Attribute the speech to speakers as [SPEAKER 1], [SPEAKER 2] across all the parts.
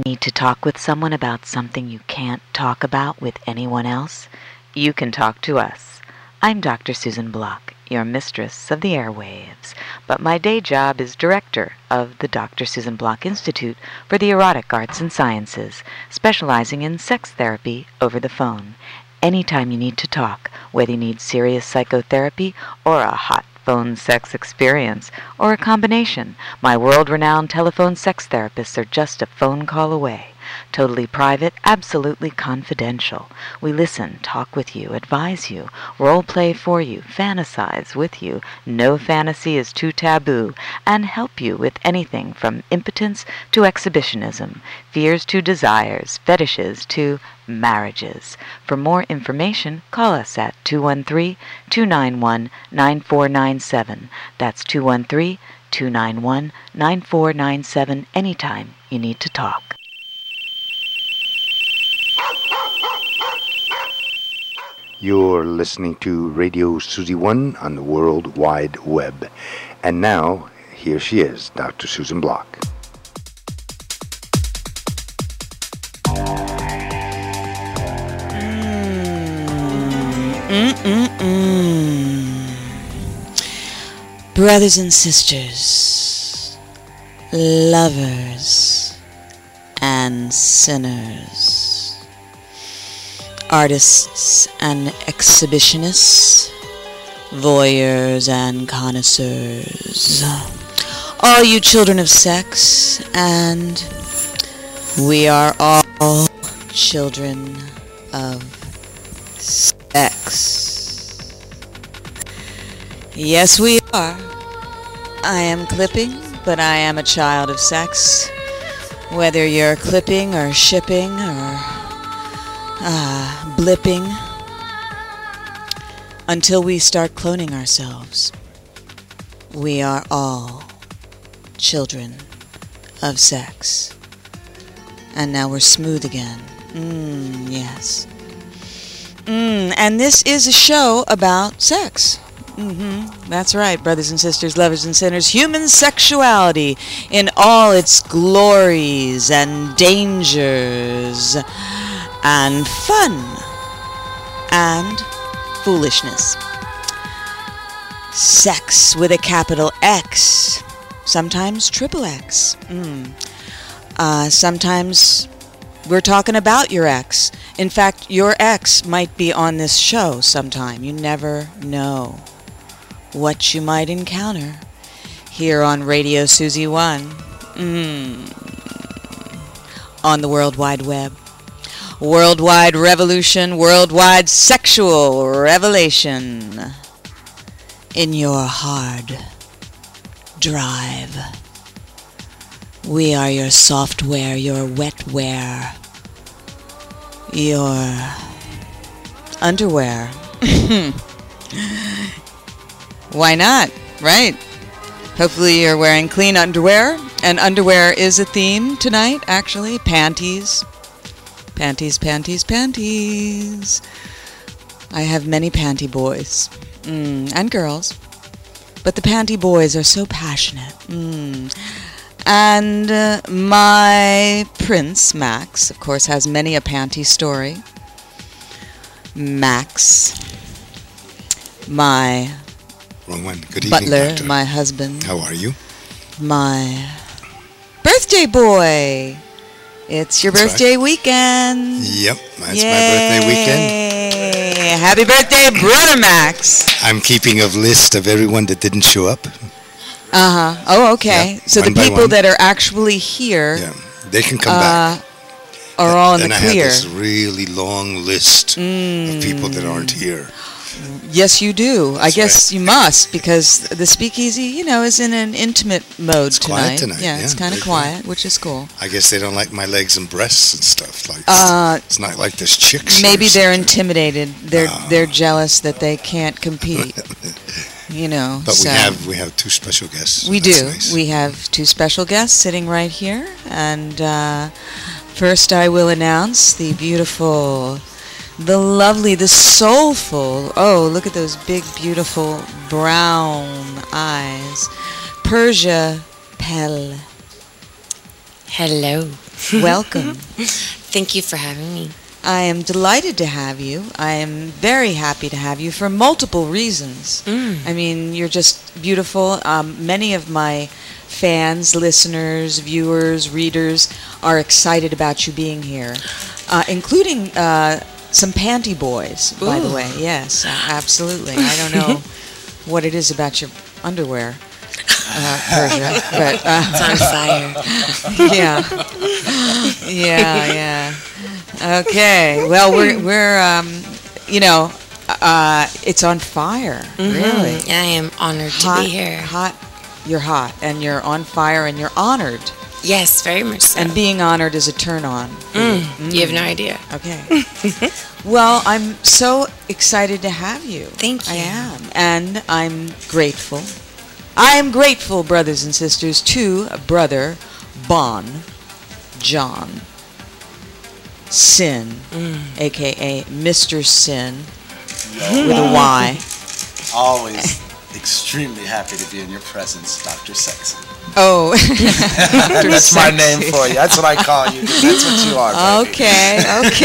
[SPEAKER 1] Need to talk with someone about something you can't talk about with anyone else? You can talk to us. I'm Dr. Susan Block, your mistress of the airwaves, but my day job is director of the Dr. Susan Block Institute for the Erotic Arts and Sciences, specializing in sex therapy over the phone. Anytime you need to talk, whether you need serious psychotherapy or a hot phone sex experience, or a combination, my world-renowned telephone sex therapists are just a phone call away. Totally private, absolutely confidential. We listen, talk with you, advise you, role play for you, fantasize with you, no fantasy is too taboo, and help you with anything from impotence to exhibitionism, fears to desires, fetishes to marriages. For more information, call us at 213-291-9497. That's 213-291-9497 anytime you need to talk.
[SPEAKER 2] You're listening to Radio Susie One on the World Wide Web. And now, here she is, Dr. Susan Block.
[SPEAKER 3] Brothers and sisters, lovers and sinners, artists and exhibitionists, voyeurs and connoisseurs, all you children of sex, and we are all children of sex. Yes, we are. I am clipping, but I am a child of sex. Whether you're clipping or shipping or blipping, until we start cloning ourselves, we are all children of sex. And now we're smooth again. Yes. And this is a show about sex. That's right, brothers and sisters, lovers and sinners. Human sexuality in all its glories and dangers and fun and foolishness. Sex with a capital X, sometimes triple X. Sometimes we're talking about your ex. In fact, your ex might be on this show sometime. You never know what you might encounter here on Radio Susie One, on the World Wide Web. Worldwide revolution, worldwide sexual revelation in your hard drive. We are your software, your wetware, your underwear. Why not, right? Hopefully you're wearing clean underwear, and underwear is a theme tonight, actually. Panties. Panties, panties, panties. I have many panty boys, and girls, but the panty boys are so passionate. And my prince, Max, of course, has many a panty story. Max, my
[SPEAKER 2] Wrong one. Good evening,
[SPEAKER 3] butler,
[SPEAKER 2] Doctor.
[SPEAKER 3] my husband.
[SPEAKER 2] How are you?
[SPEAKER 3] My birthday boy. It's your
[SPEAKER 2] That's
[SPEAKER 3] birthday weekend.
[SPEAKER 2] Yep, that's my birthday weekend.
[SPEAKER 3] Happy birthday, Brother Max.
[SPEAKER 2] I'm keeping a list of everyone that didn't show up.
[SPEAKER 3] Oh, okay.
[SPEAKER 2] Yeah,
[SPEAKER 3] so the
[SPEAKER 2] one by
[SPEAKER 3] people
[SPEAKER 2] one.
[SPEAKER 3] that are actually here
[SPEAKER 2] Yeah, they can come back.
[SPEAKER 3] are all in
[SPEAKER 2] and
[SPEAKER 3] the
[SPEAKER 2] I
[SPEAKER 3] clear.
[SPEAKER 2] have this really long list of people that aren't here.
[SPEAKER 3] Yes, you do. I
[SPEAKER 2] That's
[SPEAKER 3] guess
[SPEAKER 2] right.
[SPEAKER 3] you must, because the speakeasy, is in an intimate mode
[SPEAKER 2] It's
[SPEAKER 3] tonight.
[SPEAKER 2] quiet tonight,
[SPEAKER 3] Yeah, it's
[SPEAKER 2] yeah,
[SPEAKER 3] kind of
[SPEAKER 2] very
[SPEAKER 3] quiet, which is cool.
[SPEAKER 2] I guess they don't like my legs and breasts and stuff. Like it's not like this chick show
[SPEAKER 3] Maybe
[SPEAKER 2] or
[SPEAKER 3] they're
[SPEAKER 2] something.
[SPEAKER 3] intimidated. They're jealous that they can't compete.
[SPEAKER 2] But
[SPEAKER 3] so
[SPEAKER 2] we have two special guests.
[SPEAKER 3] we
[SPEAKER 2] That's
[SPEAKER 3] do.
[SPEAKER 2] nice.
[SPEAKER 3] We have two special guests sitting right here, and first I will announce the beautiful, the lovely, the soulful. Oh, look at those big, beautiful brown eyes. Persia Pell.
[SPEAKER 4] Hello.
[SPEAKER 3] Welcome.
[SPEAKER 4] Thank you for having me.
[SPEAKER 3] I am delighted to have you. I am very happy to have you for multiple reasons. I mean, you're just beautiful. Many of my fans, listeners, viewers, readers are excited about you being here, including some panty boys, by the way. Yes, absolutely. I don't know what it is about your underwear, Persia, but
[SPEAKER 4] It's on fire.
[SPEAKER 3] yeah. Okay. Well, we're it's on fire. Really.
[SPEAKER 4] I am honored to be here.
[SPEAKER 3] You're hot, and you're on fire, and you're honored.
[SPEAKER 4] Yes, very much so.
[SPEAKER 3] And being honored is a turn on.
[SPEAKER 4] You have no idea.
[SPEAKER 3] Okay. Well, I'm so excited to have you.
[SPEAKER 4] Thank you.
[SPEAKER 3] I am. And I'm grateful. I am grateful, brothers and sisters, to brother Bon John Sin, a.k.a. Mr. Sin, with a Y.
[SPEAKER 5] Always extremely happy to be in your presence, Dr. Sexy.
[SPEAKER 3] Oh,
[SPEAKER 5] That's my name for you. That's what I call you. That's what you are, baby.
[SPEAKER 3] Okay.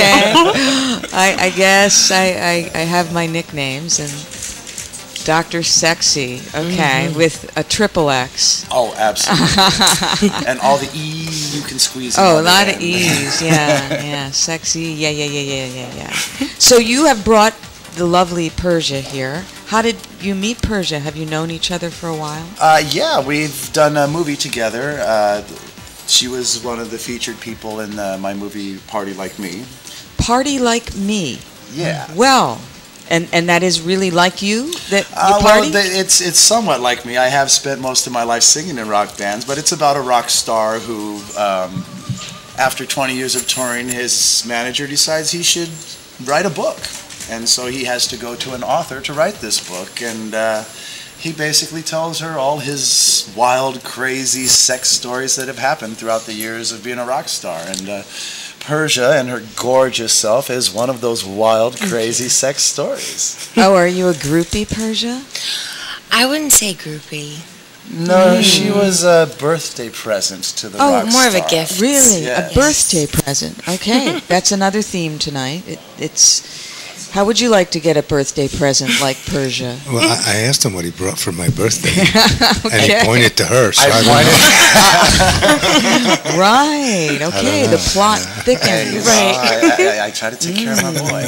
[SPEAKER 3] I guess I have my nicknames, and Dr. Sexy, okay, with a triple X.
[SPEAKER 5] Oh, absolutely. And all the E you can squeeze in.
[SPEAKER 3] Oh, a lot of E's, yeah. Sexy, yeah. So you have brought the lovely Persia here. How did you meet Persia? Have you known each other for a while?
[SPEAKER 5] Yeah, we've done a movie together. She was one of the featured people in my movie Party Like Me.
[SPEAKER 3] Party Like Me.
[SPEAKER 5] Yeah.
[SPEAKER 3] Well, and that is really like you, that you
[SPEAKER 5] Well,
[SPEAKER 3] party?
[SPEAKER 5] it's somewhat like me. I have spent most of my life singing in rock bands, but it's about a rock star who, after 20 years of touring, his manager decides he should write a book. And so he has to go to an author to write this book, and he basically tells her all his wild, crazy sex stories that have happened throughout the years of being a rock star. And Persia and her gorgeous self is one of those wild, crazy sex stories.
[SPEAKER 3] Oh, are you a groupie, Persia?
[SPEAKER 4] I wouldn't say groupie.
[SPEAKER 5] No, she was a birthday present to the rock
[SPEAKER 4] more of a
[SPEAKER 5] star.
[SPEAKER 4] gift.
[SPEAKER 3] Really?
[SPEAKER 5] Yes.
[SPEAKER 3] A birthday present. Okay, that's another theme tonight. It's... How would you like to get a birthday present like Persia?
[SPEAKER 2] Well, I asked him what he brought for my birthday, and
[SPEAKER 3] Okay.
[SPEAKER 2] he pointed to her. So I don't know.
[SPEAKER 3] Right. Okay. The plot thickens.
[SPEAKER 5] I try to take care of my boy.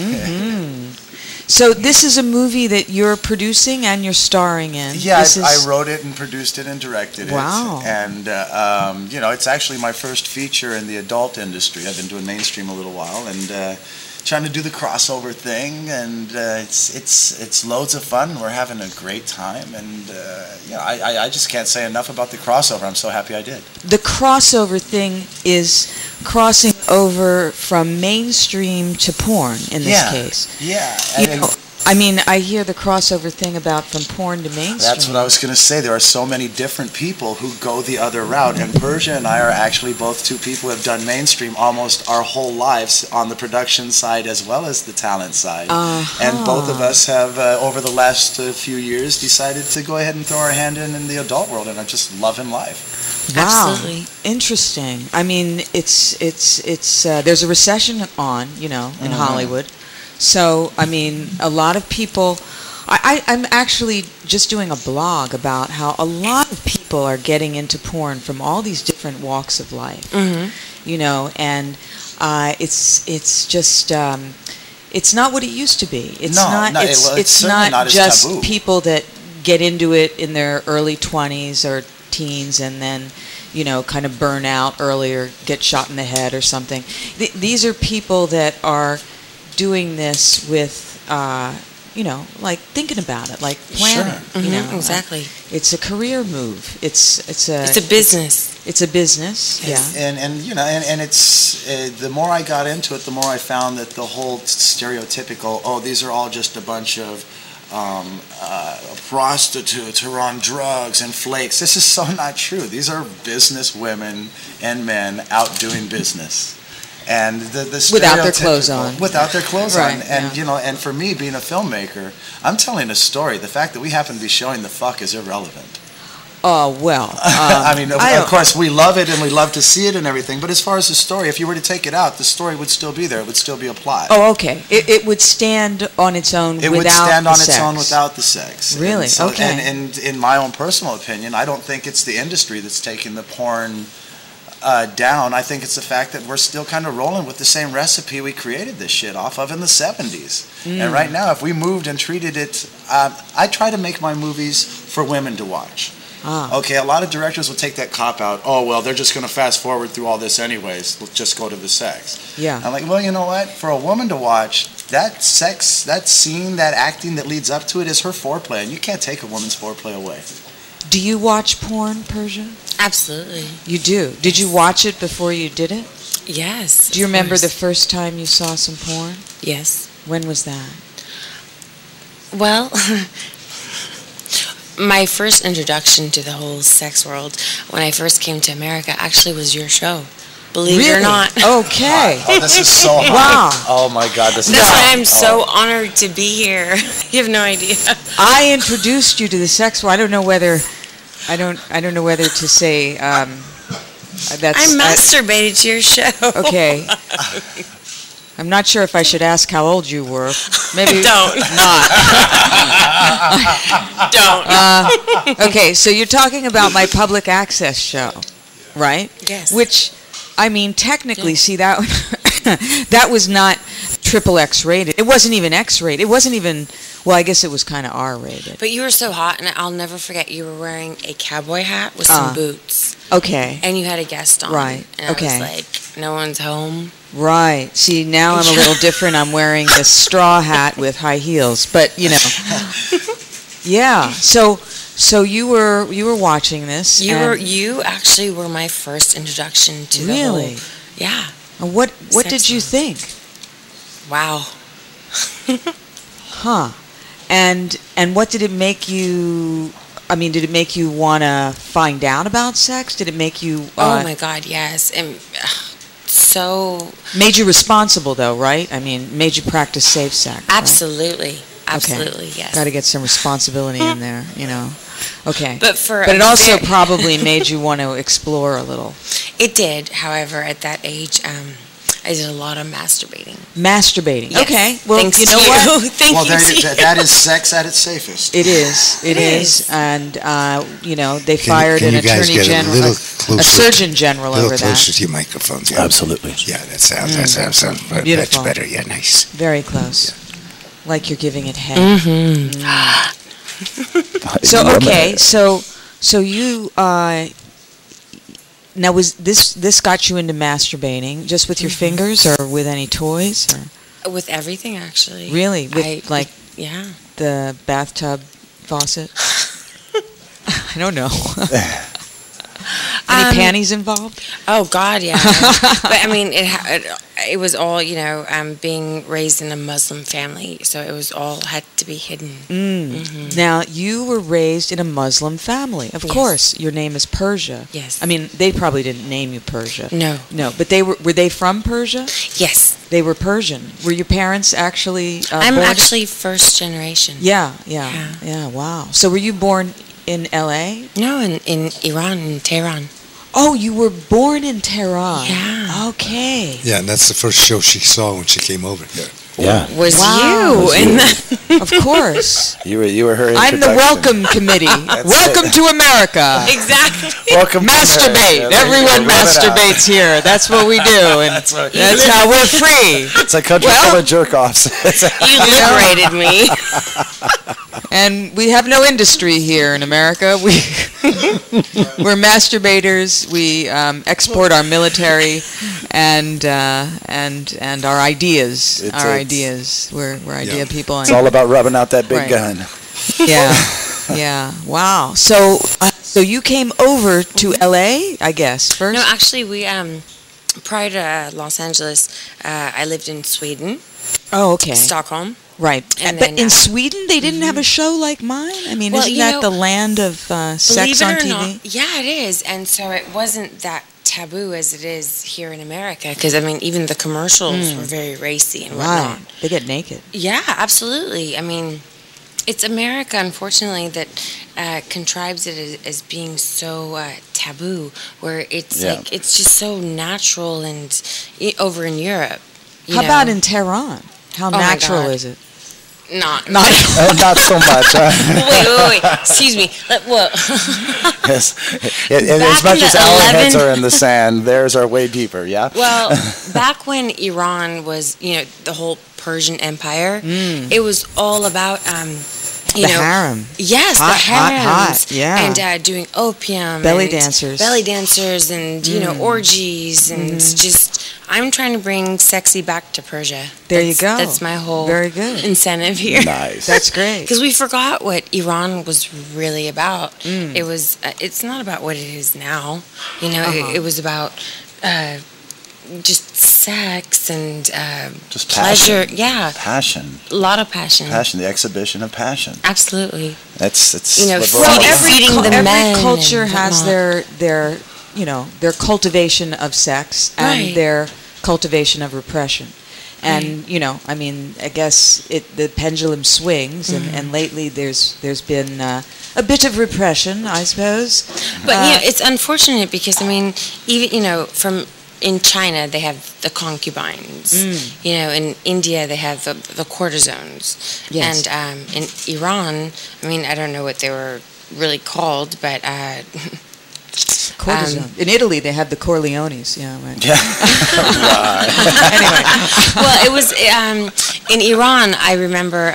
[SPEAKER 3] So this is a movie that you're producing and you're starring in.
[SPEAKER 5] Yeah,
[SPEAKER 3] This
[SPEAKER 5] I
[SPEAKER 3] is-
[SPEAKER 5] wrote it and produced it and directed it.
[SPEAKER 3] Wow.
[SPEAKER 5] And, it's actually my first feature in the adult industry. I've been doing mainstream a little while and trying to do the crossover thing. And it's loads of fun. We're having a great time. And, I just can't say enough about the crossover. I'm so happy I did.
[SPEAKER 3] The crossover thing is crossing over from mainstream to porn in this case.
[SPEAKER 5] Yeah.
[SPEAKER 3] You know, I mean, I hear the crossover thing about from porn to mainstream.
[SPEAKER 5] That's what I was going to say. There are so many different people who go the other route, and Persia and I are actually both two people who have done mainstream almost our whole lives on the production side as well as the talent side. And both of us have, over the last few years, decided to go ahead and throw our hand in the adult world, and I'm just loving life.
[SPEAKER 3] Wow.
[SPEAKER 4] Absolutely.
[SPEAKER 3] Interesting. I mean, it's there's a recession on, in Hollywood. So, I mean, a lot of people, I'm actually just doing a blog about how a lot of people are getting into porn from all these different walks of life, and it's just, it's not what it used to be. It's
[SPEAKER 5] it's certainly not as
[SPEAKER 3] just
[SPEAKER 5] taboo.
[SPEAKER 3] people that get into it in their early 20s or teens and then, kind of burn out earlier, get shot in the head or something. These are people that are doing this with, like thinking about it, like planning.
[SPEAKER 5] Sure.
[SPEAKER 4] Exactly.
[SPEAKER 3] It's a career move. It's a
[SPEAKER 4] business.
[SPEAKER 3] It's a business. Yeah.
[SPEAKER 5] And it's the more I got into it, the more I found that the whole stereotypical, these are all just a bunch of prostitutes who are on drugs and flakes. This is so not true. These are business women and men out doing business. And the
[SPEAKER 3] Without their clothes on.
[SPEAKER 5] Without their clothes
[SPEAKER 3] Right,
[SPEAKER 5] on. And,
[SPEAKER 3] yeah.
[SPEAKER 5] and for me, being a filmmaker, I'm telling a story. The fact that we happen to be showing the fuck is irrelevant.
[SPEAKER 3] Oh, well.
[SPEAKER 5] I mean,
[SPEAKER 3] I
[SPEAKER 5] of
[SPEAKER 3] don't-
[SPEAKER 5] course, we love it and we love to see it and everything. But as far as the story, if you were to take it out, the story would still be there. It would still be a plot.
[SPEAKER 3] Oh, okay. It would stand on its own
[SPEAKER 5] It
[SPEAKER 3] without
[SPEAKER 5] would stand
[SPEAKER 3] the
[SPEAKER 5] on its
[SPEAKER 3] sex.
[SPEAKER 5] own without the sex.
[SPEAKER 3] Really?
[SPEAKER 5] And
[SPEAKER 3] Okay.
[SPEAKER 5] And in my own personal opinion, I don't think it's the industry that's taking the porn down. I think it's the fact that we're still kind of rolling with the same recipe we created this shit off of in the 70s. And right now, if we moved and treated it, I try to make my movies for women to watch.
[SPEAKER 3] Ah.
[SPEAKER 5] Okay, a lot of directors will take that cop out. Oh, well, they're just going to fast forward through all this anyways. Let's just go to the sex.
[SPEAKER 3] Yeah.
[SPEAKER 5] I'm like, well, you know what? For a woman to watch, that sex, that scene, that acting that leads up to it is her foreplay, and you can't take a woman's foreplay away.
[SPEAKER 3] Do you watch porn, Persia?
[SPEAKER 4] Absolutely.
[SPEAKER 3] You do. Did you watch it before you did it?
[SPEAKER 4] Yes.
[SPEAKER 3] Do you
[SPEAKER 4] of
[SPEAKER 3] remember the
[SPEAKER 4] course.
[SPEAKER 3] first time you saw some porn?
[SPEAKER 4] Yes.
[SPEAKER 3] When was that?
[SPEAKER 4] Well, my first introduction to the whole sex world when I first came to America actually was your show. Believe it or not.
[SPEAKER 3] Okay.
[SPEAKER 5] Oh, this is so hot.
[SPEAKER 3] Wow.
[SPEAKER 5] Oh, my God. This is
[SPEAKER 4] That's why
[SPEAKER 5] hot.
[SPEAKER 4] I'm so honored to be here. You have no idea.
[SPEAKER 3] I introduced you to the sex world. I don't know whether to say that's
[SPEAKER 4] I masturbated to your show.
[SPEAKER 3] okay. I'm not sure if I should ask how old you were. Maybe
[SPEAKER 4] Don't. Don't.
[SPEAKER 3] Okay, so you're talking about my public access show, right?
[SPEAKER 4] Yes.
[SPEAKER 3] Which, I mean, technically,
[SPEAKER 4] Yes.
[SPEAKER 3] see that that was not triple X rated. It wasn't even X rated. It wasn't even. Well, I guess it was kind of R rated.
[SPEAKER 4] But you were so hot, and I'll never forget, you were wearing a cowboy hat with some boots,
[SPEAKER 3] Okay.
[SPEAKER 4] and you had a guest on.
[SPEAKER 3] Right,
[SPEAKER 4] And
[SPEAKER 3] okay.
[SPEAKER 4] I was like, no one's home.
[SPEAKER 3] Right. See, now I'm a little different. I'm wearing the straw hat with high heels, but you know. Yeah. So you were watching this.
[SPEAKER 4] You actually were my first introduction to the whole.
[SPEAKER 3] Really?
[SPEAKER 4] Yeah.
[SPEAKER 3] And what
[SPEAKER 4] Sex
[SPEAKER 3] did you
[SPEAKER 4] world.
[SPEAKER 3] think?
[SPEAKER 4] Wow.
[SPEAKER 3] Huh. And what did it make you? I mean, did it make you want to find out about sex? Did it make you?
[SPEAKER 4] Oh my God, yes. And so
[SPEAKER 3] Made you responsible, though, right? I mean, made you practice safe sex. right?
[SPEAKER 4] absolutely, absolutely, yes.
[SPEAKER 3] Got to get some responsibility in there, you know. Okay.
[SPEAKER 4] But for
[SPEAKER 3] But it
[SPEAKER 4] a
[SPEAKER 3] also
[SPEAKER 4] very-
[SPEAKER 3] probably made you want to explore a little.
[SPEAKER 4] It did. However, at that age, I did a lot of masturbating.
[SPEAKER 3] Masturbating.
[SPEAKER 4] Yes.
[SPEAKER 3] Okay. Well,
[SPEAKER 4] Thanks
[SPEAKER 3] you know
[SPEAKER 4] to
[SPEAKER 3] what?
[SPEAKER 4] you. Thank
[SPEAKER 5] Well,
[SPEAKER 4] you.
[SPEAKER 5] that is sex at its safest.
[SPEAKER 3] It is. It is. And, you know, they fired
[SPEAKER 2] Can
[SPEAKER 3] an
[SPEAKER 2] you guys
[SPEAKER 3] attorney
[SPEAKER 2] get a
[SPEAKER 3] general,
[SPEAKER 2] little
[SPEAKER 3] a
[SPEAKER 2] closer
[SPEAKER 3] surgeon general
[SPEAKER 2] A little
[SPEAKER 3] over
[SPEAKER 2] closer
[SPEAKER 3] that.
[SPEAKER 2] to your microphones. Yeah.
[SPEAKER 6] Absolutely.
[SPEAKER 2] Yeah, that sounds much
[SPEAKER 3] Beautiful.
[SPEAKER 2] better. Yeah, nice.
[SPEAKER 3] Very close. Like you're giving it head.
[SPEAKER 4] Mm-hmm.
[SPEAKER 3] So, okay. So you, now was this got you into masturbating just with your fingers or with any toys? Or
[SPEAKER 4] With everything, actually.
[SPEAKER 3] really? With like
[SPEAKER 4] Yeah.
[SPEAKER 3] the bathtub faucet? I don't know. Any panties involved?
[SPEAKER 4] Oh God, yeah. But I mean, it was all, you know, being raised in a Muslim family, so it was all had to be hidden.
[SPEAKER 3] Now, you were raised in a Muslim family. Of
[SPEAKER 4] Yes.
[SPEAKER 3] course, your name is Persia.
[SPEAKER 4] Yes.
[SPEAKER 3] I mean, they probably didn't name you Persia.
[SPEAKER 4] No.
[SPEAKER 3] No, but were they from Persia?
[SPEAKER 4] Yes,
[SPEAKER 3] They were Persian. Were your parents actually
[SPEAKER 4] I'm
[SPEAKER 3] born?
[SPEAKER 4] actually first generation.
[SPEAKER 3] Yeah.
[SPEAKER 4] Yeah.
[SPEAKER 3] Wow. So were you born in L.A.?
[SPEAKER 4] No, in Iran, in Tehran.
[SPEAKER 3] Oh, you were born in Tehran.
[SPEAKER 4] Yeah.
[SPEAKER 3] Okay.
[SPEAKER 7] Yeah, and that's the first show she saw when she came over here.
[SPEAKER 6] Yeah.
[SPEAKER 4] Was
[SPEAKER 3] Wow.
[SPEAKER 4] you?
[SPEAKER 6] Was
[SPEAKER 4] And
[SPEAKER 6] you.
[SPEAKER 3] Of course.
[SPEAKER 6] You were her
[SPEAKER 3] I'm the
[SPEAKER 6] introduction.
[SPEAKER 3] welcome committee. Welcome to America.
[SPEAKER 4] exactly.
[SPEAKER 6] Welcome to
[SPEAKER 3] Masturbate.
[SPEAKER 6] America.
[SPEAKER 3] Everyone
[SPEAKER 6] Live it out.
[SPEAKER 3] masturbates here. That's what we do, and
[SPEAKER 6] That's right.
[SPEAKER 3] that's how we're free.
[SPEAKER 6] It's a country
[SPEAKER 3] Well-
[SPEAKER 6] full of jerk-offs.
[SPEAKER 4] You liberated me.
[SPEAKER 3] And we have no industry here in America. We're masturbators. We export our military and our ideas.
[SPEAKER 6] It's-
[SPEAKER 3] Our
[SPEAKER 6] it's-
[SPEAKER 3] ideas. We're idea
[SPEAKER 7] Yeah.
[SPEAKER 3] people.
[SPEAKER 6] It's all about rubbing out that big
[SPEAKER 3] Right.
[SPEAKER 6] gun.
[SPEAKER 3] Yeah. Wow. So you came over to L.A. I guess first.
[SPEAKER 4] No, actually, we prior to Los Angeles, I lived in Sweden,
[SPEAKER 3] Oh, okay.
[SPEAKER 4] Stockholm.
[SPEAKER 3] Right.
[SPEAKER 4] And
[SPEAKER 3] But
[SPEAKER 4] then,
[SPEAKER 3] in Sweden, they didn't have a show like mine? I mean,
[SPEAKER 4] Well,
[SPEAKER 3] isn't
[SPEAKER 4] you
[SPEAKER 3] that
[SPEAKER 4] know,
[SPEAKER 3] the land of sex
[SPEAKER 4] Believe
[SPEAKER 3] on
[SPEAKER 4] it or
[SPEAKER 3] TV?
[SPEAKER 4] not, yeah, it is. And so it wasn't that taboo as it is here in America. Because, I mean, even the commercials were very racy and whatnot.
[SPEAKER 3] Right. They get naked.
[SPEAKER 4] Yeah, absolutely. I mean, It's America, unfortunately, that contrives it as being so taboo, where it's like it's just so natural, and over in Europe.
[SPEAKER 3] How about in Tehran? How natural is it?
[SPEAKER 4] Not
[SPEAKER 5] so much.
[SPEAKER 4] Wait. Excuse me.
[SPEAKER 5] Yes. As much as our heads are in the sand, theirs are way deeper. Yeah.
[SPEAKER 4] Well, back when Iran was, the whole Persian Empire, it was all about.
[SPEAKER 3] The harem.
[SPEAKER 4] Yes,
[SPEAKER 3] hot,
[SPEAKER 4] the harems.
[SPEAKER 3] Hot, yeah.
[SPEAKER 4] And doing opium.
[SPEAKER 3] Belly dancers,
[SPEAKER 4] and, orgies. And just, I'm trying to bring sexy back to Persia.
[SPEAKER 3] There you go.
[SPEAKER 4] That's my whole
[SPEAKER 3] Very good.
[SPEAKER 4] incentive here.
[SPEAKER 5] Nice.
[SPEAKER 3] That's great.
[SPEAKER 4] Because we forgot what Iran was really about. It was, it's not about what it is now. It was about just sex and
[SPEAKER 5] just
[SPEAKER 4] pleasure.
[SPEAKER 5] Passion.
[SPEAKER 4] Yeah.
[SPEAKER 5] Passion.
[SPEAKER 4] A lot of passion.
[SPEAKER 5] Passion, the exhibition of passion.
[SPEAKER 4] Absolutely.
[SPEAKER 5] It's
[SPEAKER 4] feeding the men.
[SPEAKER 3] Every culture has their cultivation of sex and their cultivation of repression. And I guess the pendulum swings, and lately there's been a bit of repression, I suppose.
[SPEAKER 4] But it's unfortunate because even from in China they have the concubines. In India they have the courtesans.
[SPEAKER 3] Yes.
[SPEAKER 4] And in Iran, I don't know what they were really called, but.
[SPEAKER 3] Courtesan. In Italy, they have the Corleones. Yeah, right.
[SPEAKER 5] Yeah.
[SPEAKER 3] Anyway.
[SPEAKER 4] Well, it was in Iran. I remember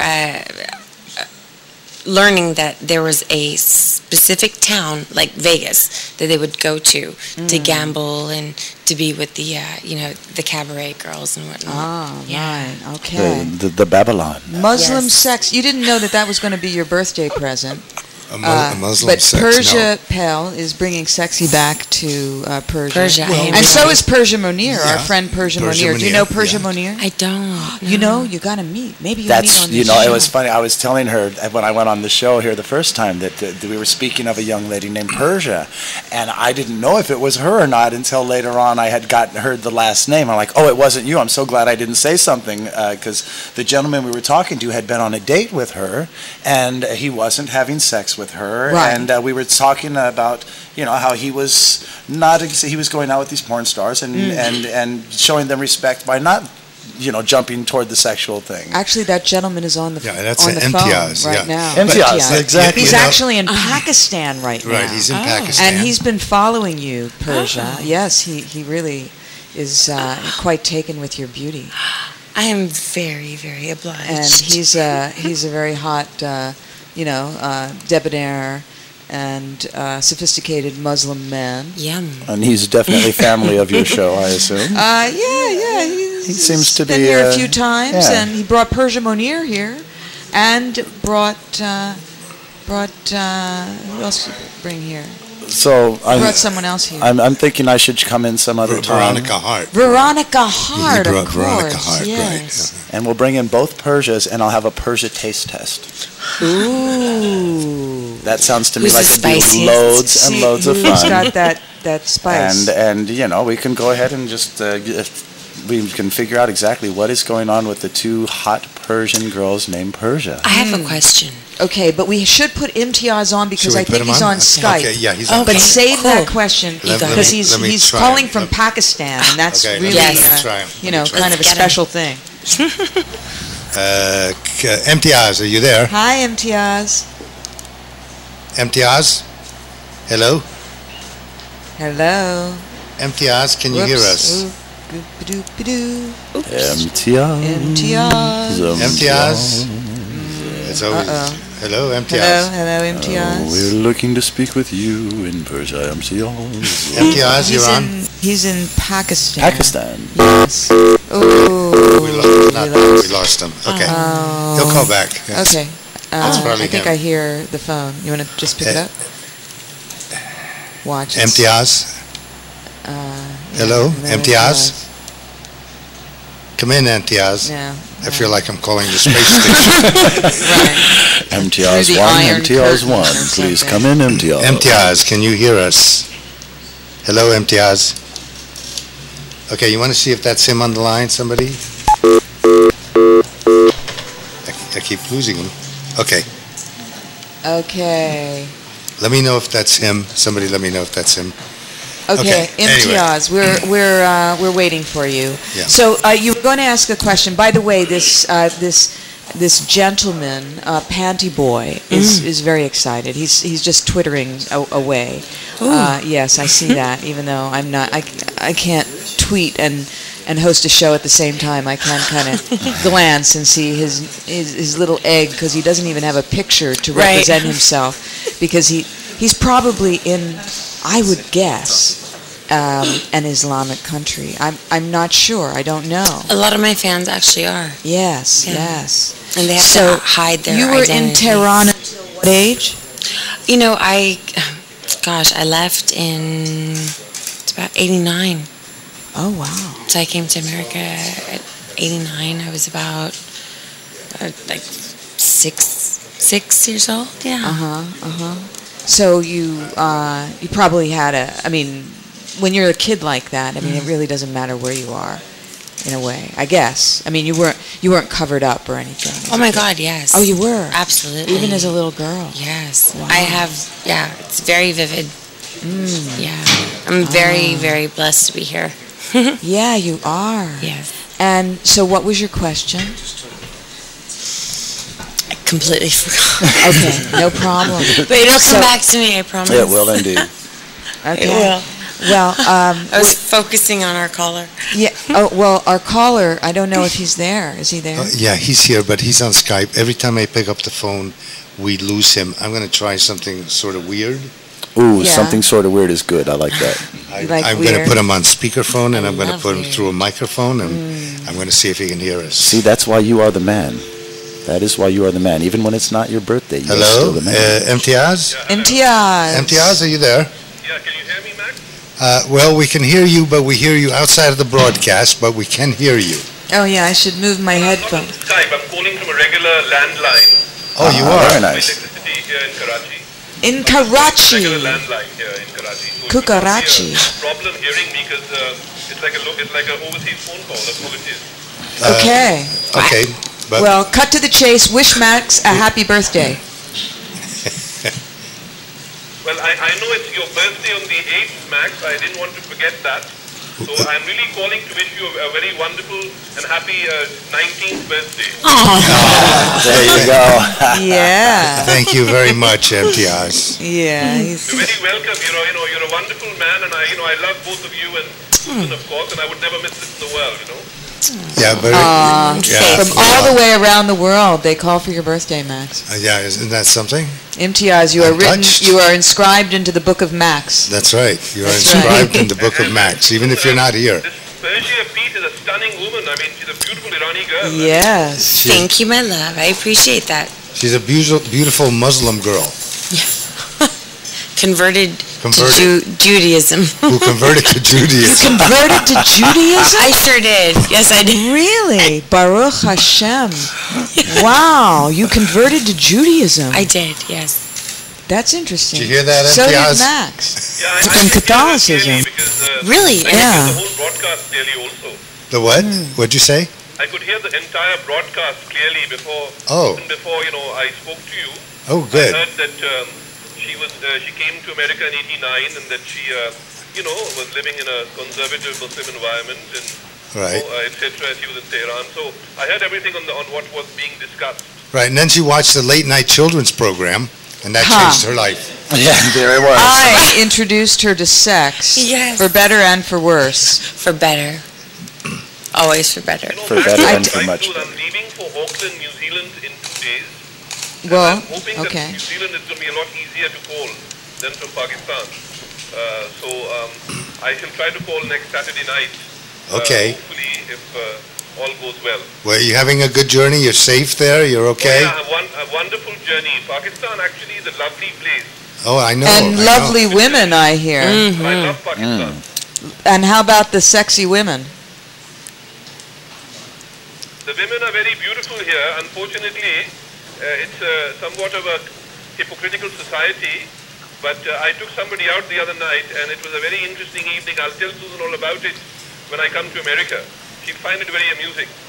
[SPEAKER 4] learning that there was a specific town, like Vegas, that they would go to gamble and to be with the the cabaret girls and whatnot.
[SPEAKER 3] Right. Okay.
[SPEAKER 5] The Babylon.
[SPEAKER 3] Muslim sex. You didn't know that was going to be your birthday present.
[SPEAKER 7] A Muslim
[SPEAKER 3] but
[SPEAKER 7] sex,
[SPEAKER 3] Persia Pell is bringing sexy back to Persia.
[SPEAKER 4] Well,
[SPEAKER 3] and so is Persia Monir, our friend Persia
[SPEAKER 7] Persia
[SPEAKER 3] Monir. Do you know Persia
[SPEAKER 7] Monir,
[SPEAKER 3] Monir?
[SPEAKER 4] I don't.
[SPEAKER 3] You got to meet. Maybe you'll meet on the show.
[SPEAKER 5] It was funny. I was telling her when I went on the show here the first time that we were speaking of a young lady named Persia, and I didn't know if it was her or not until later on I had heard the last name. I'm like, oh, it wasn't you. I'm so glad I didn't say something because the gentleman we were talking to had been on a date with her, and he wasn't having sex with her.
[SPEAKER 3] Right.
[SPEAKER 5] And we were talking about, how he was he was going out with these porn stars and showing them respect by not, jumping toward the sexual thing.
[SPEAKER 3] Actually, that gentleman is on the phone
[SPEAKER 7] Imtiaz,
[SPEAKER 3] right now.
[SPEAKER 5] Imtiaz, exactly.
[SPEAKER 3] He's actually in Pakistan right now.
[SPEAKER 7] Right, he's in Pakistan.
[SPEAKER 3] And he's been following you, Persia. Yes, he really is quite taken with your beauty.
[SPEAKER 4] I am very, very obliged.
[SPEAKER 3] And he's a very hot, debonair and sophisticated Muslim man.
[SPEAKER 4] Yum.
[SPEAKER 5] And he's definitely family of your show, I assume.
[SPEAKER 3] Yeah.
[SPEAKER 5] He seems to
[SPEAKER 3] been
[SPEAKER 5] be
[SPEAKER 3] here a few times,
[SPEAKER 5] yeah.
[SPEAKER 3] and he brought Persia Monir here, and brought who else did he bring here?
[SPEAKER 5] So
[SPEAKER 3] I brought someone else here.
[SPEAKER 5] I'm thinking I should come in some other time.
[SPEAKER 7] Veronica Hart.
[SPEAKER 3] Veronica Hart,
[SPEAKER 7] He brought
[SPEAKER 3] of
[SPEAKER 7] Veronica
[SPEAKER 3] course.
[SPEAKER 7] Hart,
[SPEAKER 3] yes.
[SPEAKER 7] right.
[SPEAKER 5] And we'll bring in both Persias, and I'll have a Persia taste test.
[SPEAKER 3] Ooh.
[SPEAKER 5] That sounds to me
[SPEAKER 4] Who's
[SPEAKER 5] like
[SPEAKER 4] the
[SPEAKER 5] it'd be
[SPEAKER 4] spiciest?
[SPEAKER 5] loads and loads of
[SPEAKER 3] Who's
[SPEAKER 5] fun.
[SPEAKER 3] got that spice?
[SPEAKER 5] And we can go ahead and just we can figure out exactly what is going on with the two hot Persian girls named Persia.
[SPEAKER 4] I have a question.
[SPEAKER 3] Okay, but we should put Imtiaz on because
[SPEAKER 7] Should we
[SPEAKER 3] I think
[SPEAKER 7] put him
[SPEAKER 3] he's on Skype.
[SPEAKER 7] Okay, yeah, he's on.
[SPEAKER 4] Okay.
[SPEAKER 3] But save
[SPEAKER 4] cool.
[SPEAKER 3] that question
[SPEAKER 7] Let me-
[SPEAKER 3] because
[SPEAKER 7] let me
[SPEAKER 3] he's
[SPEAKER 7] try
[SPEAKER 3] calling
[SPEAKER 7] him.
[SPEAKER 3] from Pakistan, and that's
[SPEAKER 7] Okay,
[SPEAKER 3] really
[SPEAKER 7] let me
[SPEAKER 4] Yes.
[SPEAKER 7] try him.
[SPEAKER 3] you know,
[SPEAKER 7] Let me try
[SPEAKER 3] kind of a
[SPEAKER 4] Let's get him.
[SPEAKER 3] special thing.
[SPEAKER 7] Imtiaz, are you there?
[SPEAKER 3] Hi, Imtiaz.
[SPEAKER 7] Imtiaz? Hello?
[SPEAKER 3] Hello.
[SPEAKER 7] Imtiaz, can you hear us?
[SPEAKER 3] Ooh, goop-a-doop-a-doo.
[SPEAKER 5] Imtiaz.
[SPEAKER 3] Imtiaz.
[SPEAKER 7] Imtiaz? It's always, hello, Imtiaz.
[SPEAKER 3] Hello, Imtiaz.
[SPEAKER 5] We're looking to speak with you in Persia, Imtiaz.
[SPEAKER 7] Imtiaz, you're on?
[SPEAKER 3] He's in Pakistan.
[SPEAKER 5] Pakistan.
[SPEAKER 3] Yes. Ooh.
[SPEAKER 7] We lost him. Okay.
[SPEAKER 3] Oh.
[SPEAKER 7] He'll call back. Yes.
[SPEAKER 3] Okay.
[SPEAKER 7] That's probably
[SPEAKER 3] I think
[SPEAKER 7] him.
[SPEAKER 3] I hear the phone. You want to just pick it up? Watch it.
[SPEAKER 7] Imtiaz? Hello, Imtiaz? Come in, Imtiaz.
[SPEAKER 3] No.
[SPEAKER 7] I feel like I'm calling the space station.
[SPEAKER 3] Right.
[SPEAKER 5] Imtiaz
[SPEAKER 3] Through the
[SPEAKER 5] 1,
[SPEAKER 3] Iron
[SPEAKER 5] Imtiaz
[SPEAKER 3] Curtain
[SPEAKER 5] 1.
[SPEAKER 3] or
[SPEAKER 5] Please
[SPEAKER 3] something.
[SPEAKER 5] come in, Imtiaz.
[SPEAKER 7] Imtiaz, can you hear us? Hello, Imtiaz. Okay, you want to see if that's him on the line, somebody? I keep losing him. Okay,
[SPEAKER 3] Okay.
[SPEAKER 7] Let me know if that's him. Somebody let me know if that's him.
[SPEAKER 3] Okay,
[SPEAKER 7] anyway.
[SPEAKER 3] Imtiaz, we're waiting for you.
[SPEAKER 7] Yeah.
[SPEAKER 3] So you were going to ask a question. By the way, this gentleman, Panty Boy, is very excited. He's just twittering away. Yes, I see that. Even though I'm not, I can't tweet and host a show at the same time. I can kind of glance and see his little egg, because he doesn't even have a picture to represent himself, because he's probably in, I would guess, an Islamic country. I'm not sure. I don't know.
[SPEAKER 4] A lot of my fans actually are.
[SPEAKER 3] Yes,
[SPEAKER 4] Yeah.
[SPEAKER 3] yes.
[SPEAKER 4] And they have to hide their
[SPEAKER 3] You were
[SPEAKER 4] identity.
[SPEAKER 3] in Tehran until what age?
[SPEAKER 4] You know, I left in, it's about 89.
[SPEAKER 3] Oh, wow.
[SPEAKER 4] So I came to America at 89. I was about, like, six years old. Yeah.
[SPEAKER 3] So you probably had when you're a kid like that, it really doesn't matter where you are, in a way, I guess. I mean, you weren't covered up or anything.
[SPEAKER 4] Oh my God, yes.
[SPEAKER 3] Oh, you were?
[SPEAKER 4] Absolutely.
[SPEAKER 3] Even as a little girl?
[SPEAKER 4] Yes.
[SPEAKER 3] Wow.
[SPEAKER 4] I have, it's very vivid. Yeah. I'm very, very blessed to be here.
[SPEAKER 3] Yeah, you are.
[SPEAKER 4] Yes.
[SPEAKER 3] And so what was your question?
[SPEAKER 4] I completely forgot.
[SPEAKER 3] Okay, no problem.
[SPEAKER 4] But it'll come back to me, I promise.
[SPEAKER 6] Yeah, well, indeed.
[SPEAKER 3] Okay.
[SPEAKER 4] It will.
[SPEAKER 3] Well,
[SPEAKER 4] I was focusing on our caller.
[SPEAKER 3] yeah. Oh, well, our caller, I don't know if he's there. Is he there?
[SPEAKER 7] Yeah, he's here, but he's on Skype. Every time I pick up the phone, we lose him. I'm going to try something sort of weird.
[SPEAKER 6] Ooh,
[SPEAKER 3] Yeah.
[SPEAKER 6] something sort of weird is good. I like that.
[SPEAKER 3] You like
[SPEAKER 7] I'm going to
[SPEAKER 3] weird?
[SPEAKER 7] put him on speakerphone, and I'm going to
[SPEAKER 4] love
[SPEAKER 7] put him
[SPEAKER 4] weird.
[SPEAKER 7] through a microphone, and I'm going to see if he can hear us.
[SPEAKER 6] See, that's why you are the man. That is why you are the man. Even when it's not your birthday, you're
[SPEAKER 7] Hello,
[SPEAKER 6] still the man.
[SPEAKER 7] Imtiaz?
[SPEAKER 3] Imtiaz.
[SPEAKER 7] Imtiaz, are you there?
[SPEAKER 8] Yeah, can you hear me, Max?
[SPEAKER 7] Well, we can hear you, but we hear you outside of the broadcast, but we can hear you.
[SPEAKER 3] Oh, yeah, I should move my
[SPEAKER 8] I'm not on
[SPEAKER 3] headphones.
[SPEAKER 8] Skype. I'm calling from a regular landline.
[SPEAKER 7] Oh, you
[SPEAKER 6] Very
[SPEAKER 7] are?
[SPEAKER 6] nice.
[SPEAKER 8] Electricity here in Karachi.
[SPEAKER 3] In Karachi.
[SPEAKER 8] Regular landline here in Karachi. So
[SPEAKER 3] Kukarachi.
[SPEAKER 8] it's a problem hearing me because it's like an overseas phone call. That's all it is.
[SPEAKER 3] Okay.
[SPEAKER 7] Okay, but
[SPEAKER 3] Well, cut to the chase. Wish Max a happy birthday.
[SPEAKER 8] Well, I know it's your birthday on the 8th, Max. I didn't want to forget that. So I'm really calling to wish you a very wonderful and happy 19th birthday.
[SPEAKER 6] There you go.
[SPEAKER 3] Yeah.
[SPEAKER 7] thank you very much, Imtiaz.
[SPEAKER 3] Yeah.
[SPEAKER 8] You're very welcome. You're a wonderful man, and I love both of you and Susan, of course, and I would never miss this in the world,
[SPEAKER 7] Yeah, very,
[SPEAKER 3] From all the way around the world, they call for your birthday, Max.
[SPEAKER 7] yeah, isn't that something?
[SPEAKER 3] Imtiaz, you are
[SPEAKER 7] I'm
[SPEAKER 3] written.
[SPEAKER 7] touched.
[SPEAKER 3] You are inscribed into the book of Max.
[SPEAKER 7] That's right. You are
[SPEAKER 3] That's
[SPEAKER 7] inscribed in the book of Max, even if you're not here.
[SPEAKER 8] This Persia Pete is a stunning woman. I mean, she's a beautiful Irani girl.
[SPEAKER 3] Yes.
[SPEAKER 4] Thank you, my love. I appreciate that.
[SPEAKER 7] She's a beautiful Muslim girl
[SPEAKER 4] Converted
[SPEAKER 7] Converted.
[SPEAKER 4] to Judaism.
[SPEAKER 7] who converted to Judaism.
[SPEAKER 3] Converted to Judaism?
[SPEAKER 4] I sure did. Yes, I did.
[SPEAKER 3] Really? Baruch Hashem. Wow, you converted to Judaism.
[SPEAKER 4] I did, yes.
[SPEAKER 3] That's interesting.
[SPEAKER 7] Did you hear that,
[SPEAKER 3] So did
[SPEAKER 7] Imtiaz?
[SPEAKER 3] Max.
[SPEAKER 8] Yeah, I
[SPEAKER 3] From
[SPEAKER 8] can hear that
[SPEAKER 3] Catholicism.
[SPEAKER 8] clearly because,
[SPEAKER 4] Really?
[SPEAKER 8] I could
[SPEAKER 3] Yeah.
[SPEAKER 8] hear the whole broadcast clearly also.
[SPEAKER 7] The what? What'd you say?
[SPEAKER 8] I could hear the entire broadcast clearly before.
[SPEAKER 7] Oh.
[SPEAKER 8] Even before I spoke to you.
[SPEAKER 7] Oh, good.
[SPEAKER 8] I heard that she came to America in '89 and that she was living in a conservative Muslim environment and
[SPEAKER 7] Right.
[SPEAKER 8] etc. She was in Tehran. So I heard everything on what was being discussed.
[SPEAKER 7] Right, and then she watched the late night children's program, and that
[SPEAKER 3] Huh.
[SPEAKER 7] changed her life.
[SPEAKER 6] Yeah, there it was.
[SPEAKER 3] I introduced her to sex.
[SPEAKER 4] Yes.
[SPEAKER 3] For better and for worse.
[SPEAKER 4] For better. Always for better.
[SPEAKER 6] For better
[SPEAKER 8] Max,
[SPEAKER 6] and for
[SPEAKER 8] right,
[SPEAKER 6] much
[SPEAKER 8] Susan, I'm leaving for Auckland, New Zealand in 2 days.
[SPEAKER 3] Well,
[SPEAKER 8] I'm hoping that
[SPEAKER 3] okay.
[SPEAKER 8] New Zealand is going to be a lot easier to call than from Pakistan. So I shall try to call next Saturday night.
[SPEAKER 7] Okay.
[SPEAKER 8] Hopefully, if all goes well.
[SPEAKER 7] Well, you having a good journey? You're safe there? You're okay?
[SPEAKER 8] Oh, yeah, a wonderful journey. Pakistan actually is a lovely place.
[SPEAKER 7] Oh, I know.
[SPEAKER 3] And
[SPEAKER 7] I know.
[SPEAKER 3] lovely women, I hear.
[SPEAKER 8] I love Pakistan.
[SPEAKER 3] And how about the sexy women?
[SPEAKER 8] The women are very beautiful here. Unfortunately, it's somewhat of a hypocritical society. But I took somebody out the other night, and it was a very interesting evening. I'll tell Susan all about it when I come to America. She'll find it very amusing.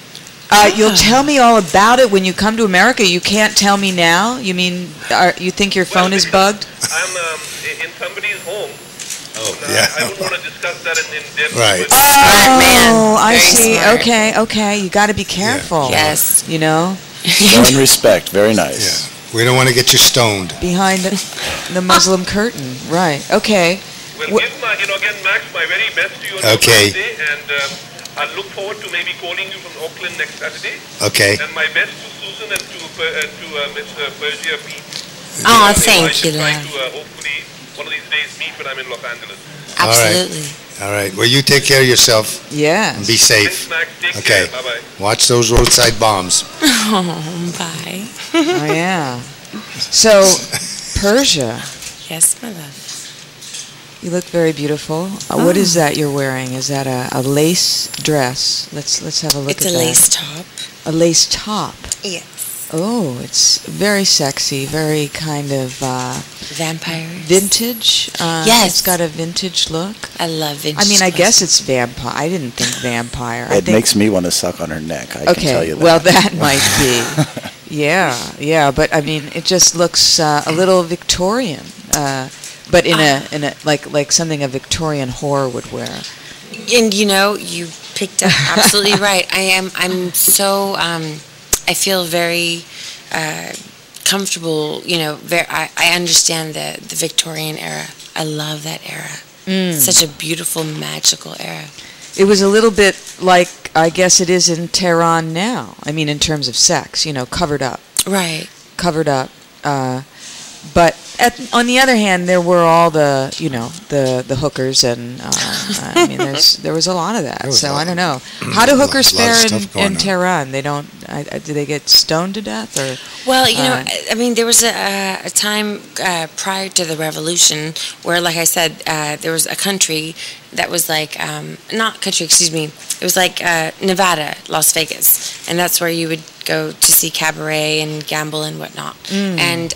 [SPEAKER 3] You'll tell me all about it when you come to America. You can't tell me now? You mean, you think your phone is bugged?
[SPEAKER 8] I'm in somebody's home.
[SPEAKER 7] Yeah.
[SPEAKER 8] I don't want to discuss that in depth.
[SPEAKER 7] Right.
[SPEAKER 3] Oh,
[SPEAKER 4] man.
[SPEAKER 3] I
[SPEAKER 4] Very
[SPEAKER 3] see.
[SPEAKER 4] smart.
[SPEAKER 3] Okay. You got to be careful.
[SPEAKER 4] Yes.
[SPEAKER 3] You know,
[SPEAKER 6] Show and respect. Very nice.
[SPEAKER 7] We don't want to get you stoned.
[SPEAKER 3] behind the Muslim curtain. Right. Okay.
[SPEAKER 8] Well, give again, Max, my very best to you on
[SPEAKER 7] Okay.
[SPEAKER 8] your birthday, and I'll look forward to maybe calling you from Auckland next Saturday.
[SPEAKER 7] Okay.
[SPEAKER 8] And my best to Susan and to Miss Persia Pete.
[SPEAKER 4] Oh,
[SPEAKER 8] I
[SPEAKER 4] thank you,
[SPEAKER 8] should try
[SPEAKER 4] love.
[SPEAKER 8] to hopefully one of these days meet when I'm in Los Angeles.
[SPEAKER 4] Absolutely.
[SPEAKER 7] All right. Well, you take care of yourself
[SPEAKER 3] Yeah.
[SPEAKER 7] and be
[SPEAKER 8] Thanks,
[SPEAKER 7] safe.
[SPEAKER 8] Max. Take
[SPEAKER 7] Okay.
[SPEAKER 8] care. Bye-bye.
[SPEAKER 7] Watch those roadside bombs.
[SPEAKER 4] Oh, bye.
[SPEAKER 3] Oh, yeah. So, Persia,
[SPEAKER 4] Yes, my love.
[SPEAKER 3] you look very beautiful. What is that you're wearing? Is that a lace dress? Let's have a look
[SPEAKER 4] It's
[SPEAKER 3] at
[SPEAKER 4] a
[SPEAKER 3] that.
[SPEAKER 4] lace top.
[SPEAKER 3] A lace top.
[SPEAKER 4] Yes.
[SPEAKER 3] Oh, it's very sexy, very kind of
[SPEAKER 4] Vampires.
[SPEAKER 3] vintage.
[SPEAKER 4] Yes.
[SPEAKER 3] It's got a vintage look.
[SPEAKER 4] I love vintage.
[SPEAKER 3] I mean, I
[SPEAKER 4] clothes.
[SPEAKER 3] guess it's vampire. I didn't think vampire. I
[SPEAKER 6] It
[SPEAKER 3] think,
[SPEAKER 6] makes me want to suck on her neck. I can tell you that.
[SPEAKER 3] well, that might be. Yeah, but I mean, it just looks a little Victorian, but in a like something a Victorian whore would wear.
[SPEAKER 4] And you picked up absolutely right. I'm so I feel very comfortable. I understand the Victorian era. I love that era. Such a beautiful, magical era.
[SPEAKER 3] It was a little bit like, I guess it is in Tehran now. I mean, in terms of sex, covered up.
[SPEAKER 4] Right.
[SPEAKER 3] Covered up. But on the other hand, there were all the, the hookers, and I mean, there was a lot of that. So I don't know. How do hookers
[SPEAKER 7] a lot of
[SPEAKER 3] fare
[SPEAKER 7] stuff going
[SPEAKER 3] in
[SPEAKER 7] on.
[SPEAKER 3] Tehran? They don't. Do they get stoned to death or?
[SPEAKER 4] Well, I mean, there was a time prior to the revolution where, like I said, there was a country that was like, not country, excuse me, it was like Nevada, Las Vegas, and that's where you would go to see cabaret and gamble and whatnot. And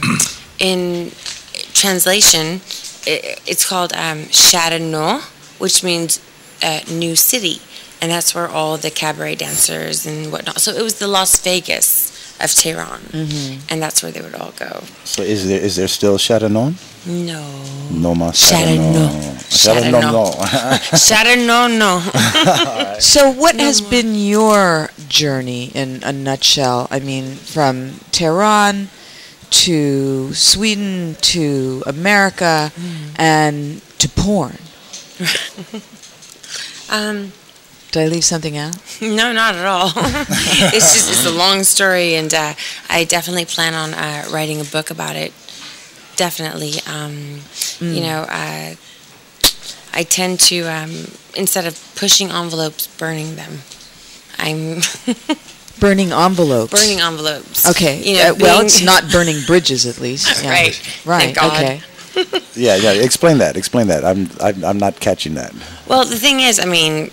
[SPEAKER 4] in translation, it's called Shahrno, which means new city. And that's where all the cabaret dancers and whatnot. So it was the Las Vegas of Tehran, and that's where they would all go.
[SPEAKER 6] So is there still Charanon?
[SPEAKER 4] No.
[SPEAKER 6] No más
[SPEAKER 4] Shahrno. Shahrno, no.
[SPEAKER 3] So what has been your journey in a nutshell? I mean, from Tehran to Sweden to America and to porn. Did I leave something out?
[SPEAKER 4] No, not at all. It's a long story, and I definitely plan on writing a book about it. Definitely. I tend to, instead of pushing envelopes, burning them. I'm
[SPEAKER 3] Burning envelopes.
[SPEAKER 4] burning envelopes.
[SPEAKER 3] Okay.
[SPEAKER 4] You know,
[SPEAKER 3] well,
[SPEAKER 4] being-
[SPEAKER 3] it's not burning bridges, at least. Yeah.
[SPEAKER 4] Right.
[SPEAKER 3] Right.
[SPEAKER 4] Thank God.
[SPEAKER 3] Okay.
[SPEAKER 6] Yeah. Explain that. I'm not catching that.
[SPEAKER 4] Well, the thing is, I mean,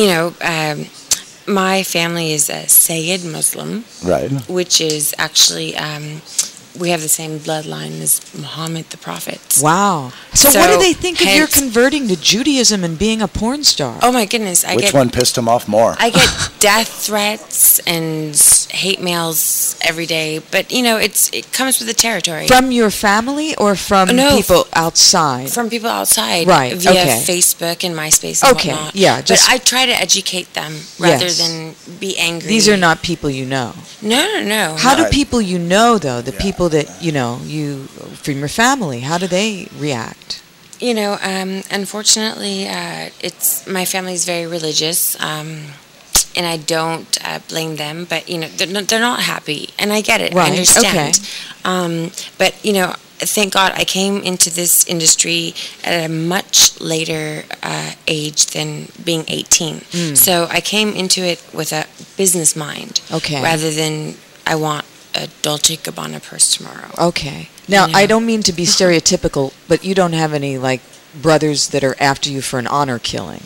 [SPEAKER 4] my family is a Sayyid Muslim,
[SPEAKER 6] Right.
[SPEAKER 4] which is actually, we have the same bloodline as Muhammad the Prophet.
[SPEAKER 3] Wow. So what do
[SPEAKER 4] So,
[SPEAKER 3] they think of your
[SPEAKER 4] hence-
[SPEAKER 3] converting to Judaism and being a porn star?
[SPEAKER 4] Oh my goodness,
[SPEAKER 6] Which one pissed him off more?
[SPEAKER 4] I get death threats and hate mails every day, but it comes with the territory.
[SPEAKER 3] From your family or from
[SPEAKER 4] No,
[SPEAKER 3] people outside?
[SPEAKER 4] From people outside,
[SPEAKER 3] Right,
[SPEAKER 4] Via
[SPEAKER 3] okay.
[SPEAKER 4] Facebook and MySpace and
[SPEAKER 3] Okay,
[SPEAKER 4] whatnot.
[SPEAKER 3] yeah, just-
[SPEAKER 4] but I try to educate them rather
[SPEAKER 3] Yes.
[SPEAKER 4] than be angry.
[SPEAKER 3] These are not people you know.
[SPEAKER 4] No.
[SPEAKER 3] How do
[SPEAKER 6] No.
[SPEAKER 3] people you know, though, the people that, you from your family, how do they react?
[SPEAKER 4] Unfortunately, it's my family's very religious, and I don't blame them. But they're not happy, and I get it.
[SPEAKER 3] Right,
[SPEAKER 4] I understand.
[SPEAKER 3] okay.
[SPEAKER 4] But thank God I came into this industry at a much later age than being 18. So I came into it with a business mind,
[SPEAKER 3] Okay.
[SPEAKER 4] rather than I want a Dolce & Gabbana purse tomorrow.
[SPEAKER 3] Okay. Now,
[SPEAKER 4] You know.
[SPEAKER 3] I don't mean to be stereotypical, but you don't have any, brothers that are after you for an honor killing.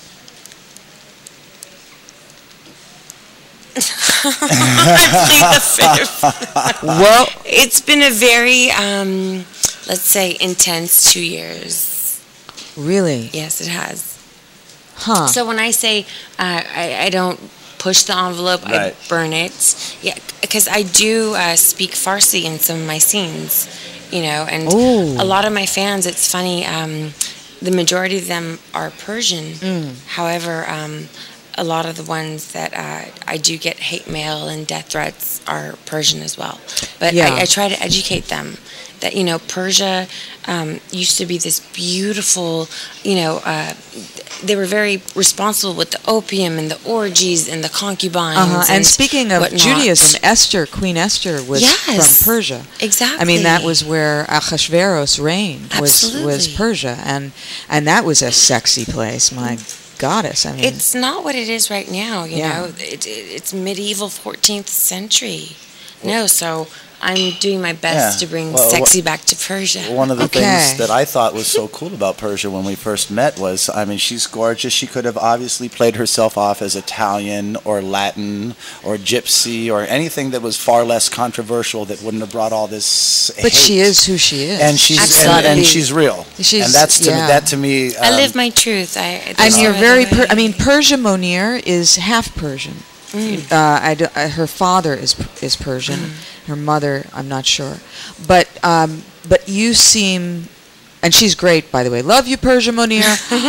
[SPEAKER 4] Plead the fifth.
[SPEAKER 3] Well,
[SPEAKER 4] It's been a very, let's say, intense 2 years.
[SPEAKER 3] really?
[SPEAKER 4] Yes, it has.
[SPEAKER 3] Huh.
[SPEAKER 4] So when I say I don't push the envelope.
[SPEAKER 6] Right.
[SPEAKER 4] I burn it. Yeah, because I do speak Farsi in some of my scenes, and a lot of my fans, it's funny, the majority of them are Persian. However, a lot of the ones that I do get hate mail and death threats are Persian as well. But I try to educate them that, Persia used to be this beautiful, they were very responsible with the opium and the orgies and the concubines.
[SPEAKER 3] And speaking of
[SPEAKER 4] whatnot.
[SPEAKER 3] Judaism, Queen Esther was from Persia.
[SPEAKER 4] Exactly.
[SPEAKER 3] I mean, that was where Ahasuerus reigned, was
[SPEAKER 4] Absolutely.
[SPEAKER 3] Persia. And that was a sexy place, my goddess. I mean,
[SPEAKER 4] it's not what it is right now, you know. It's medieval 14th century. No, so I'm doing my best to bring sexy back to Persia.
[SPEAKER 6] One of the things that I thought was so cool about Persia when we first met was, I mean, she's gorgeous. She could have obviously played herself off as Italian or Latin or Gypsy or anything that was far less controversial that wouldn't have brought all this hate.
[SPEAKER 3] But she is who she is.
[SPEAKER 6] And she's real. And that's to me.
[SPEAKER 4] I live my truth.
[SPEAKER 3] And you're very. Persia Monir is half Persian. Her father is Persian. Her mother, I'm not sure, but you seem, and she's great, by the way. Love you, Persia Monir.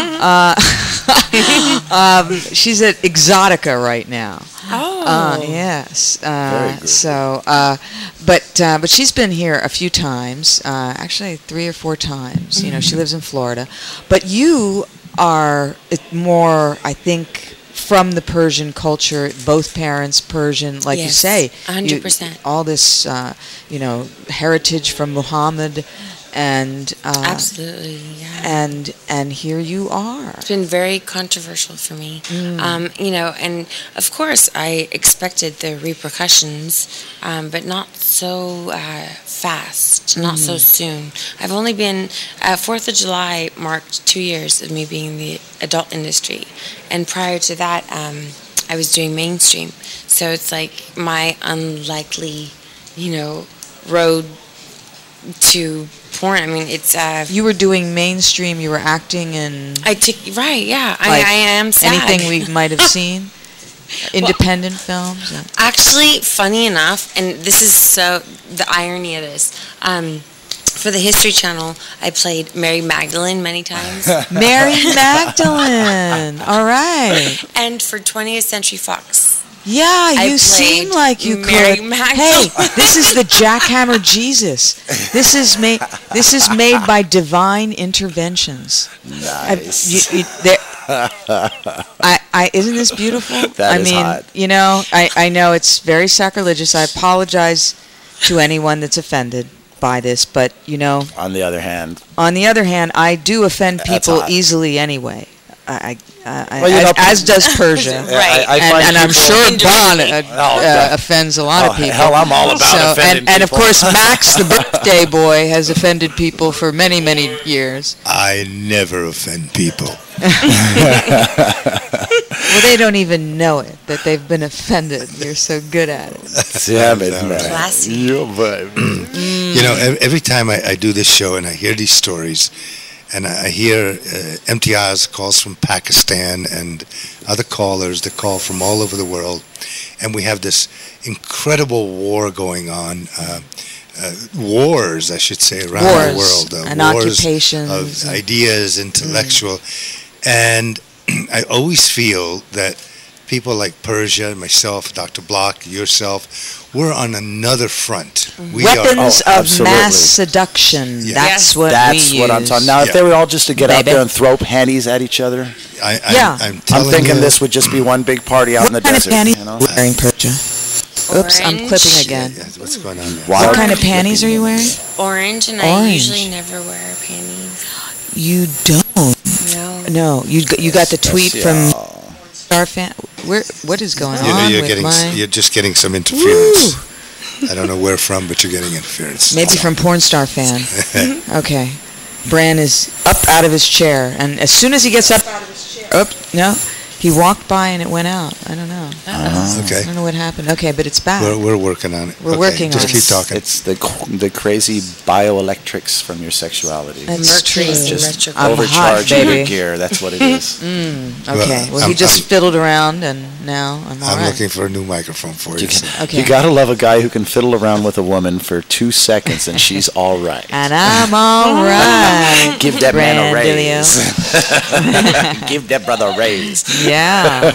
[SPEAKER 3] She's at Exotica right now.
[SPEAKER 4] Oh,
[SPEAKER 6] Very
[SPEAKER 3] yes.
[SPEAKER 6] good.
[SPEAKER 3] So, but she's been here a few times. Actually, 3 or 4 times. You know, she lives in Florida. But you are more, I think, from the Persian culture, both parents Persian, like you say.
[SPEAKER 4] 100%.
[SPEAKER 3] All this, heritage from Muhammad, and
[SPEAKER 4] absolutely, yeah.
[SPEAKER 3] And here you are.
[SPEAKER 4] It's been very controversial for me, and of course I expected the repercussions, but not so fast, not so soon. I've only been 4th of July marked 2 years of me being in the adult industry, and prior to that, I was doing mainstream. So it's like my unlikely, road to porn. I mean, it's
[SPEAKER 3] you were doing mainstream. You were acting in.
[SPEAKER 4] I am sad.
[SPEAKER 3] Anything we might have seen. Independent films.
[SPEAKER 4] Actually, funny enough, and this is so the irony of this. For the History Channel, I played Mary Magdalene many times.
[SPEAKER 3] Mary Magdalene. All right.
[SPEAKER 4] And for 20th Century Fox.
[SPEAKER 3] Yeah, you seem like you
[SPEAKER 4] Mary
[SPEAKER 3] could.
[SPEAKER 4] Magdalene.
[SPEAKER 3] Hey, this is the Jackhammer Jesus. This is made by divine interventions.
[SPEAKER 6] Nice.
[SPEAKER 3] Isn't this beautiful?
[SPEAKER 6] That is hot.
[SPEAKER 3] I know it's very sacrilegious. I apologize to anyone that's offended by this, but
[SPEAKER 6] on the other hand,
[SPEAKER 3] I do offend people easily anyway. As does Persia,
[SPEAKER 4] right?
[SPEAKER 3] And I'm sure Bon offends a lot of people.
[SPEAKER 6] Hell, I'm all about offending people.
[SPEAKER 3] And of course, Max, the birthday boy, has offended people for many, many years.
[SPEAKER 7] I never offend people.
[SPEAKER 3] Well, they don't even know it, that they've been offended. You're so good at it.
[SPEAKER 4] Classy.
[SPEAKER 7] Every time I do this show and I hear these stories, and I hear MTR's calls from Pakistan and other callers that call from all over the world, and we have this incredible war going on, wars, I should say, around the world.
[SPEAKER 3] And
[SPEAKER 7] wars
[SPEAKER 3] occupations.
[SPEAKER 7] of ideas, intellectual. And I always feel that people like Persia, myself, Dr. Block, yourself, we're on another front.
[SPEAKER 3] Weapons of mass seduction. That's what we use.
[SPEAKER 6] That's what I'm talking. Now, if they were all just to get out there and throw panties at each other,
[SPEAKER 7] I'm
[SPEAKER 6] thinking this would just be one big party out in the desert.
[SPEAKER 3] What kind of panties are you wearing, Persia? Oops, I'm clipping again.
[SPEAKER 7] Yeah, what's going on there?
[SPEAKER 3] What kind of panties are you wearing?
[SPEAKER 4] Orange, and I usually never wear panties.
[SPEAKER 3] You don't? No. You got the tweet from Starfan. What is going on
[SPEAKER 7] You're just getting some interference. Woo! I don't know where from, but you're getting interference.
[SPEAKER 3] Maybe from Porn Star Fan. Okay. Bran is up out of his chair, and as soon as he gets up out of his chair, He walked by and it went out. I don't know.
[SPEAKER 7] Okay.
[SPEAKER 3] I don't know what happened. Okay, but it's back.
[SPEAKER 7] We're working on it.
[SPEAKER 3] We're
[SPEAKER 7] Okay,
[SPEAKER 3] working
[SPEAKER 7] just
[SPEAKER 3] on
[SPEAKER 7] keep
[SPEAKER 3] it.
[SPEAKER 7] talking.
[SPEAKER 6] It's the crazy bioelectrics from your sexuality.
[SPEAKER 3] That's
[SPEAKER 4] Mercury
[SPEAKER 3] true.
[SPEAKER 4] is in
[SPEAKER 6] Just
[SPEAKER 4] retrograde.
[SPEAKER 3] I'm hot,
[SPEAKER 6] overcharging
[SPEAKER 3] baby.
[SPEAKER 6] your gear. That's what it is.
[SPEAKER 3] Okay. Well, he
[SPEAKER 7] I'm-
[SPEAKER 3] just
[SPEAKER 7] I'm-
[SPEAKER 3] fiddled around, and now I'm all
[SPEAKER 7] I'm
[SPEAKER 3] right.
[SPEAKER 7] looking for a new microphone for you.
[SPEAKER 3] Okay.
[SPEAKER 6] You gotta love a guy who can fiddle around with a woman for 2 seconds and she's all right.
[SPEAKER 3] And I'm all right.
[SPEAKER 6] Give that man a
[SPEAKER 3] Brandilio.
[SPEAKER 6] raise. Give that brother a raise.
[SPEAKER 3] Yeah.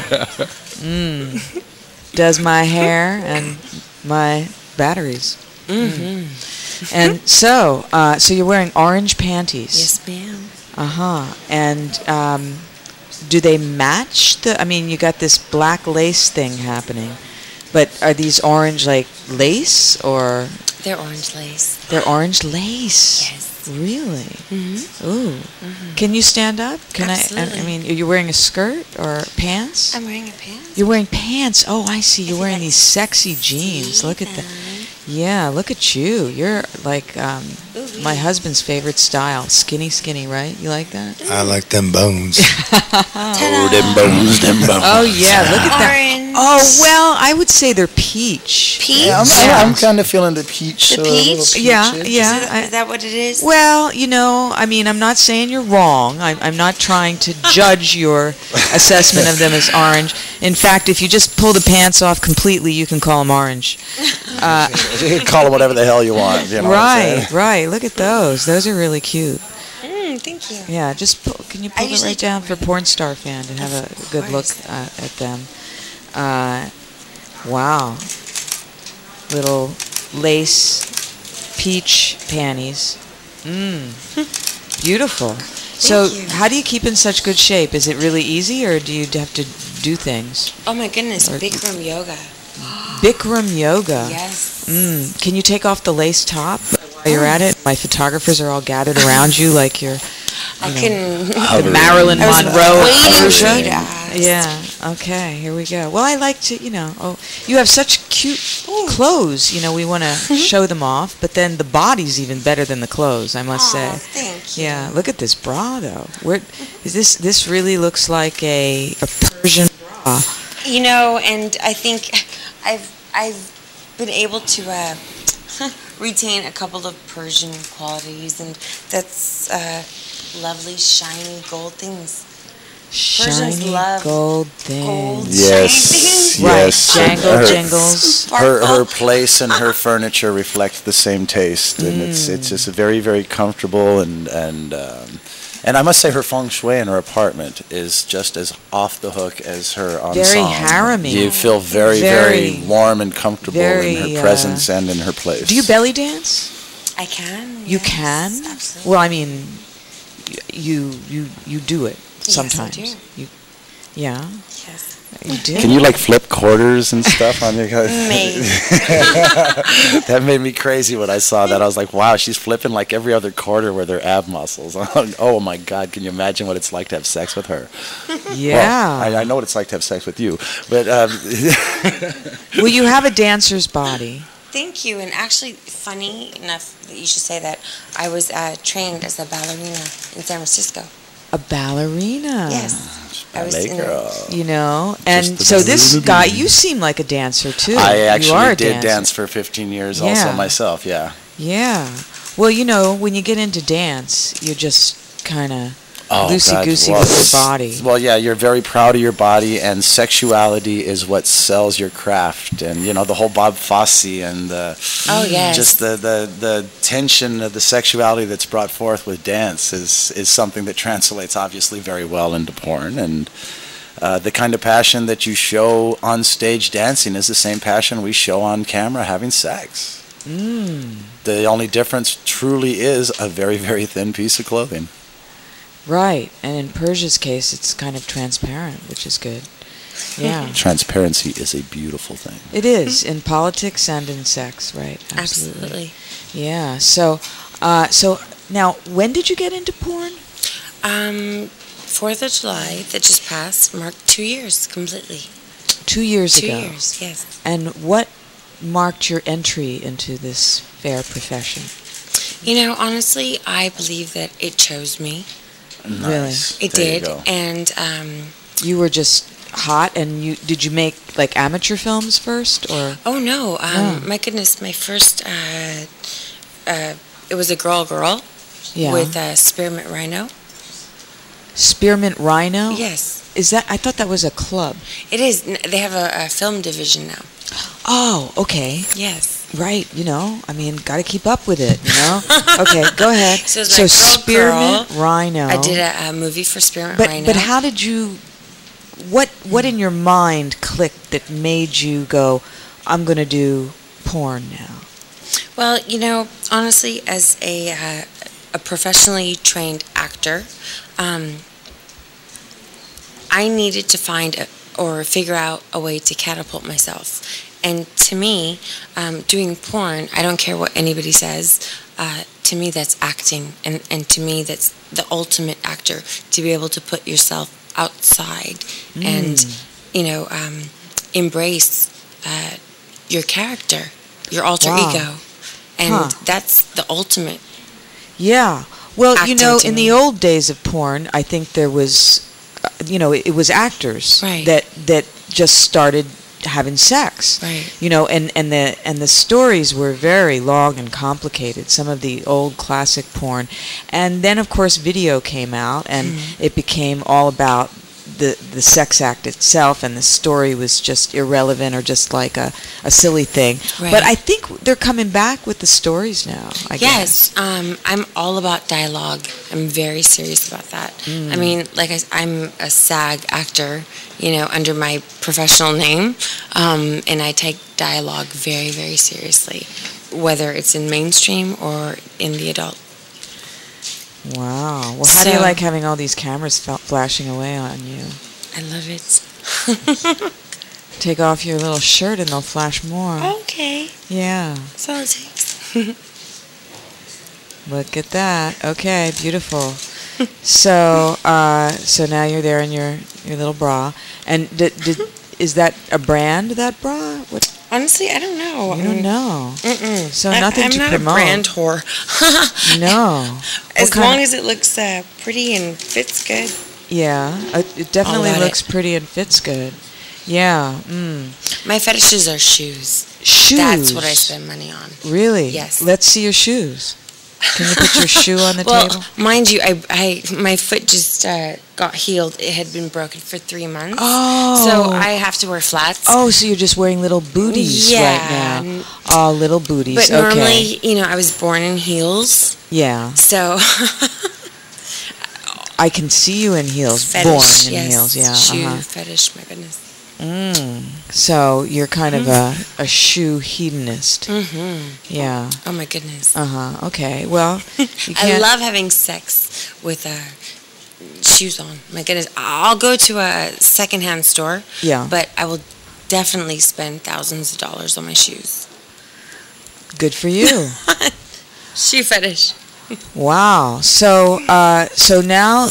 [SPEAKER 3] Does my hair and my batteries. And so you're wearing orange panties.
[SPEAKER 4] Yes, ma'am.
[SPEAKER 3] And do they match I mean, you got this black lace thing happening, but are these orange like lace or
[SPEAKER 4] They're orange lace.
[SPEAKER 3] they're orange lace?
[SPEAKER 4] Yes.
[SPEAKER 3] Really? Ooh. Can you stand up? Can
[SPEAKER 4] Absolutely.
[SPEAKER 3] I mean, are you wearing a skirt or pants?
[SPEAKER 4] I'm wearing a pants.
[SPEAKER 3] You're wearing pants. Oh, I see. You're
[SPEAKER 4] you
[SPEAKER 3] wearing
[SPEAKER 4] like
[SPEAKER 3] these sexy jeans. Look at that. Yeah, look at you. You're like my husband's favorite style. Skinny, right? You like that?
[SPEAKER 7] I like them bones.
[SPEAKER 6] Oh, them bones, them bones.
[SPEAKER 3] Oh, yeah. Look at that.
[SPEAKER 4] Orange.
[SPEAKER 3] Oh, well, I would say they're peach.
[SPEAKER 4] Peach?
[SPEAKER 6] Yeah,
[SPEAKER 3] Yeah.
[SPEAKER 6] I'm kind of feeling the peach.
[SPEAKER 4] The
[SPEAKER 6] a little
[SPEAKER 4] peach?
[SPEAKER 3] Yeah,
[SPEAKER 6] peachy.
[SPEAKER 3] yeah.
[SPEAKER 4] Is that what it is?
[SPEAKER 3] Well, you know, I mean, I'm not saying you're wrong. I'm not trying to judge your assessment of them as orange. In fact, if you just pull the pants off completely, you can call them orange.
[SPEAKER 6] You can call it whatever the hell you want. You know what I'm saying?
[SPEAKER 3] Right. Look at those. Those are really cute.
[SPEAKER 4] Thank you.
[SPEAKER 3] Yeah, just can you
[SPEAKER 4] I
[SPEAKER 3] pull it
[SPEAKER 4] usually
[SPEAKER 3] right down for Porn Star fan to have a good look at them. Wow. Little lace peach panties. Beautiful. So,
[SPEAKER 4] you.
[SPEAKER 3] how do you keep in such good shape? Is it really easy, or do you have to do things?
[SPEAKER 4] Oh my goodness, Bikram yoga.
[SPEAKER 3] Bikram yoga.
[SPEAKER 4] Yes.
[SPEAKER 3] Can you take off the lace top while you're at it? My photographers are all gathered around you like you're
[SPEAKER 4] I can.
[SPEAKER 3] the Marilyn
[SPEAKER 4] I was
[SPEAKER 3] Monroe
[SPEAKER 4] waiting for
[SPEAKER 3] version.
[SPEAKER 4] you to ask.
[SPEAKER 3] Yeah. Okay. Here we go. Well, I like to, you have such cute clothes. We want to show them off, but then the body's even better than the clothes, I must
[SPEAKER 4] Aw,
[SPEAKER 3] say.
[SPEAKER 4] thank you.
[SPEAKER 3] Yeah. Look at this bra, though. Where is this? This really looks like a Persian bra.
[SPEAKER 4] And I think I've been able to retain a couple of Persian qualities, and that's lovely, shiny gold things. Persians
[SPEAKER 3] Shiny
[SPEAKER 4] love
[SPEAKER 3] gold
[SPEAKER 4] gold.
[SPEAKER 3] things.
[SPEAKER 6] Yes,
[SPEAKER 3] Right.
[SPEAKER 6] yes.
[SPEAKER 3] Jangle jingles.
[SPEAKER 6] Her place and her furniture reflect the same taste, and it's just very, very comfortable, and I must say her feng shui in her apartment is just as off the hook as her ensemble.
[SPEAKER 3] Very harem-y.
[SPEAKER 6] You feel very, very warm and comfortable
[SPEAKER 3] very,
[SPEAKER 6] in her presence and in her place.
[SPEAKER 3] Do you belly dance?
[SPEAKER 4] I can.
[SPEAKER 3] You
[SPEAKER 4] yes,
[SPEAKER 3] can?
[SPEAKER 4] Absolutely.
[SPEAKER 3] Well, I mean, you do it
[SPEAKER 4] Yes, I
[SPEAKER 3] sometimes.
[SPEAKER 4] do.
[SPEAKER 3] Yeah,
[SPEAKER 4] Yes.
[SPEAKER 3] you do.
[SPEAKER 6] Can you flip quarters and stuff on your guys?
[SPEAKER 4] Maybe.
[SPEAKER 6] That made me crazy when I saw that. I was like, wow, she's flipping like every other quarter with her ab muscles. Oh my God, can you imagine what it's like to have sex with her?
[SPEAKER 3] Yeah.
[SPEAKER 6] Well, I know what it's like to have sex with you, but
[SPEAKER 3] Well, you have a dancer's body.
[SPEAKER 4] Thank you. And actually, funny enough that you should say that, I was trained as a ballerina in San Francisco.
[SPEAKER 3] A ballerina.
[SPEAKER 4] Yes. I was
[SPEAKER 6] ballet
[SPEAKER 4] in
[SPEAKER 6] girl.
[SPEAKER 3] And
[SPEAKER 6] Just the
[SPEAKER 3] so this
[SPEAKER 6] ballerina.
[SPEAKER 3] guy, you seem like a dancer too.
[SPEAKER 6] I
[SPEAKER 3] You are
[SPEAKER 6] actually
[SPEAKER 3] a
[SPEAKER 6] did
[SPEAKER 3] dancer.
[SPEAKER 6] dance for 15 years
[SPEAKER 3] Yeah.
[SPEAKER 6] also myself, yeah.
[SPEAKER 3] Yeah. Well, when you get into dance, you're just kind of loosey-goosey
[SPEAKER 6] well,
[SPEAKER 3] with your body.
[SPEAKER 6] Well, yeah, you're very proud of your body, and sexuality is what sells your craft. And, the whole Bob Fosse and
[SPEAKER 4] Oh, yes.
[SPEAKER 6] just the tension of the sexuality that's brought forth with dance is something that translates obviously very well into porn. And the kind of passion that you show on stage dancing is the same passion we show on camera having sex. The only difference truly is a very, very thin piece of clothing.
[SPEAKER 3] Right. And in Persia's case, it's kind of transparent, which is good. Yeah.
[SPEAKER 6] Transparency is a beautiful thing.
[SPEAKER 3] It is in politics and in sex, right?
[SPEAKER 4] Absolutely.
[SPEAKER 3] Yeah. So now, when did you get into porn?
[SPEAKER 4] 4th of July that just passed marked 2 years completely.
[SPEAKER 3] 2 years
[SPEAKER 4] 2
[SPEAKER 3] ago.
[SPEAKER 4] years, yes.
[SPEAKER 3] And what marked your entry into this fair profession?
[SPEAKER 4] Honestly, I believe that it chose me.
[SPEAKER 6] Nice.
[SPEAKER 4] It
[SPEAKER 6] There you
[SPEAKER 4] did.
[SPEAKER 6] go.
[SPEAKER 4] And
[SPEAKER 3] You were just hot, and did you make like amateur films first, or?
[SPEAKER 4] Oh no! My goodness, my first it was a girl with Spearmint Rhino.
[SPEAKER 3] Spearmint Rhino?
[SPEAKER 4] Yes.
[SPEAKER 3] Is that? I thought that was a club.
[SPEAKER 4] It is. They have a film division now.
[SPEAKER 3] Oh, okay.
[SPEAKER 4] Yes.
[SPEAKER 3] Right. I mean, got to keep up with it. Okay, go ahead.
[SPEAKER 4] So, it was
[SPEAKER 3] Spearmint Rhino.
[SPEAKER 4] I did a movie for Spearmint Rhino.
[SPEAKER 3] But how did you? What in your mind clicked that made you go, I'm going to do porn now?
[SPEAKER 4] Well, honestly, as a professionally trained actor, I needed to find or figure out a way to catapult myself. And to me, doing porn, I don't care what anybody says, to me that's acting. And to me that's the ultimate actor, to be able to put yourself outside and, embrace your character, your alter ego. And that's the ultimate.
[SPEAKER 3] Yeah. Well, in the
[SPEAKER 4] me.
[SPEAKER 3] old days of porn, I think there was, it was actors that just started having sex.
[SPEAKER 4] Right.
[SPEAKER 3] And the stories were very long and complicated, some of the old classic porn. And then of course video came out, and it became all about the sex act itself, and the story was just irrelevant or just like a silly thing.
[SPEAKER 4] Right.
[SPEAKER 3] But I think they're coming back with the stories now, I guess.
[SPEAKER 4] Yes, I'm all about dialogue. I'm very serious about that. I mean, I'm a SAG actor, under my professional name, and I take dialogue very, very seriously, whether it's in mainstream or in the adult.
[SPEAKER 3] Wow. Well, how do you like having all these cameras flashing away on you?
[SPEAKER 4] I love it.
[SPEAKER 3] Take off your little shirt and they'll flash more.
[SPEAKER 4] Okay.
[SPEAKER 3] Yeah.
[SPEAKER 4] That's all it takes.
[SPEAKER 3] Look at that. Okay, beautiful. So now you're there in your little bra. And is that a brand, that bra? What?
[SPEAKER 4] Honestly, I don't know.
[SPEAKER 3] You don't know.
[SPEAKER 4] Mm-mm.
[SPEAKER 3] So nothing to promote.
[SPEAKER 4] I'm not a brand whore.
[SPEAKER 3] No.
[SPEAKER 4] As long as it looks pretty and fits good.
[SPEAKER 3] Yeah, it definitely looks pretty and fits good. Yeah.
[SPEAKER 4] My fetishes are shoes.
[SPEAKER 3] Shoes?
[SPEAKER 4] That's what I spend money on.
[SPEAKER 3] Really?
[SPEAKER 4] Yes.
[SPEAKER 3] Let's see your shoes. Can you put your shoe on the
[SPEAKER 4] well,
[SPEAKER 3] table?
[SPEAKER 4] Mind you, my foot just got healed. It had been broken for 3 months.
[SPEAKER 3] Oh.
[SPEAKER 4] So I have to wear flats.
[SPEAKER 3] Oh, so you're just wearing little booties right now. Oh, little booties.
[SPEAKER 4] But normally, I was born in heels.
[SPEAKER 3] Yeah.
[SPEAKER 4] So
[SPEAKER 3] I can see you in heels.
[SPEAKER 4] Fetish,
[SPEAKER 3] born in heels, yeah.
[SPEAKER 4] Shoe fetish, my goodness.
[SPEAKER 3] So you're kind of a shoe hedonist. Yeah.
[SPEAKER 4] Oh my goodness.
[SPEAKER 3] Okay. Well,
[SPEAKER 4] I love having sex with shoes on. My goodness. I'll go to a secondhand store.
[SPEAKER 3] Yeah.
[SPEAKER 4] But I will definitely spend thousands of dollars on my shoes.
[SPEAKER 3] Good for you.
[SPEAKER 4] Shoe fetish.
[SPEAKER 3] Wow. So now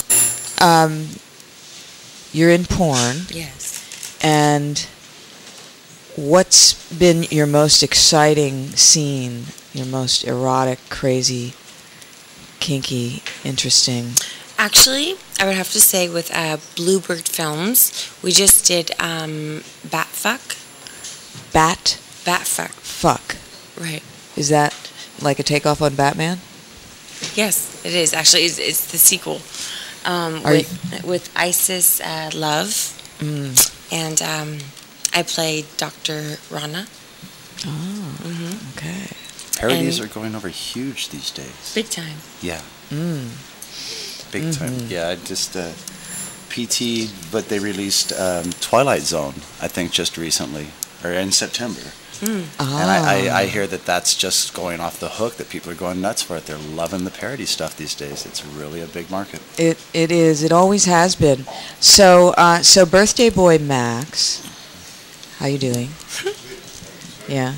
[SPEAKER 3] you're in porn.
[SPEAKER 4] Yes.
[SPEAKER 3] And what's been your most exciting scene, your most erotic, crazy, kinky, interesting?
[SPEAKER 4] Actually, I would have to say with Bluebird Films, we just did Bat Fuck.
[SPEAKER 3] Bat?
[SPEAKER 4] Bat Fuck.
[SPEAKER 3] Fuck.
[SPEAKER 4] Right.
[SPEAKER 3] Is that like a takeoff on Batman?
[SPEAKER 4] Yes, it is. Actually, it's the sequel with Isis Love. And I played Dr. Rana.
[SPEAKER 3] Oh, okay.
[SPEAKER 6] Parodies are going over huge these days.
[SPEAKER 4] Big time.
[SPEAKER 6] Yeah. Big time. Yeah, I just PT, but they released Twilight Zone, I think, just recently, or in September. And I hear that's just going off the hook, that people are going nuts for it. They're loving the parody stuff these days. It's really a big market.
[SPEAKER 3] It is. It always has been. So birthday boy Max, how you doing? Yeah.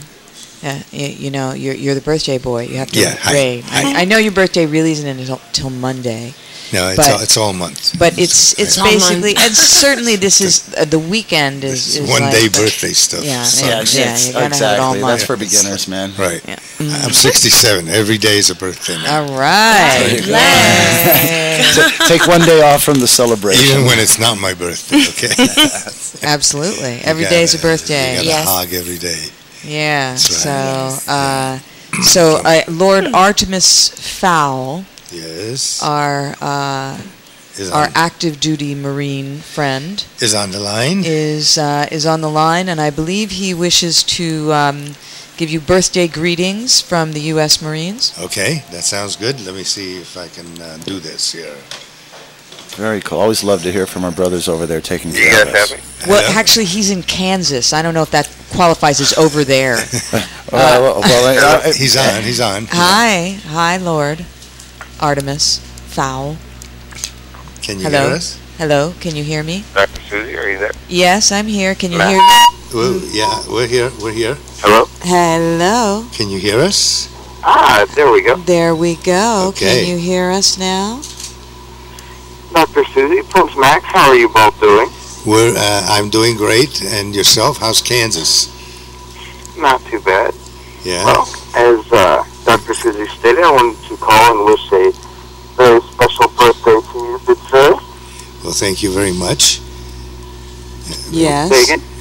[SPEAKER 3] You're the birthday boy. You have to rain. I know your birthday really isn't until Monday.
[SPEAKER 7] No,
[SPEAKER 3] But-
[SPEAKER 7] it's all month.
[SPEAKER 3] But it's
[SPEAKER 4] all
[SPEAKER 3] basically,
[SPEAKER 4] month.
[SPEAKER 3] and certainly this is the weekend
[SPEAKER 7] It's
[SPEAKER 3] is
[SPEAKER 7] one
[SPEAKER 3] like,
[SPEAKER 7] day birthday stuff.
[SPEAKER 3] Yeah,
[SPEAKER 7] So-
[SPEAKER 3] yeah,
[SPEAKER 6] it's-
[SPEAKER 3] you gotta have it all
[SPEAKER 6] exactly.
[SPEAKER 3] month.
[SPEAKER 6] That's for beginners, man.
[SPEAKER 7] Right.
[SPEAKER 3] Yeah.
[SPEAKER 7] I'm 67. Every day is a birthday now.
[SPEAKER 3] All right.
[SPEAKER 6] Take one day off from the celebration.
[SPEAKER 7] Even when it's not my birthday, okay?
[SPEAKER 3] Absolutely. Every
[SPEAKER 7] You
[SPEAKER 3] day's a
[SPEAKER 7] gotta-
[SPEAKER 3] birthday.
[SPEAKER 7] You gotta
[SPEAKER 4] Yes.
[SPEAKER 7] hog every day.
[SPEAKER 3] Yeah.
[SPEAKER 7] That's
[SPEAKER 3] So, Lord Artemis Fowl,
[SPEAKER 7] Yes.
[SPEAKER 3] our
[SPEAKER 7] Is
[SPEAKER 3] our
[SPEAKER 7] on,
[SPEAKER 3] active duty Marine friend,
[SPEAKER 7] is on the line.
[SPEAKER 3] is on the line, and I believe he wishes to give you birthday greetings from the U.S. Marines.
[SPEAKER 7] Okay, that sounds good. Let me see if I can do this here.
[SPEAKER 6] Very cool. Always love to hear from our brothers over there taking
[SPEAKER 8] You
[SPEAKER 6] care
[SPEAKER 8] guys
[SPEAKER 6] of us.
[SPEAKER 8] have me?
[SPEAKER 3] Well,
[SPEAKER 7] Hello?
[SPEAKER 3] actually, he's in Kansas. I don't know if that qualifies as over there.
[SPEAKER 7] He's on. He's on.
[SPEAKER 3] Hi, Lord Artemis Fowl.
[SPEAKER 7] Can you
[SPEAKER 3] Hello?
[SPEAKER 7] hear us?
[SPEAKER 3] Hello, can you hear me?
[SPEAKER 8] Dr. Susie, are you there?
[SPEAKER 3] Yes, I'm here. Can you
[SPEAKER 8] Matt?
[SPEAKER 3] hear me?
[SPEAKER 7] Well, yeah, we're here. We're here.
[SPEAKER 8] Hello?
[SPEAKER 3] Hello.
[SPEAKER 7] Can you hear us?
[SPEAKER 8] Ah, there we go.
[SPEAKER 3] There we go.
[SPEAKER 7] Okay.
[SPEAKER 3] Can you hear us now?
[SPEAKER 8] Dr. Susie, Prince Max, how are you both doing?
[SPEAKER 7] I'm doing great. And yourself? How's Kansas?
[SPEAKER 8] Not too bad.
[SPEAKER 7] Yeah.
[SPEAKER 8] Well, as Dr. Susie stated, I wanted to call and wish a very special birthday to you, good sir.
[SPEAKER 7] Well, thank you very much.
[SPEAKER 3] Yes.
[SPEAKER 8] Say again?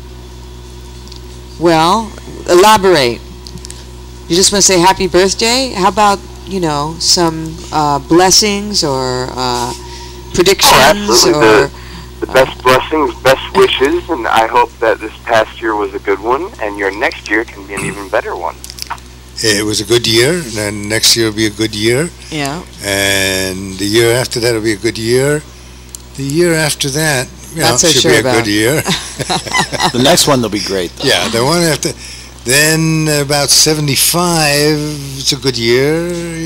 [SPEAKER 3] Well, elaborate. You just want to say happy birthday? How about, some blessings or predictions
[SPEAKER 8] absolutely.
[SPEAKER 3] or
[SPEAKER 8] The best blessings, best wishes, and I hope that this past year was a good one, and your next year can be an even better one.
[SPEAKER 7] It was a good year, and then next year will be a good year,
[SPEAKER 3] yeah.
[SPEAKER 7] and the year after that will be a good year. The year after that,
[SPEAKER 3] Not so
[SPEAKER 7] should
[SPEAKER 3] sure
[SPEAKER 7] be a
[SPEAKER 3] about.
[SPEAKER 7] good year.
[SPEAKER 6] The next one will be great. Though.
[SPEAKER 7] Yeah, the one after. Then about 75, it's a good year,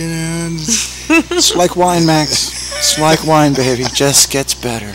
[SPEAKER 6] It's like wine, Max. It's like wine, baby. Just gets better.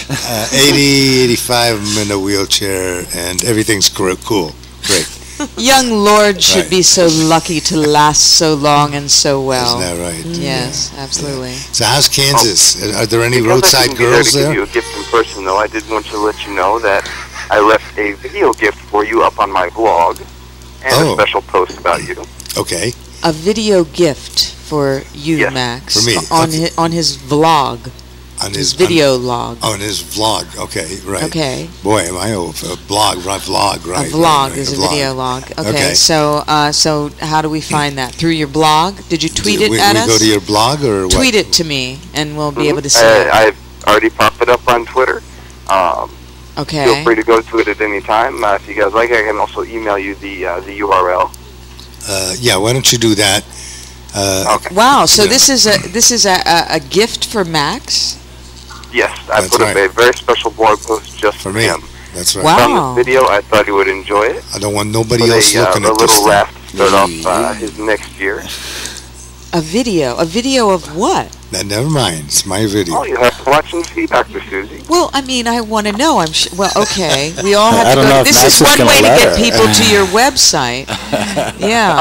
[SPEAKER 7] 80, 85, I'm in a wheelchair, and everything's cool. Great.
[SPEAKER 3] Young Lord should
[SPEAKER 7] Right.
[SPEAKER 3] be so lucky to last so long and so well.
[SPEAKER 7] Isn't that right?
[SPEAKER 3] Yes, absolutely.
[SPEAKER 7] So how's Kansas? Are there any
[SPEAKER 8] Because I
[SPEAKER 7] roadside
[SPEAKER 8] couldn't be there
[SPEAKER 7] girls
[SPEAKER 8] to give
[SPEAKER 7] there?
[SPEAKER 8] you a gift in person, though, I did want to let you know that I left a video gift for you up on my blog and
[SPEAKER 7] Oh.
[SPEAKER 8] a special post about you.
[SPEAKER 7] Okay.
[SPEAKER 3] A video gift for you,
[SPEAKER 8] Yes.
[SPEAKER 3] Max.
[SPEAKER 7] For me,
[SPEAKER 3] On
[SPEAKER 7] okay.
[SPEAKER 3] his vlog.
[SPEAKER 7] On
[SPEAKER 3] His video log.
[SPEAKER 7] On his vlog. Okay, right.
[SPEAKER 3] Okay.
[SPEAKER 7] Boy, am I old. A vlog, right? Vlog, right?
[SPEAKER 3] A vlog
[SPEAKER 7] right,
[SPEAKER 3] is a
[SPEAKER 7] vlog.
[SPEAKER 3] video log. Okay.
[SPEAKER 7] Okay.
[SPEAKER 3] So how do we find that? Through your blog? Did you tweet it
[SPEAKER 7] we,
[SPEAKER 3] at
[SPEAKER 7] we
[SPEAKER 3] us?
[SPEAKER 7] go to your blog or what?
[SPEAKER 3] Tweet it to me, and we'll be able to see it.
[SPEAKER 8] I've already popped it up on Twitter.
[SPEAKER 3] Okay.
[SPEAKER 8] Feel free to go to it at any time. If you guys like, I can also email you the URL.
[SPEAKER 7] Yeah, why don't you do that?
[SPEAKER 8] Okay.
[SPEAKER 3] Wow. So
[SPEAKER 7] Yeah.
[SPEAKER 3] this is a gift for Max.
[SPEAKER 8] Yes, I
[SPEAKER 7] That's
[SPEAKER 8] put up
[SPEAKER 7] right.
[SPEAKER 8] a very special blog post just
[SPEAKER 7] For
[SPEAKER 8] for
[SPEAKER 7] me.
[SPEAKER 8] him.
[SPEAKER 7] That's right.
[SPEAKER 3] Wow.
[SPEAKER 8] From this video, I thought he would enjoy it.
[SPEAKER 7] I don't want nobody
[SPEAKER 8] With
[SPEAKER 7] else
[SPEAKER 8] a
[SPEAKER 7] looking at this
[SPEAKER 8] little
[SPEAKER 7] thing.
[SPEAKER 8] laugh to start off his next year.
[SPEAKER 3] A video of what?
[SPEAKER 7] Now, never mind. It's my video.
[SPEAKER 8] Oh, you have to watch and see, Dr. Susie.
[SPEAKER 3] Well, I mean, I want to know. I'm sure. Well, okay. We all have
[SPEAKER 6] I
[SPEAKER 3] to
[SPEAKER 6] don't
[SPEAKER 3] go.
[SPEAKER 6] know if
[SPEAKER 3] This
[SPEAKER 6] Max
[SPEAKER 3] is
[SPEAKER 6] is
[SPEAKER 3] one
[SPEAKER 6] gonna
[SPEAKER 3] way to
[SPEAKER 6] let
[SPEAKER 3] get
[SPEAKER 6] her.
[SPEAKER 3] people to your website. Yeah.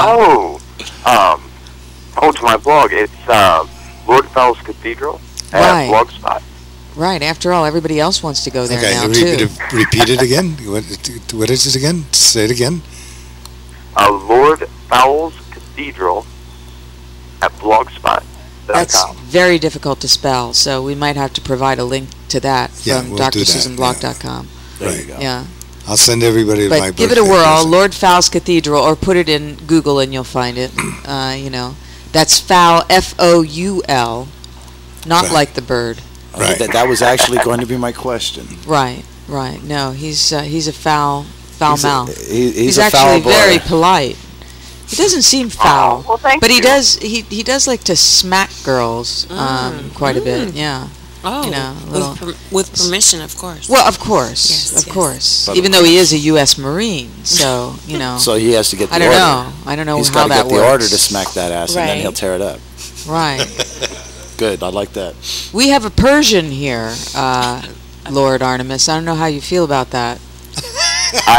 [SPEAKER 8] To my blog. It's Lord Fowles Cathedral at
[SPEAKER 3] Right.
[SPEAKER 8] Blogspot.
[SPEAKER 3] Right. After all, everybody else wants to go there
[SPEAKER 7] Okay,
[SPEAKER 3] now
[SPEAKER 7] repeat,
[SPEAKER 3] too.
[SPEAKER 7] repeat it again. What is it again? Say it again.
[SPEAKER 8] Lord Fowles Cathedral at Blogspot.com.
[SPEAKER 3] That's very difficult to spell, so we might have to provide a link to that
[SPEAKER 7] Yeah,
[SPEAKER 3] from
[SPEAKER 7] we'll do that,
[SPEAKER 3] drsusanblock.com.
[SPEAKER 6] There you go.
[SPEAKER 3] Yeah.
[SPEAKER 7] I'll send everybody
[SPEAKER 3] But
[SPEAKER 7] my
[SPEAKER 3] give it a
[SPEAKER 7] birthday
[SPEAKER 3] whirl,
[SPEAKER 7] present.
[SPEAKER 3] Lord Fowles Cathedral, or put it in Google and you'll find it. That's Fowl, Foul, not
[SPEAKER 7] Right.
[SPEAKER 3] like the bird.
[SPEAKER 7] Right.
[SPEAKER 6] That was actually going to be my question.
[SPEAKER 3] Right. No, he's a foul mouth.
[SPEAKER 6] He's
[SPEAKER 3] He's
[SPEAKER 6] a foul
[SPEAKER 3] actually
[SPEAKER 6] boy.
[SPEAKER 3] very polite. He doesn't seem foul,
[SPEAKER 8] well, thank
[SPEAKER 3] but he
[SPEAKER 8] you.
[SPEAKER 3] does. He does like to smack girls quite a bit. Yeah.
[SPEAKER 4] Oh,
[SPEAKER 3] little-
[SPEAKER 4] with permission, of course.
[SPEAKER 3] Well, of course,
[SPEAKER 4] Yes,
[SPEAKER 3] of
[SPEAKER 4] yes.
[SPEAKER 3] course.
[SPEAKER 6] But-
[SPEAKER 3] Even though he is a U.S. Marine, so
[SPEAKER 6] So he has to get the
[SPEAKER 3] I don't
[SPEAKER 6] order.
[SPEAKER 3] know. I don't know
[SPEAKER 6] He's
[SPEAKER 3] how
[SPEAKER 6] got to
[SPEAKER 3] that
[SPEAKER 6] get the
[SPEAKER 3] works.
[SPEAKER 6] order to smack that ass, and then
[SPEAKER 4] Right.
[SPEAKER 6] he'll tear it up.
[SPEAKER 3] Right.
[SPEAKER 6] Good, I like that.
[SPEAKER 3] We have a Persian here, Lord Artemis. I don't know how you feel about that.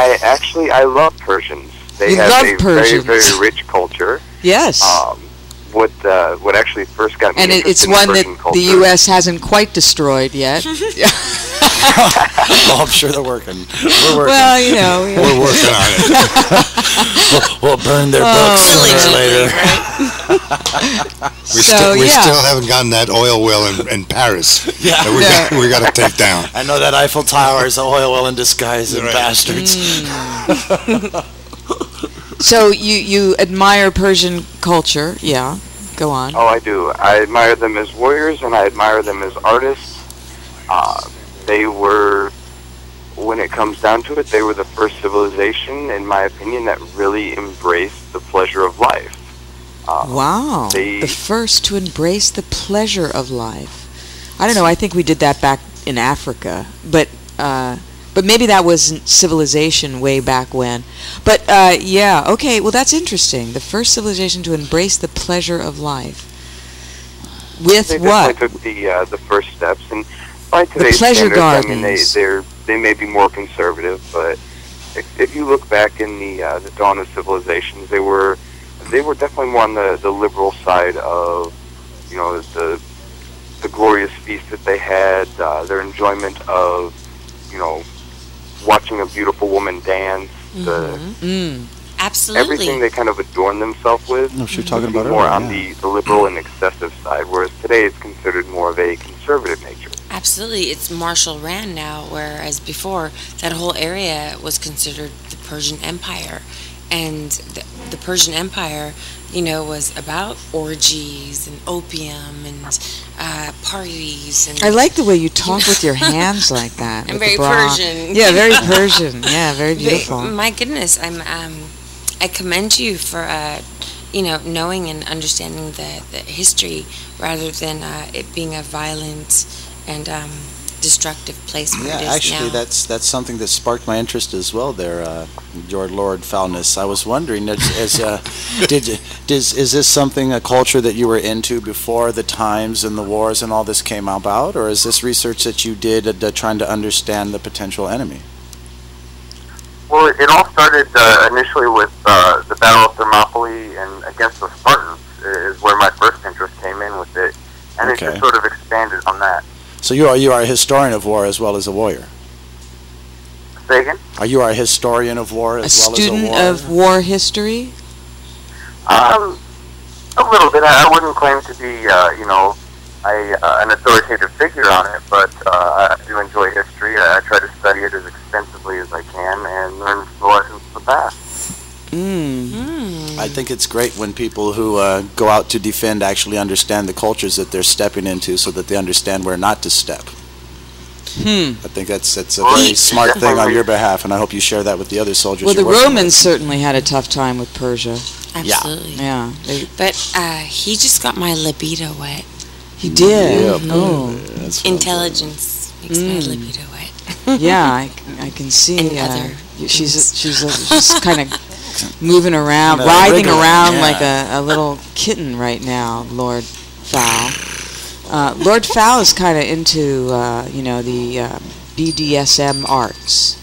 [SPEAKER 8] I love Persians. They
[SPEAKER 3] You
[SPEAKER 8] have
[SPEAKER 3] love
[SPEAKER 8] a
[SPEAKER 3] Persians.
[SPEAKER 8] very, very rich culture.
[SPEAKER 3] Yes.
[SPEAKER 9] what actually first got me
[SPEAKER 3] And it's
[SPEAKER 9] interested in
[SPEAKER 3] one that
[SPEAKER 9] Persian culture.
[SPEAKER 3] the U.S. hasn't quite destroyed yet.
[SPEAKER 6] Oh, I'm sure they're working. We're working.
[SPEAKER 3] Well, you know. Yeah.
[SPEAKER 7] We're working on it.
[SPEAKER 6] We'll burn their books sooner or later.
[SPEAKER 7] We still haven't gotten that oil well in Paris.
[SPEAKER 6] Yeah.
[SPEAKER 7] That we got to take down.
[SPEAKER 6] I know that Eiffel Tower is a oil well in disguise, and
[SPEAKER 7] Right.
[SPEAKER 6] bastards.
[SPEAKER 3] So you admire Persian culture, yeah? Go on.
[SPEAKER 9] Oh, I do. I admire them as warriors, and I admire them as artists. They were, when it comes down to it, they were the first civilization, in my opinion, that really embraced the pleasure of life.
[SPEAKER 3] Wow, the first to embrace the pleasure of life. I don't know. I think we did that back in Africa, but maybe that wasn't civilization way back when. But yeah, okay. Well, that's interesting. The first civilization to embrace the pleasure of life. With
[SPEAKER 9] they
[SPEAKER 3] what?
[SPEAKER 9] definitely took the first steps, and by today's
[SPEAKER 3] pleasure
[SPEAKER 9] standards, I mean,
[SPEAKER 3] gardens.
[SPEAKER 9] they may be more conservative, but if you look back in the dawn of civilizations, they were definitely more on the liberal side of, you know, the glorious feast that they had, their enjoyment of, you know, watching a beautiful woman dance,
[SPEAKER 4] Absolutely.
[SPEAKER 9] everything they kind of adorn themselves with.
[SPEAKER 6] No, you're talking about
[SPEAKER 9] more
[SPEAKER 6] earlier,
[SPEAKER 9] on the liberal and excessive side, whereas today it's considered more of a conservative nature.
[SPEAKER 4] Absolutely. It's Marshall Rand now, whereas before that whole area was considered the Persian Empire. And the Persian Empire, you know, was about orgies and opium and parties. And
[SPEAKER 3] I like the way you talk with your hands like that.
[SPEAKER 4] I'm
[SPEAKER 3] with
[SPEAKER 4] very
[SPEAKER 3] the bra.
[SPEAKER 4] Persian.
[SPEAKER 3] Yeah, very Persian. Yeah, very beautiful.
[SPEAKER 4] My goodness, I commend you for you know, knowing and understanding the history rather than it being a violent and destructive place where it is
[SPEAKER 6] actually,
[SPEAKER 4] now.
[SPEAKER 6] that's something that sparked my interest as well. There, your Lord Foulness. I was wondering, is this something, a culture that you were into before the times and the wars and all this came about, or is this research that you did trying to understand the potential enemy?
[SPEAKER 9] Well, it all started initially with the Battle of Thermopylae and against the Spartans is where my first interest came in with it, and it just sort of expanded on that.
[SPEAKER 6] So you are a historian of war as well as a warrior.
[SPEAKER 9] Say again?
[SPEAKER 6] You are a historian of war as well as a warrior?
[SPEAKER 3] A student of war history?
[SPEAKER 9] A little bit. I wouldn't claim to be, you know, an authoritative figure on it, but I do enjoy history. I try to study it as extensively as I can and learn the lessons of the past.
[SPEAKER 6] I think it's great when people who go out to defend actually understand the cultures that they're stepping into so that they understand where not to step. I think that's a very smart thing on your behalf, and I hope you share that with the other soldiers.
[SPEAKER 3] Well, the
[SPEAKER 6] you're working
[SPEAKER 3] Romans
[SPEAKER 6] with.
[SPEAKER 3] certainly had a tough time with Persia.
[SPEAKER 4] Absolutely.
[SPEAKER 3] Yeah.
[SPEAKER 4] But he just got my libido wet.
[SPEAKER 3] He did.
[SPEAKER 6] Yeah,
[SPEAKER 3] Oh.
[SPEAKER 6] that's
[SPEAKER 4] Intelligence makes my libido wet.
[SPEAKER 3] Yeah, I can see.
[SPEAKER 4] And other
[SPEAKER 3] She's kind of moving around,
[SPEAKER 6] Kinda
[SPEAKER 3] writhing
[SPEAKER 6] wriggling,
[SPEAKER 3] around
[SPEAKER 6] yeah.
[SPEAKER 3] like a little kitten right now, Lord Fowl. Lord Fowl is kind of into, you know, the BDSM arts.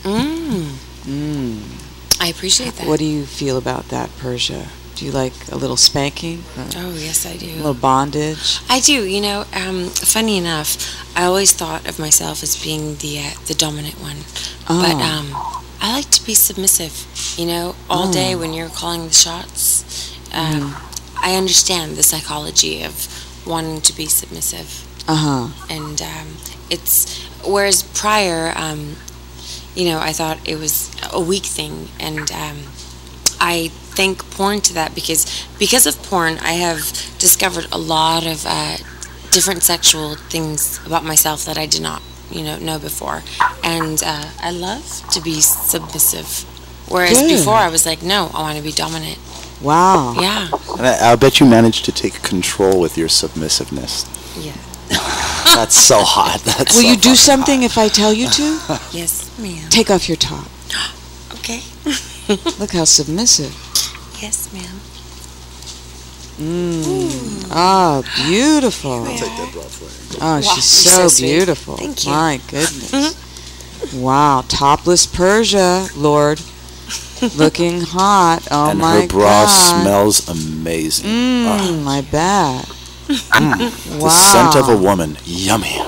[SPEAKER 4] I appreciate that.
[SPEAKER 3] What do you feel about that, Persia? Do you like a little spanking?
[SPEAKER 4] Oh, yes, I
[SPEAKER 3] A
[SPEAKER 4] do.
[SPEAKER 3] little bondage?
[SPEAKER 4] I do. You know, funny enough, I always thought of myself as being the dominant one. But I like to be submissive. You know, all day when you're calling the shots, I understand the psychology of wanting to be submissive. And it's whereas prior, you know, I thought it was a weak thing, and I thank porn to that because of porn, I have discovered a lot of different sexual things about myself that I did not, you know before, and I love to be submissive. Whereas before, I was like, no, I want to be dominant.
[SPEAKER 3] Wow.
[SPEAKER 4] Yeah.
[SPEAKER 6] And I'll bet you managed to take control with your submissiveness.
[SPEAKER 4] Yeah.
[SPEAKER 6] That's so hot. That's
[SPEAKER 3] Will
[SPEAKER 6] so
[SPEAKER 3] you do
[SPEAKER 6] fucking
[SPEAKER 3] something if I tell you to?
[SPEAKER 4] Yes, ma'am.
[SPEAKER 3] Take off your top.
[SPEAKER 4] Okay.
[SPEAKER 3] Look how submissive.
[SPEAKER 4] Yes, ma'am.
[SPEAKER 3] Ah, beautiful.
[SPEAKER 6] I'll take that broad for you.
[SPEAKER 3] Oh,
[SPEAKER 4] Wow,
[SPEAKER 3] she's
[SPEAKER 4] you're
[SPEAKER 3] so
[SPEAKER 4] so sweet.
[SPEAKER 3] beautiful.
[SPEAKER 4] Thank you.
[SPEAKER 3] My goodness. Wow, topless Persia, Lord. Looking hot. Oh
[SPEAKER 6] and
[SPEAKER 3] my
[SPEAKER 6] her bra
[SPEAKER 3] God.
[SPEAKER 6] smells amazing.
[SPEAKER 3] I bet.
[SPEAKER 6] The
[SPEAKER 3] Wow.
[SPEAKER 6] scent of a woman. Yummy.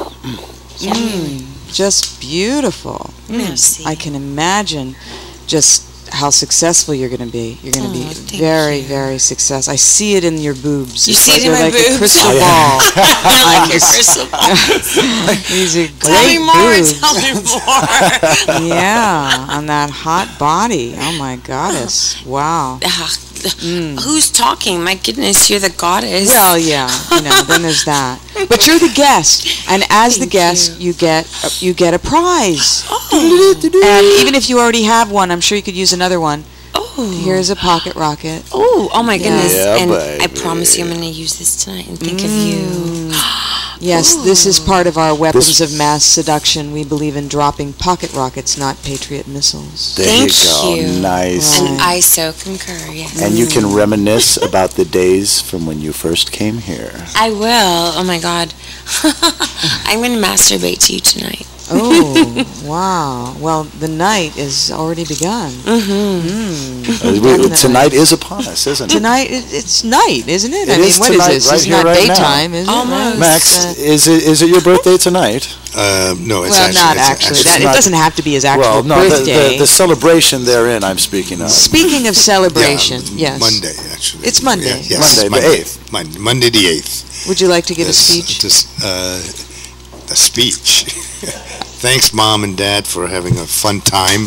[SPEAKER 3] Just beautiful.
[SPEAKER 4] Merci.
[SPEAKER 3] I can imagine just how successful you're going to be. You're going to be
[SPEAKER 4] thank
[SPEAKER 3] very,
[SPEAKER 4] you.
[SPEAKER 3] very successful. I see it in your boobs.
[SPEAKER 4] You
[SPEAKER 3] It's
[SPEAKER 4] see
[SPEAKER 3] like
[SPEAKER 4] it in
[SPEAKER 3] they're
[SPEAKER 4] my
[SPEAKER 3] like a
[SPEAKER 4] boobs?
[SPEAKER 3] crystal
[SPEAKER 6] Oh,
[SPEAKER 3] ball.
[SPEAKER 4] I like your
[SPEAKER 3] just-
[SPEAKER 4] crystal ball.
[SPEAKER 3] These are
[SPEAKER 4] Tell me
[SPEAKER 3] great
[SPEAKER 4] more.
[SPEAKER 3] boobs.
[SPEAKER 4] Tell me more.
[SPEAKER 3] Yeah, on that hot body. Oh my goddess. Wow.
[SPEAKER 4] Who's talking? My goodness, you're the goddess.
[SPEAKER 3] Well, yeah, then there's that. But you're the guest, and as the guest, you get a prize. And even if you already have one, I'm sure you could use another one. Here's a pocket rocket.
[SPEAKER 4] Oh my goodness.
[SPEAKER 6] Yeah,
[SPEAKER 4] and I
[SPEAKER 6] baby.
[SPEAKER 4] promise you I'm going to use this tonight and think of you.
[SPEAKER 3] Yes, this is part of our weapons of mass seduction. We believe in dropping pocket rockets, not Patriot missiles.
[SPEAKER 6] There
[SPEAKER 4] Thank
[SPEAKER 6] you go.
[SPEAKER 4] you.
[SPEAKER 6] Nice.
[SPEAKER 4] And I so concur, yes.
[SPEAKER 6] And you can reminisce about the days from when you first came here.
[SPEAKER 4] I will. Oh my God. I'm going to masturbate to you tonight.
[SPEAKER 3] Oh, wow. Well, the night is already begun.
[SPEAKER 6] Tonight is upon us, isn't it?
[SPEAKER 3] Tonight, it's night, isn't it?
[SPEAKER 6] It
[SPEAKER 3] I mean,
[SPEAKER 6] is
[SPEAKER 3] what is
[SPEAKER 6] tonight,
[SPEAKER 3] this?
[SPEAKER 6] right
[SPEAKER 3] It's
[SPEAKER 6] here,
[SPEAKER 3] not
[SPEAKER 6] right now.
[SPEAKER 3] daytime, is it?
[SPEAKER 4] Almost.
[SPEAKER 6] Max, is it your birthday tonight?
[SPEAKER 7] No, it's
[SPEAKER 3] Well, not actually.
[SPEAKER 6] it's
[SPEAKER 3] That, it
[SPEAKER 6] not-
[SPEAKER 3] doesn't have to be his actual
[SPEAKER 6] Well, no,
[SPEAKER 3] birthday.
[SPEAKER 6] the celebration therein I'm speaking of.
[SPEAKER 3] Speaking of celebration, yes.
[SPEAKER 7] Monday, actually.
[SPEAKER 3] It's Monday.
[SPEAKER 7] Yeah, yes,
[SPEAKER 6] Monday, the 8th.
[SPEAKER 7] Monday the 8th.
[SPEAKER 3] Would you like to give a
[SPEAKER 7] Yes,
[SPEAKER 3] speech?
[SPEAKER 7] A speech. Thanks, Mom and Dad, for having a fun time.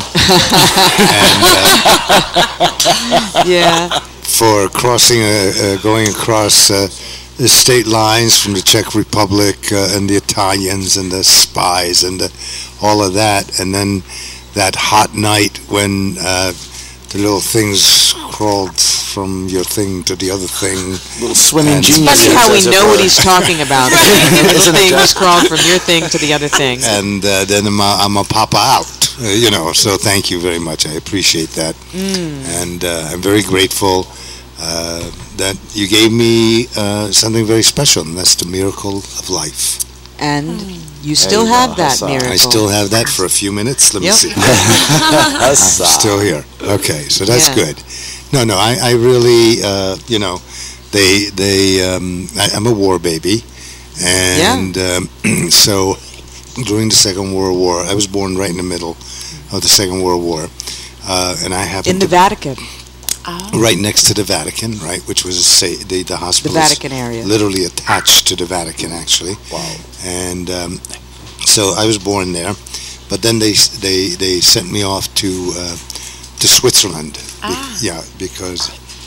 [SPEAKER 7] And
[SPEAKER 3] Yeah.
[SPEAKER 7] for going across the state lines from the Czech Republic and the Italians and the spies and all of that. And then that hot night when the little things crawled from your thing to the other thing.
[SPEAKER 6] Little swimming
[SPEAKER 7] And-
[SPEAKER 6] geniuses.
[SPEAKER 3] Funny how we
[SPEAKER 6] as it
[SPEAKER 3] know
[SPEAKER 6] were.
[SPEAKER 3] what he's talking about. The little things crawled from your thing to the other thing.
[SPEAKER 7] And then I'm a papa out, so thank you very much. I appreciate that. And I'm very grateful that you gave me something very special, and that's the miracle of life.
[SPEAKER 3] And you still
[SPEAKER 6] you go,
[SPEAKER 3] have that
[SPEAKER 6] Hassan.
[SPEAKER 3] miracle.
[SPEAKER 7] I still have that for a few minutes. Let me
[SPEAKER 3] Yep.
[SPEAKER 7] see. I'm still here. Okay, so that's
[SPEAKER 3] Yeah.
[SPEAKER 7] good. No, I really, I'm a war baby, and so during the Second World War, I was born right in the middle of the Second World War, and I happened
[SPEAKER 3] In the
[SPEAKER 7] to
[SPEAKER 3] Vatican.
[SPEAKER 7] right next to the Vatican, right, which was the hospital.
[SPEAKER 3] The Vatican area.
[SPEAKER 7] Literally attached to the Vatican, actually.
[SPEAKER 6] Wow.
[SPEAKER 7] And so I was born there, but then they sent me off to Switzerland. Yeah, because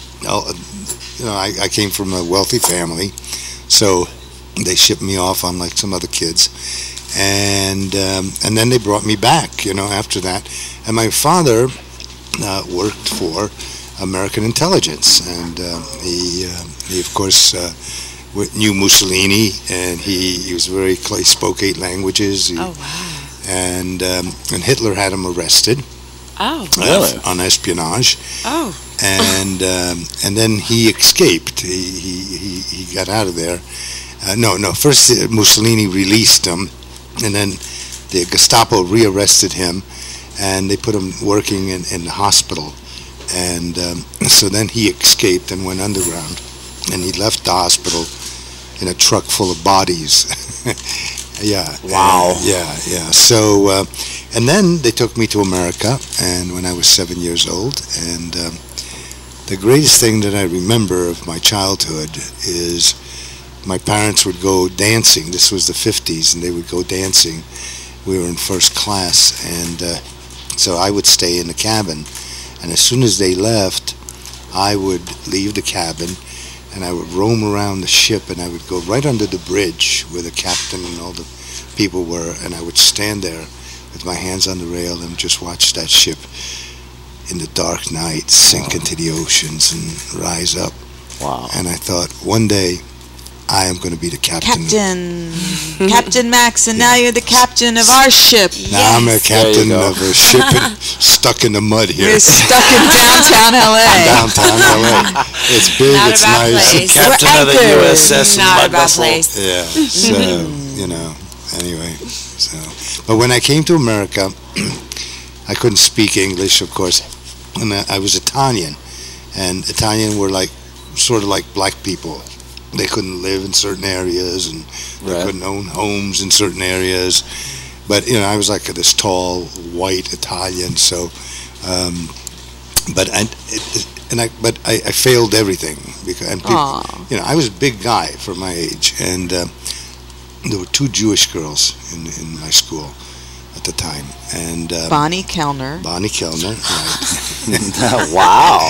[SPEAKER 7] I came from a wealthy family, so they shipped me off unlike some other kids, and then they brought me back. After that, and my father worked for American intelligence, and he of course knew Mussolini, and he spoke 8 languages.
[SPEAKER 4] Oh, wow.
[SPEAKER 7] And Hitler had him arrested.
[SPEAKER 4] Oh.
[SPEAKER 6] Really?
[SPEAKER 7] On espionage.
[SPEAKER 4] Oh.
[SPEAKER 7] And then he escaped. He got out of there. No. First Mussolini released him, and then the Gestapo rearrested him, and they put him working in the hospital. And so then he escaped and went underground, and he left the hospital in a truck full of bodies. Yeah.
[SPEAKER 6] Wow.
[SPEAKER 7] Yeah. So, and then they took me to America, and when I was 7 years old, and the greatest thing that I remember of my childhood is my parents would go dancing. This was the 50s, and they would go dancing. We were in first class, and so I would stay in the cabin, and as soon as they left, I would leave the cabin, and I would roam around the ship, and I would go right under the bridge where the captain and all the people were, and I would stand there with my hands on the rail and just watch that ship in the dark night sink into the oceans and rise up.
[SPEAKER 6] Wow.
[SPEAKER 7] And I thought, one day, I am going to be the captain.
[SPEAKER 3] Captain Max, and now you're the captain of our ship.
[SPEAKER 7] Now I'm a captain
[SPEAKER 6] go.
[SPEAKER 7] of a ship stuck in the mud here.
[SPEAKER 3] You're stuck in downtown LA.
[SPEAKER 7] Downtown LA. It's big,
[SPEAKER 4] Not a
[SPEAKER 7] it's
[SPEAKER 4] bad
[SPEAKER 7] nice.
[SPEAKER 4] place.
[SPEAKER 6] Captain of the
[SPEAKER 3] anchored.
[SPEAKER 6] USS
[SPEAKER 4] Not a
[SPEAKER 6] Mud
[SPEAKER 4] bad
[SPEAKER 6] Vessel.
[SPEAKER 4] place.
[SPEAKER 7] Yeah, so, anyway, so. But when I came to America, I couldn't speak English, of course, and I was Italian, and Italian were like sort of like black people. They couldn't live in certain areas, and they couldn't own homes in certain areas. But I was like this tall white Italian. So, but I failed everything because people, I was a big guy for my age, and there were 2 Jewish girls in my school at the time, and
[SPEAKER 3] Bonnie Kellner.
[SPEAKER 7] Bonnie Kellner, right.
[SPEAKER 6] Wow.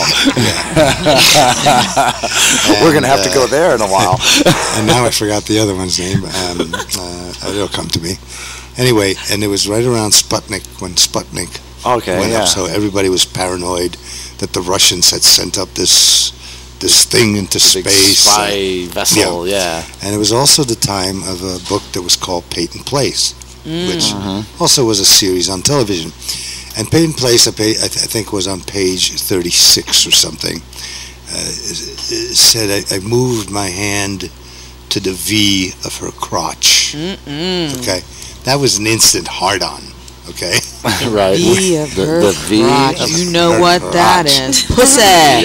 [SPEAKER 6] We're going to have to go there in a while.
[SPEAKER 7] And now I forgot the other one's name. It'll come to me. Anyway, and it was right around Sputnik, when Sputnik went up, so everybody was paranoid that the Russians had sent up this thing into space.
[SPEAKER 6] Spy vessel,
[SPEAKER 7] And it was also the time of a book that was called Peyton Place, which also was a series on television. And Peyton Place, I think, was on page 36 or something. It said, I moved my hand to the V of her crotch. Okay? That was an instant hard-on. Okay?
[SPEAKER 6] Right.
[SPEAKER 3] V of her
[SPEAKER 6] the V
[SPEAKER 3] crotch.
[SPEAKER 6] of
[SPEAKER 3] You know
[SPEAKER 6] her
[SPEAKER 3] what
[SPEAKER 6] crotch.
[SPEAKER 3] that is. Pussy!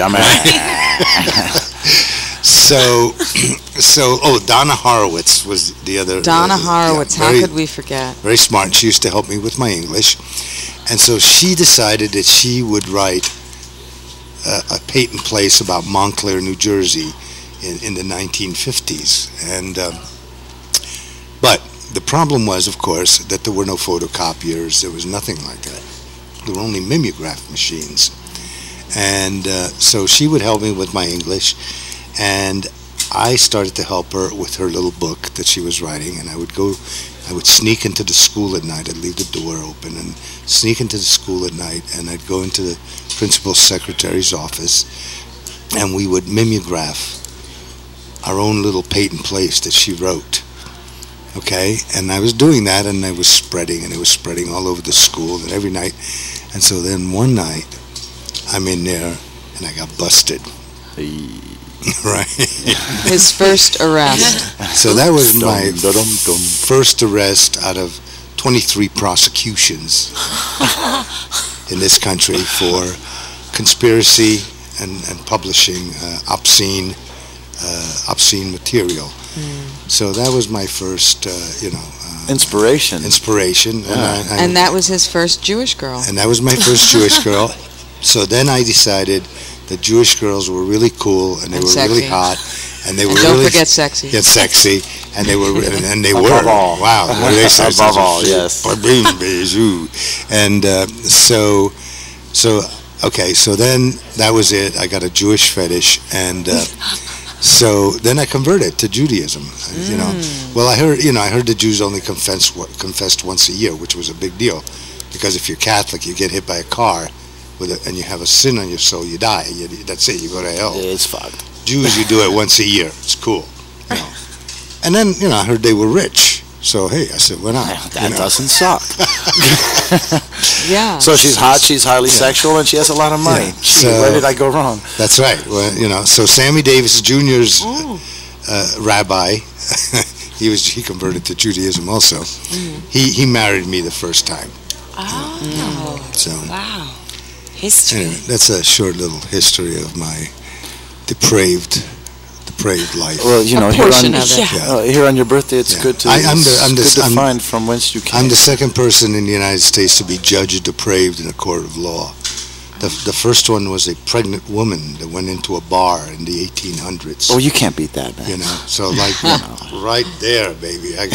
[SPEAKER 7] Donna Horowitz was the other.
[SPEAKER 3] Donna Horowitz, how
[SPEAKER 7] very,
[SPEAKER 3] could we forget?
[SPEAKER 7] Very smart. She used to help me with my English. And so she decided that she would write a Peyton Place about Montclair, New Jersey in the 1950s. And but the problem was, of course, that there were no photocopiers. There was nothing like that. There were only mimeograph machines. And so she would help me with my English, and I started to help her with her little book that she was writing, and I would sneak into the school at night. I'd leave the door open and sneak into the school at night, and I'd go into the principal secretary's office, and we would mimeograph our own little Peyton Place that she wrote. Okay, and I was doing that, and I was spreading, and it was spreading all over the school, and every night. And so then one night, I'm in there, and I got busted. Right.
[SPEAKER 3] His first arrest.
[SPEAKER 7] So that was my first arrest out of 23 prosecutions in this country for conspiracy and publishing obscene material. So that was my first,
[SPEAKER 6] inspiration.
[SPEAKER 7] Yeah.
[SPEAKER 3] And that was his first Jewish girl.
[SPEAKER 7] And that was my first Jewish girl. So then I decided that Jewish girls were really cool, and they were
[SPEAKER 3] sexy.
[SPEAKER 7] Really hot, and they were
[SPEAKER 3] don't
[SPEAKER 7] really
[SPEAKER 3] forget sexy.
[SPEAKER 7] Get sexy, and they were, and they
[SPEAKER 6] Above
[SPEAKER 7] were.
[SPEAKER 6] all.
[SPEAKER 7] Wow, what do they say?
[SPEAKER 6] Above all, yes.
[SPEAKER 7] And so then that was it. I got a Jewish fetish, and so then I converted to Judaism. Well, I heard the Jews only confessed once a year, which was a big deal, because if you're Catholic, you get hit by a car, and you have a sin on your soul, you die. That's it. You go to hell.
[SPEAKER 6] It's fucked.
[SPEAKER 7] Jews, you do it once a year. It's cool. And then I heard they were rich. So hey, I said, why not?
[SPEAKER 6] That doesn't suck.
[SPEAKER 3] Yeah.
[SPEAKER 6] So she's hot, she's highly sexual, and she has a lot of money.
[SPEAKER 7] Yeah.
[SPEAKER 6] Gee, where did I go wrong?
[SPEAKER 7] That's right. Well, so Sammy Davis Jr.'s rabbi, he converted to Judaism also. He married me the first time.
[SPEAKER 4] Oh.
[SPEAKER 7] So
[SPEAKER 4] Wow. History.
[SPEAKER 7] anyway, that's a short little history of my depraved life.
[SPEAKER 6] Well,
[SPEAKER 3] A portion of it.
[SPEAKER 6] Here on your birthday, it's
[SPEAKER 7] Yeah.
[SPEAKER 6] good to
[SPEAKER 7] I'm the-
[SPEAKER 6] find from whence you came.
[SPEAKER 7] I'm the second person in the United States to be judged depraved in a court of law. The first one was a pregnant woman that went into a bar in the 1800s.
[SPEAKER 6] Oh, you can't beat that, man.
[SPEAKER 7] So right there, baby. I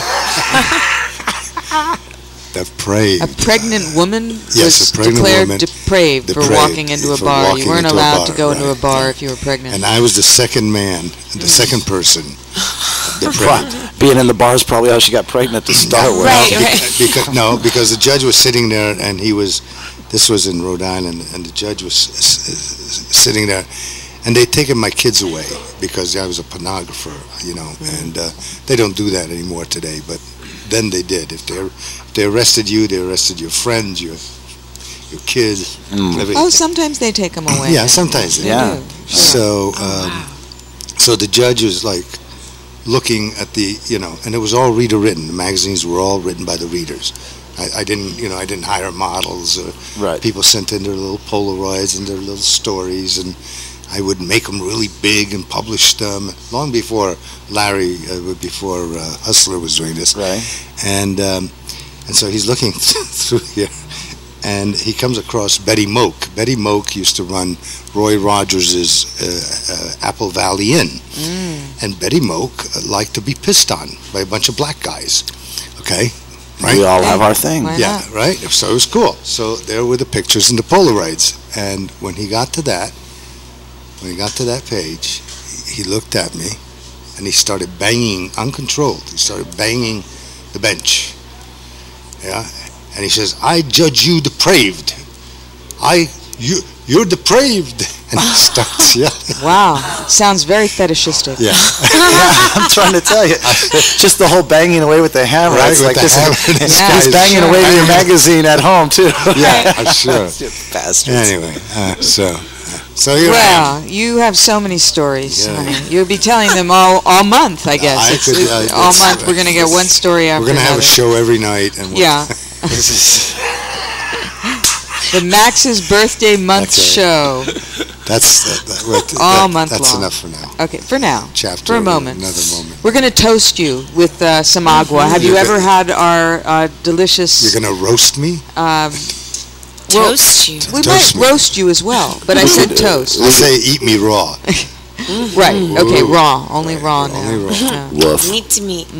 [SPEAKER 7] depraved.
[SPEAKER 3] A pregnant woman
[SPEAKER 7] Yes,
[SPEAKER 3] was
[SPEAKER 7] a pregnant
[SPEAKER 3] declared
[SPEAKER 7] woman
[SPEAKER 3] depraved for walking into a
[SPEAKER 7] for
[SPEAKER 3] bar.
[SPEAKER 7] walking
[SPEAKER 3] You weren't
[SPEAKER 7] into a
[SPEAKER 3] allowed to
[SPEAKER 7] bar,
[SPEAKER 3] go into a
[SPEAKER 7] right,
[SPEAKER 3] bar
[SPEAKER 7] right.
[SPEAKER 3] if you were pregnant.
[SPEAKER 7] And I was the second man, the second person.
[SPEAKER 6] Being in the bar is probably how she got pregnant to start with.
[SPEAKER 4] Right.
[SPEAKER 7] Because the judge was sitting there, and this was in Rhode Island, and the judge was sitting there, and they'd taken my kids away because I was a pornographer, and they don't do that anymore today, but then they did. If they arrested you, they arrested your friends, your kids, everything.
[SPEAKER 3] Oh, sometimes they take them away.
[SPEAKER 7] Yeah, sometimes they
[SPEAKER 6] Yeah.
[SPEAKER 7] do. So, so the judge was like looking at the, and it was all reader written. The magazines were all written by the readers. I didn't hire models or
[SPEAKER 6] Right.
[SPEAKER 7] people sent in their little Polaroids and their little stories, and I would make them really big and publish them long before Larry, before Hustler was doing this.
[SPEAKER 6] Right.
[SPEAKER 7] And so he's looking through here, and he comes across Betty Moak. Betty Moak used to run Roy Rogers' Apple Valley Inn. And Betty Moak liked to be pissed on by a bunch of black guys. Okay? Right?
[SPEAKER 6] We all have our thing.
[SPEAKER 3] Why
[SPEAKER 7] Yeah,
[SPEAKER 3] not?
[SPEAKER 7] right? So it was cool. So there were the pictures and the Polaroids. And when he got to that page, he looked at me and he started banging, uncontrolled. He started banging the bench. Yeah? And he says, "I judge you depraved. You're depraved." And he starts yelling.
[SPEAKER 3] Wow. Sounds very fetishistic.
[SPEAKER 7] Yeah.
[SPEAKER 6] I'm trying to tell you, just the whole banging away with the hammer.
[SPEAKER 7] Right,
[SPEAKER 6] It's
[SPEAKER 7] with
[SPEAKER 6] like
[SPEAKER 7] the
[SPEAKER 6] this
[SPEAKER 7] hammer.
[SPEAKER 6] is,
[SPEAKER 7] This
[SPEAKER 3] Yeah.
[SPEAKER 6] he's
[SPEAKER 7] guy's
[SPEAKER 6] banging away to your magazine at home too.
[SPEAKER 7] Yeah, I'm sure.
[SPEAKER 6] You bastards.
[SPEAKER 7] Anyway, so here I am.
[SPEAKER 3] Well, you have so many stories,
[SPEAKER 7] Yeah.
[SPEAKER 3] honey. You'll be telling them all month, I guess.
[SPEAKER 7] I could,
[SPEAKER 3] all
[SPEAKER 7] it's-
[SPEAKER 3] month we're going to get one story after
[SPEAKER 7] We're going to have a
[SPEAKER 3] another.
[SPEAKER 7] show every night. And
[SPEAKER 3] Yeah.
[SPEAKER 7] This is,
[SPEAKER 3] The Max's Birthday Month
[SPEAKER 7] Okay.
[SPEAKER 3] show. All month
[SPEAKER 7] That's
[SPEAKER 3] long.
[SPEAKER 7] enough for now.
[SPEAKER 3] Okay, for now.
[SPEAKER 7] Chapter
[SPEAKER 3] For a moment.
[SPEAKER 7] Another moment.
[SPEAKER 3] We're going to toast you with some agua. Have you
[SPEAKER 7] You're
[SPEAKER 3] ever
[SPEAKER 7] gonna-
[SPEAKER 3] had our delicious...
[SPEAKER 7] You're going to roast me?
[SPEAKER 3] well,
[SPEAKER 4] Toast you.
[SPEAKER 3] we
[SPEAKER 7] Toast
[SPEAKER 3] might
[SPEAKER 7] me.
[SPEAKER 3] roast you as well, but I said toast.
[SPEAKER 7] I say eat me raw.
[SPEAKER 3] Right, okay, raw. Only raw now.
[SPEAKER 7] Only raw.
[SPEAKER 3] Yeah.
[SPEAKER 6] Woof.
[SPEAKER 4] Meat to meat.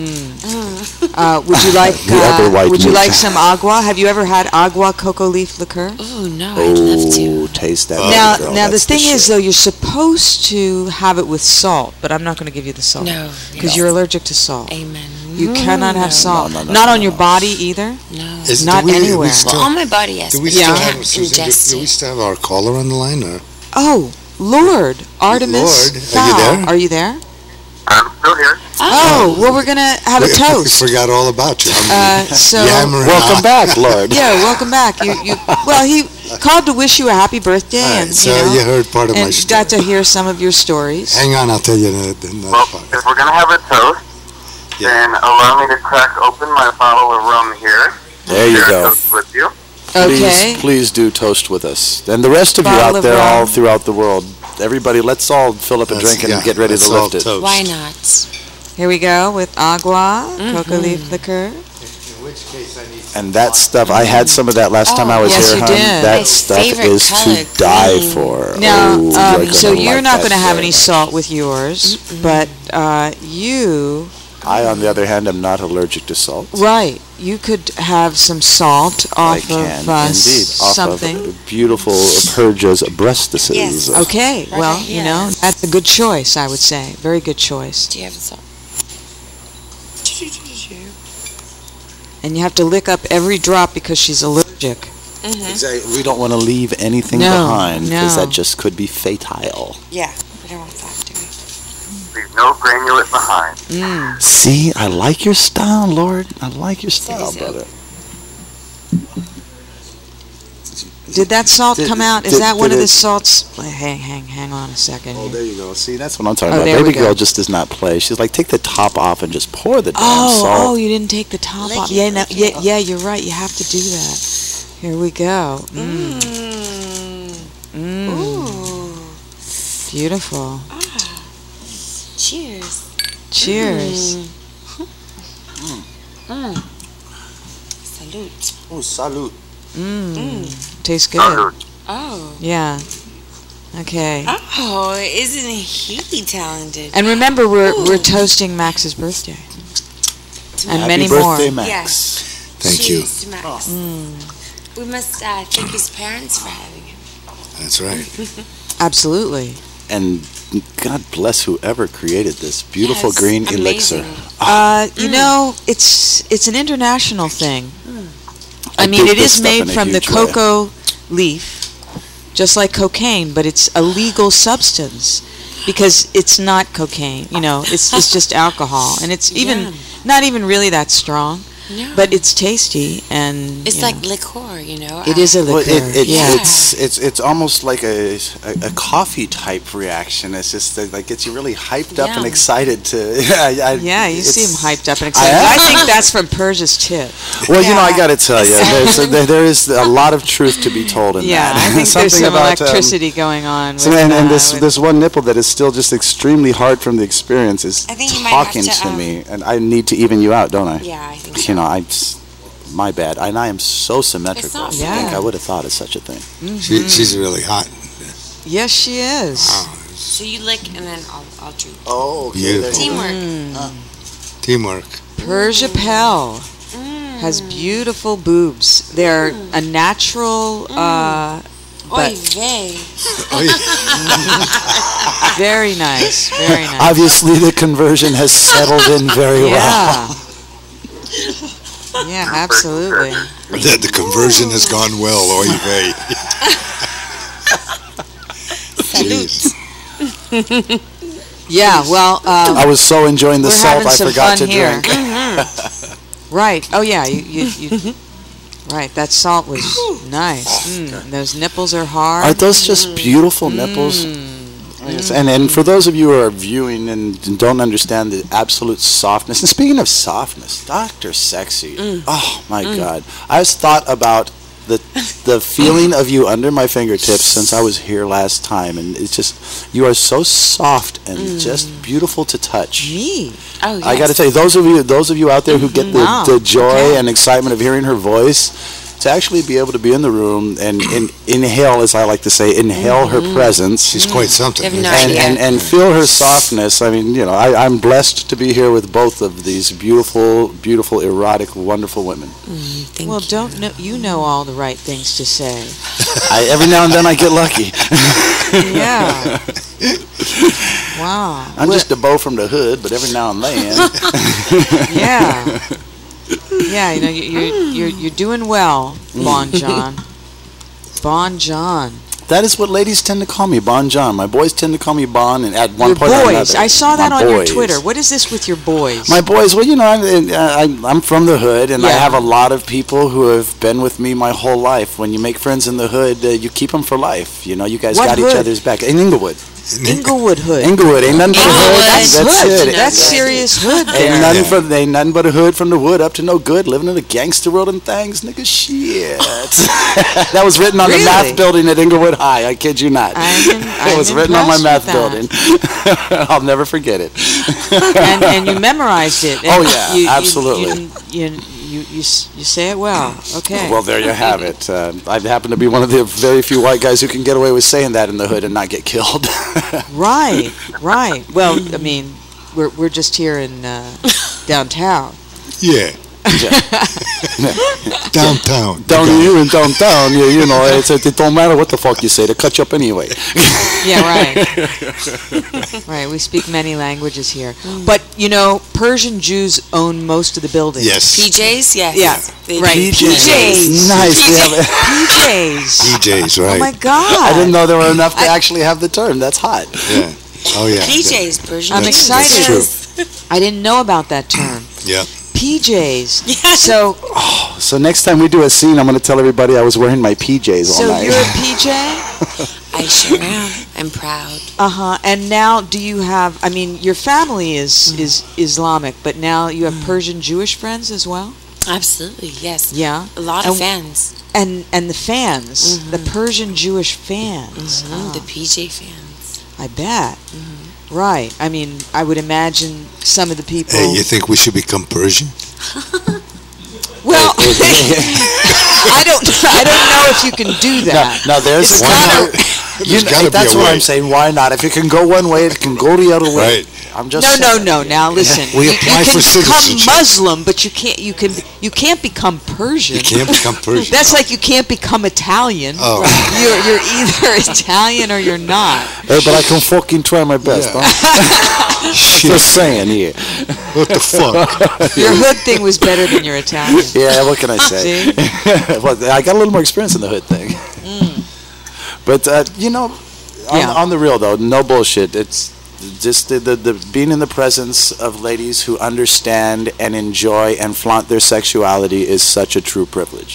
[SPEAKER 3] Would you like
[SPEAKER 6] The other white
[SPEAKER 3] would you
[SPEAKER 6] meat.
[SPEAKER 3] like some agua? Have you ever had agua cocoa leaf liqueur?
[SPEAKER 4] Oh no, I'd love to.
[SPEAKER 6] Oh, taste that.
[SPEAKER 3] Now,
[SPEAKER 6] girl.
[SPEAKER 3] now the
[SPEAKER 6] That's
[SPEAKER 3] thing is,
[SPEAKER 6] shit.
[SPEAKER 3] though, you're supposed to have it with salt, but I'm not going to give you the salt.
[SPEAKER 4] No.
[SPEAKER 3] Because you're allergic to salt.
[SPEAKER 4] Amen.
[SPEAKER 3] You cannot have salt.
[SPEAKER 6] No,
[SPEAKER 3] Not on your body either.
[SPEAKER 4] No.
[SPEAKER 3] Not anywhere.
[SPEAKER 4] Well, on my body, yes.
[SPEAKER 7] Do we
[SPEAKER 4] but
[SPEAKER 7] still
[SPEAKER 4] I
[SPEAKER 7] have
[SPEAKER 4] can't
[SPEAKER 7] Susan,
[SPEAKER 4] ingest
[SPEAKER 7] do we
[SPEAKER 4] it.
[SPEAKER 7] still have our caller on the line? Or?
[SPEAKER 3] Oh, Lord, Artemis
[SPEAKER 7] Lord, are you
[SPEAKER 3] Thal,
[SPEAKER 7] there?
[SPEAKER 3] Are you there?
[SPEAKER 9] I'm still here.
[SPEAKER 3] Oh, well, we're going to have a
[SPEAKER 7] We
[SPEAKER 3] toast.
[SPEAKER 7] forgot all about you.
[SPEAKER 3] So,
[SPEAKER 7] Yammering
[SPEAKER 6] Welcome
[SPEAKER 7] on.
[SPEAKER 6] back, Lord.
[SPEAKER 3] yeah, welcome back. Well, he called to wish you a happy birthday,
[SPEAKER 7] All right,
[SPEAKER 3] and
[SPEAKER 7] so
[SPEAKER 3] you
[SPEAKER 7] you
[SPEAKER 3] know,
[SPEAKER 7] heard part of my
[SPEAKER 3] and
[SPEAKER 7] story.
[SPEAKER 3] got to hear some of your stories.
[SPEAKER 7] Hang on, I'll tell you another
[SPEAKER 9] Well,
[SPEAKER 7] part.
[SPEAKER 9] if we're going to have a toast, then allow me to crack open my bottle of rum here.
[SPEAKER 6] There you
[SPEAKER 9] Share a
[SPEAKER 6] go.
[SPEAKER 9] toast with you.
[SPEAKER 3] Okay.
[SPEAKER 6] Please do toast with us. And the rest of you
[SPEAKER 3] Bottle
[SPEAKER 6] out
[SPEAKER 3] of
[SPEAKER 6] there all
[SPEAKER 3] rum.
[SPEAKER 6] throughout the world, everybody, let's all fill up a drink and get ready
[SPEAKER 7] let's
[SPEAKER 6] to
[SPEAKER 7] all
[SPEAKER 6] lift it.
[SPEAKER 7] toast.
[SPEAKER 4] Why not?
[SPEAKER 3] Here we go with agua, cocoa leaf liqueur.
[SPEAKER 7] In which case I need
[SPEAKER 6] And that stuff, I had some of that last time I was
[SPEAKER 3] yes,
[SPEAKER 6] here,
[SPEAKER 3] you
[SPEAKER 6] hon.
[SPEAKER 3] did.
[SPEAKER 6] That
[SPEAKER 4] My
[SPEAKER 6] stuff
[SPEAKER 4] favorite
[SPEAKER 6] is
[SPEAKER 4] color,
[SPEAKER 6] to die
[SPEAKER 4] green.
[SPEAKER 6] for.
[SPEAKER 3] Now,
[SPEAKER 6] Oh, you're
[SPEAKER 3] so
[SPEAKER 6] gonna
[SPEAKER 3] you're
[SPEAKER 6] like
[SPEAKER 3] not
[SPEAKER 6] that
[SPEAKER 3] going to have
[SPEAKER 6] very
[SPEAKER 3] any
[SPEAKER 6] much.
[SPEAKER 3] salt with yours, but you,
[SPEAKER 6] I, on the other hand, am not allergic to salt.
[SPEAKER 3] right, you could have some salt
[SPEAKER 6] I
[SPEAKER 3] off
[SPEAKER 6] can,
[SPEAKER 3] of
[SPEAKER 6] indeed, off
[SPEAKER 3] something.
[SPEAKER 6] of beautiful Perja's breastises.
[SPEAKER 4] Yes.
[SPEAKER 3] Okay,
[SPEAKER 4] Right
[SPEAKER 3] well,
[SPEAKER 4] here.
[SPEAKER 3] you know, that's a good choice, I would say. Very good choice.
[SPEAKER 4] Do you have salt?
[SPEAKER 3] And you have to lick up every drop because she's allergic.
[SPEAKER 6] Exactly. We don't want to leave anything
[SPEAKER 3] No,
[SPEAKER 6] behind because
[SPEAKER 3] no.
[SPEAKER 6] that just could be fatal.
[SPEAKER 4] Yeah. We don't want that, do we?
[SPEAKER 9] Leave no granulate behind.
[SPEAKER 6] See, I like your style, Lord. I like your style,
[SPEAKER 4] so.
[SPEAKER 6] brother.
[SPEAKER 3] Did that salt come out? Is
[SPEAKER 6] did-
[SPEAKER 3] that one
[SPEAKER 6] did
[SPEAKER 3] of the
[SPEAKER 6] it-
[SPEAKER 3] salts? Hang on a second.
[SPEAKER 6] Oh,
[SPEAKER 3] here.
[SPEAKER 6] there you go. See, that's what I'm talking
[SPEAKER 3] Oh,
[SPEAKER 6] about.
[SPEAKER 3] there we
[SPEAKER 6] Baby
[SPEAKER 3] go.
[SPEAKER 6] girl just does not play. She's like, take the top off and just pour the damn
[SPEAKER 3] Oh,
[SPEAKER 6] salt.
[SPEAKER 3] you didn't take the top
[SPEAKER 4] Lick
[SPEAKER 3] off.
[SPEAKER 4] it,
[SPEAKER 3] Yeah, no,
[SPEAKER 4] lick
[SPEAKER 3] yeah,
[SPEAKER 4] it.
[SPEAKER 3] yeah, you're right. You have to do that. Here we go.
[SPEAKER 4] Ooh.
[SPEAKER 3] Beautiful.
[SPEAKER 4] Cheers.
[SPEAKER 3] Cheers.
[SPEAKER 4] Salute.
[SPEAKER 6] Oh, salute.
[SPEAKER 3] Tastes good.
[SPEAKER 9] Salute.
[SPEAKER 4] Oh.
[SPEAKER 3] Yeah. Okay.
[SPEAKER 4] Oh, isn't he talented?
[SPEAKER 3] And remember, we're toasting Max's birthday. And
[SPEAKER 6] Happy
[SPEAKER 3] many
[SPEAKER 6] birthday,
[SPEAKER 3] more.
[SPEAKER 6] Max.
[SPEAKER 4] Yes.
[SPEAKER 7] Thank you.
[SPEAKER 4] Cheers to Max. We must thank his parents for having him.
[SPEAKER 7] That's right.
[SPEAKER 3] Absolutely.
[SPEAKER 6] And God bless whoever created this beautiful
[SPEAKER 4] Yes,
[SPEAKER 6] green
[SPEAKER 4] amazing.
[SPEAKER 6] elixir.
[SPEAKER 3] You know, it's an international thing. I
[SPEAKER 6] I
[SPEAKER 3] mean,
[SPEAKER 6] dig
[SPEAKER 3] it
[SPEAKER 6] this
[SPEAKER 3] is
[SPEAKER 6] stuff
[SPEAKER 3] made
[SPEAKER 6] in a
[SPEAKER 3] from the
[SPEAKER 6] huge way.
[SPEAKER 3] cocoa leaf, just like cocaine, but it's a legal substance because it's not cocaine. You know, it's just alcohol, and it's even
[SPEAKER 4] Yum.
[SPEAKER 3] not even really that strong,
[SPEAKER 4] No.
[SPEAKER 3] but it's tasty and
[SPEAKER 4] It's
[SPEAKER 3] you
[SPEAKER 4] like
[SPEAKER 3] know.
[SPEAKER 4] liqueur. you know.
[SPEAKER 3] It is a liqueur.
[SPEAKER 6] It's almost like a coffee type reaction. It's just like gets you really hyped up and excited to.
[SPEAKER 3] You seem hyped up and excited. I think that's from Persia's tip.
[SPEAKER 6] Well, I got to tell you, there is a lot of truth to be told in that.
[SPEAKER 3] Yeah, I think there's some electricity going on.
[SPEAKER 6] And this one nipple that is still just extremely hard from the experience is talking to me, and I need to even you out, don't I?
[SPEAKER 4] Yeah, I think so.
[SPEAKER 6] My bad. And I am so symmetrical. I think I would have thought of such a thing.
[SPEAKER 7] Mm-hmm. She's really hot.
[SPEAKER 3] Yes, she is.
[SPEAKER 7] Wow.
[SPEAKER 4] So you lick, and then I'll drink.
[SPEAKER 6] Oh,
[SPEAKER 7] beautiful.
[SPEAKER 4] Teamwork.
[SPEAKER 7] Teamwork.
[SPEAKER 3] Persia Pell has beautiful boobs. They're a natural.
[SPEAKER 4] Oy vey.
[SPEAKER 3] Very nice. Very nice.
[SPEAKER 6] Obviously, the conversion has settled in very well.
[SPEAKER 3] Yeah, absolutely.
[SPEAKER 7] The conversion has gone well, oy vey.
[SPEAKER 3] Yeah, well,
[SPEAKER 6] I was so enjoying the salt, I forgot to drink.
[SPEAKER 3] Right. Oh, yeah. You right. That salt was nice. Those nipples are hard.
[SPEAKER 6] Are those just beautiful nipples? Yes. And for those of you who are viewing and don't understand the absolute softness, and speaking of softness, Dr. Sexy, oh my God. I've thought about the feeling of you under my fingertips since I was here last time, and it's just, you are so soft and just beautiful to touch.
[SPEAKER 3] Me?
[SPEAKER 4] Oh, yes.
[SPEAKER 6] I got to tell you, those of you out there who get the joy and excitement of hearing her voice, to actually be able to be in the room and inhale, as I like to say, inhale her presence.
[SPEAKER 7] She's quite something.
[SPEAKER 6] And feel her softness. I mean, I'm blessed to be here with both of these beautiful, beautiful, erotic, wonderful women.
[SPEAKER 3] You know all the right things to say.
[SPEAKER 6] Every now and then I get lucky.
[SPEAKER 3] Yeah. Wow.
[SPEAKER 6] I'm just a beau from the hood, but every now and then.
[SPEAKER 3] Yeah. Yeah, you're doing well, Bon John. Bon John.
[SPEAKER 6] That is what ladies tend to call me, Bon John. My boys tend to call me Bon, and at one
[SPEAKER 3] your
[SPEAKER 6] point
[SPEAKER 3] boys.
[SPEAKER 6] or another.
[SPEAKER 3] I saw that on your Twitter. What is this with your boys?
[SPEAKER 6] My boys, well, I'm from the hood, and I have a lot of people who have been with me my whole life. When you make friends in the hood, you keep them for life. You guys got each other's back. In Inglewood.
[SPEAKER 3] Inglewood hood.
[SPEAKER 6] Inglewood, ain't nothing but a hood.
[SPEAKER 3] That's
[SPEAKER 6] hood.
[SPEAKER 3] It. That's serious hood.
[SPEAKER 6] Ain't nothing but a hood from the wood up to no good. Living in the gangster world and things, nigga. Shit. That was written on the math building at Inglewood High. I kid you not. It was written on my math building. I'll never forget it.
[SPEAKER 3] and you memorized it.
[SPEAKER 6] Oh yeah, absolutely.
[SPEAKER 3] You say it well. Okay.
[SPEAKER 6] Well, there you have it. I happen to be one of the very few white guys who can get away with saying that in the hood and not get killed.
[SPEAKER 3] Right. Well, I mean, we're just here in downtown.
[SPEAKER 7] Yeah. Downtown.
[SPEAKER 6] Here in downtown, it don't matter what the fuck you say, they cut you up anyway.
[SPEAKER 3] Yeah, right. Right, we speak many languages here. But, Persian Jews own most of the buildings.
[SPEAKER 7] Yes.
[SPEAKER 4] PJs? Yes.
[SPEAKER 3] Yeah, right.
[SPEAKER 6] PJs. Nice.
[SPEAKER 3] PJs.
[SPEAKER 7] PJs, right.
[SPEAKER 3] Oh, my God.
[SPEAKER 6] I didn't know there were enough to actually have the term. That's hot.
[SPEAKER 7] Yeah. Oh, yeah.
[SPEAKER 4] PJs, Persian
[SPEAKER 3] I'm
[SPEAKER 4] Jews.
[SPEAKER 3] excited.
[SPEAKER 7] That's true.
[SPEAKER 3] I didn't know about that term.
[SPEAKER 7] Yeah.
[SPEAKER 3] PJs.
[SPEAKER 4] Yes.
[SPEAKER 6] So next time we do a scene, I'm going to tell everybody I was wearing my PJs all night.
[SPEAKER 3] So you're a PJ?
[SPEAKER 4] I sure am. I'm proud.
[SPEAKER 3] And now do you have, your family is Islamic, but now you have Persian Jewish friends as well?
[SPEAKER 4] Absolutely, yes.
[SPEAKER 3] Yeah.
[SPEAKER 4] A lot of fans.
[SPEAKER 3] And the fans, the Persian Jewish fans.
[SPEAKER 4] The PJ fans.
[SPEAKER 3] I bet. Right. I would imagine some of the people.
[SPEAKER 7] Hey, you think we should become Persian?
[SPEAKER 3] Well, I don't know if you can do that.
[SPEAKER 6] Now there's that's what I'm saying. Why not? If it can go one way, it can go the other way.
[SPEAKER 7] Right.
[SPEAKER 6] I'm just
[SPEAKER 3] No. Now listen.
[SPEAKER 7] We
[SPEAKER 3] you
[SPEAKER 7] apply
[SPEAKER 3] can
[SPEAKER 7] for
[SPEAKER 3] become
[SPEAKER 7] citizenship.
[SPEAKER 3] Muslim, but you can't become Persian.
[SPEAKER 7] You can't become Persian.
[SPEAKER 3] That's like you can't become Italian.
[SPEAKER 7] Oh.
[SPEAKER 3] You're either Italian or you're not.
[SPEAKER 6] Hey, but I can fucking try my best.
[SPEAKER 7] Yeah. Shit.
[SPEAKER 6] Just saying here.
[SPEAKER 7] What the fuck?
[SPEAKER 3] Your hood thing was better than your Italian.
[SPEAKER 6] Yeah, what can I say?
[SPEAKER 3] See?
[SPEAKER 6] Well, I got a little more experience in the hood thing. But on the real though, no bullshit. It's just the being in the presence of ladies who understand and enjoy and flaunt their sexuality is such a true privilege.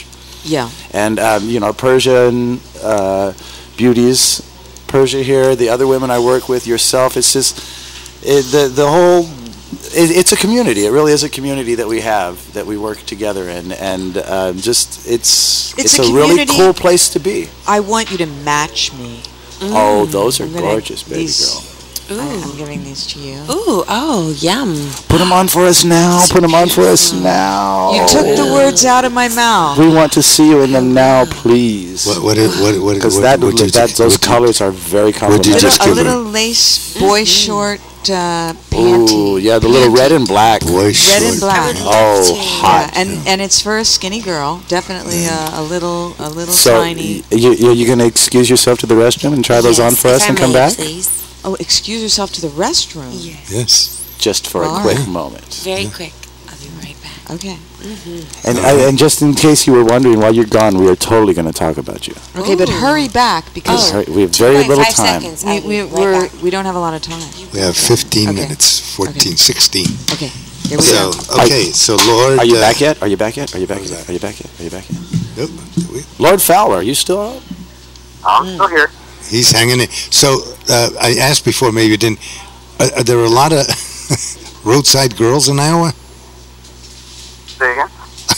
[SPEAKER 3] Yeah.
[SPEAKER 6] And Persian beauties, Persia here, the other women I work with, yourself. It's just the whole. It's a community. It really is a community that we have, that we work together in, and it's a really cool place to be.
[SPEAKER 3] I want you to match me.
[SPEAKER 6] Oh, those are gorgeous, baby girl.
[SPEAKER 3] I'm giving these to you.
[SPEAKER 4] Ooh, oh, yum.
[SPEAKER 6] Put them on for us now. Put them on for us now.
[SPEAKER 3] You took the words out of my mouth.
[SPEAKER 6] We want to see you in them now, please. Because those colors are very complimentary.
[SPEAKER 3] A little lace boy short panty.
[SPEAKER 6] Ooh, yeah, the little red and black.
[SPEAKER 3] Red and black.
[SPEAKER 6] Oh, hot.
[SPEAKER 3] Yeah, and it's for a skinny girl. Definitely a little
[SPEAKER 6] so
[SPEAKER 3] tiny.
[SPEAKER 6] You going to excuse yourself to the restroom and try those on for us and come back?
[SPEAKER 4] Please.
[SPEAKER 3] Oh, excuse yourself to the restroom.
[SPEAKER 7] Yes.
[SPEAKER 6] Just for a quick moment.
[SPEAKER 4] Very quick. I'll be right back.
[SPEAKER 3] Okay.
[SPEAKER 6] And just in case you were wondering, while you're gone, we are totally going to talk about you.
[SPEAKER 3] Okay, but hurry back because
[SPEAKER 6] we have very little time.
[SPEAKER 3] We don't have a lot of time.
[SPEAKER 7] We have 15 minutes, 14, 16.
[SPEAKER 3] Okay, here we go.
[SPEAKER 7] So Lord...
[SPEAKER 6] Are you back yet? Are you back yet? Nope. Lord Fowler, are you still out?
[SPEAKER 9] I'm still here.
[SPEAKER 7] He's hanging in. So I asked before, maybe you didn't. Are there a lot of roadside girls in Iowa?
[SPEAKER 9] Say again?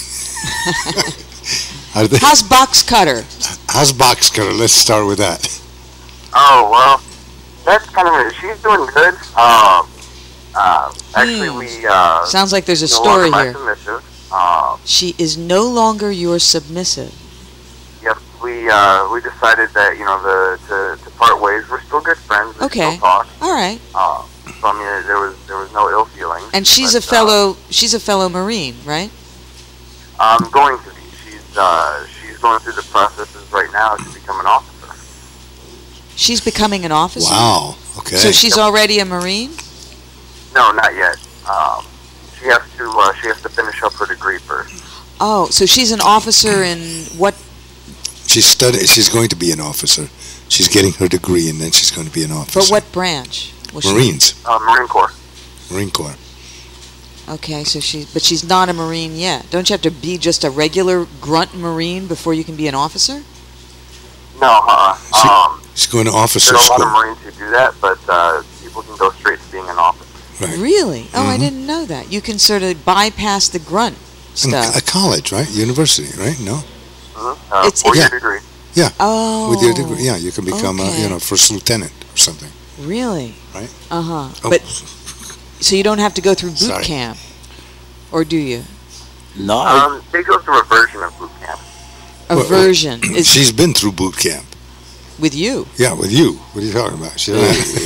[SPEAKER 3] How's Box Cutter?
[SPEAKER 7] How's Box Cutter? Let's start with that.
[SPEAKER 9] Oh, well, that's kind of... She's doing good. Actually, we...
[SPEAKER 3] Sounds like there's a
[SPEAKER 9] no
[SPEAKER 3] story
[SPEAKER 9] longer
[SPEAKER 3] here.
[SPEAKER 9] Submissive.
[SPEAKER 3] She is no longer your submissive.
[SPEAKER 9] Yep, we decided that, to part ways. We're still good friends. We
[SPEAKER 3] Okay.
[SPEAKER 9] still talk.
[SPEAKER 3] All right.
[SPEAKER 9] So, I mean, there was no ill feeling.
[SPEAKER 3] And she's a fellow Marine, right?
[SPEAKER 9] Going to be. She's going through the processes right now to become an officer.
[SPEAKER 3] She's becoming an officer?
[SPEAKER 7] Wow. Okay.
[SPEAKER 3] So she's already a Marine?
[SPEAKER 9] No, not yet. She has to finish up her degree first.
[SPEAKER 3] Oh, so she's an officer in what?
[SPEAKER 7] She's going to be an officer. She's getting her degree, and then she's going to be an officer.
[SPEAKER 3] For what branch?
[SPEAKER 7] Marines.
[SPEAKER 9] Marine Corps.
[SPEAKER 7] Marine Corps.
[SPEAKER 3] Okay, so she's not a Marine yet. Don't you have to be just a regular grunt Marine before you can be an officer?
[SPEAKER 9] No,
[SPEAKER 7] she's going to officer
[SPEAKER 9] there's
[SPEAKER 7] school.
[SPEAKER 9] There's a lot of Marines who do that, but people can go straight to being an officer.
[SPEAKER 7] Right.
[SPEAKER 3] Really? Oh, I didn't know that. You can sort of bypass the grunt stuff.
[SPEAKER 7] A college, right? University, right? No?
[SPEAKER 3] It's
[SPEAKER 9] 4-year degree.
[SPEAKER 7] Yeah.
[SPEAKER 3] Oh.
[SPEAKER 7] With your degree, yeah, you can become
[SPEAKER 3] okay.
[SPEAKER 7] a first lieutenant or something.
[SPEAKER 3] Really?
[SPEAKER 7] Right?
[SPEAKER 3] Uh-huh.
[SPEAKER 7] Oh.
[SPEAKER 3] But so you don't have to go through boot
[SPEAKER 7] Sorry.
[SPEAKER 3] camp, or do you?
[SPEAKER 6] No.
[SPEAKER 9] They go through a version of boot camp.
[SPEAKER 3] Version.
[SPEAKER 7] She's been through boot camp.
[SPEAKER 3] With you?
[SPEAKER 7] Yeah, with you. What are you talking about? She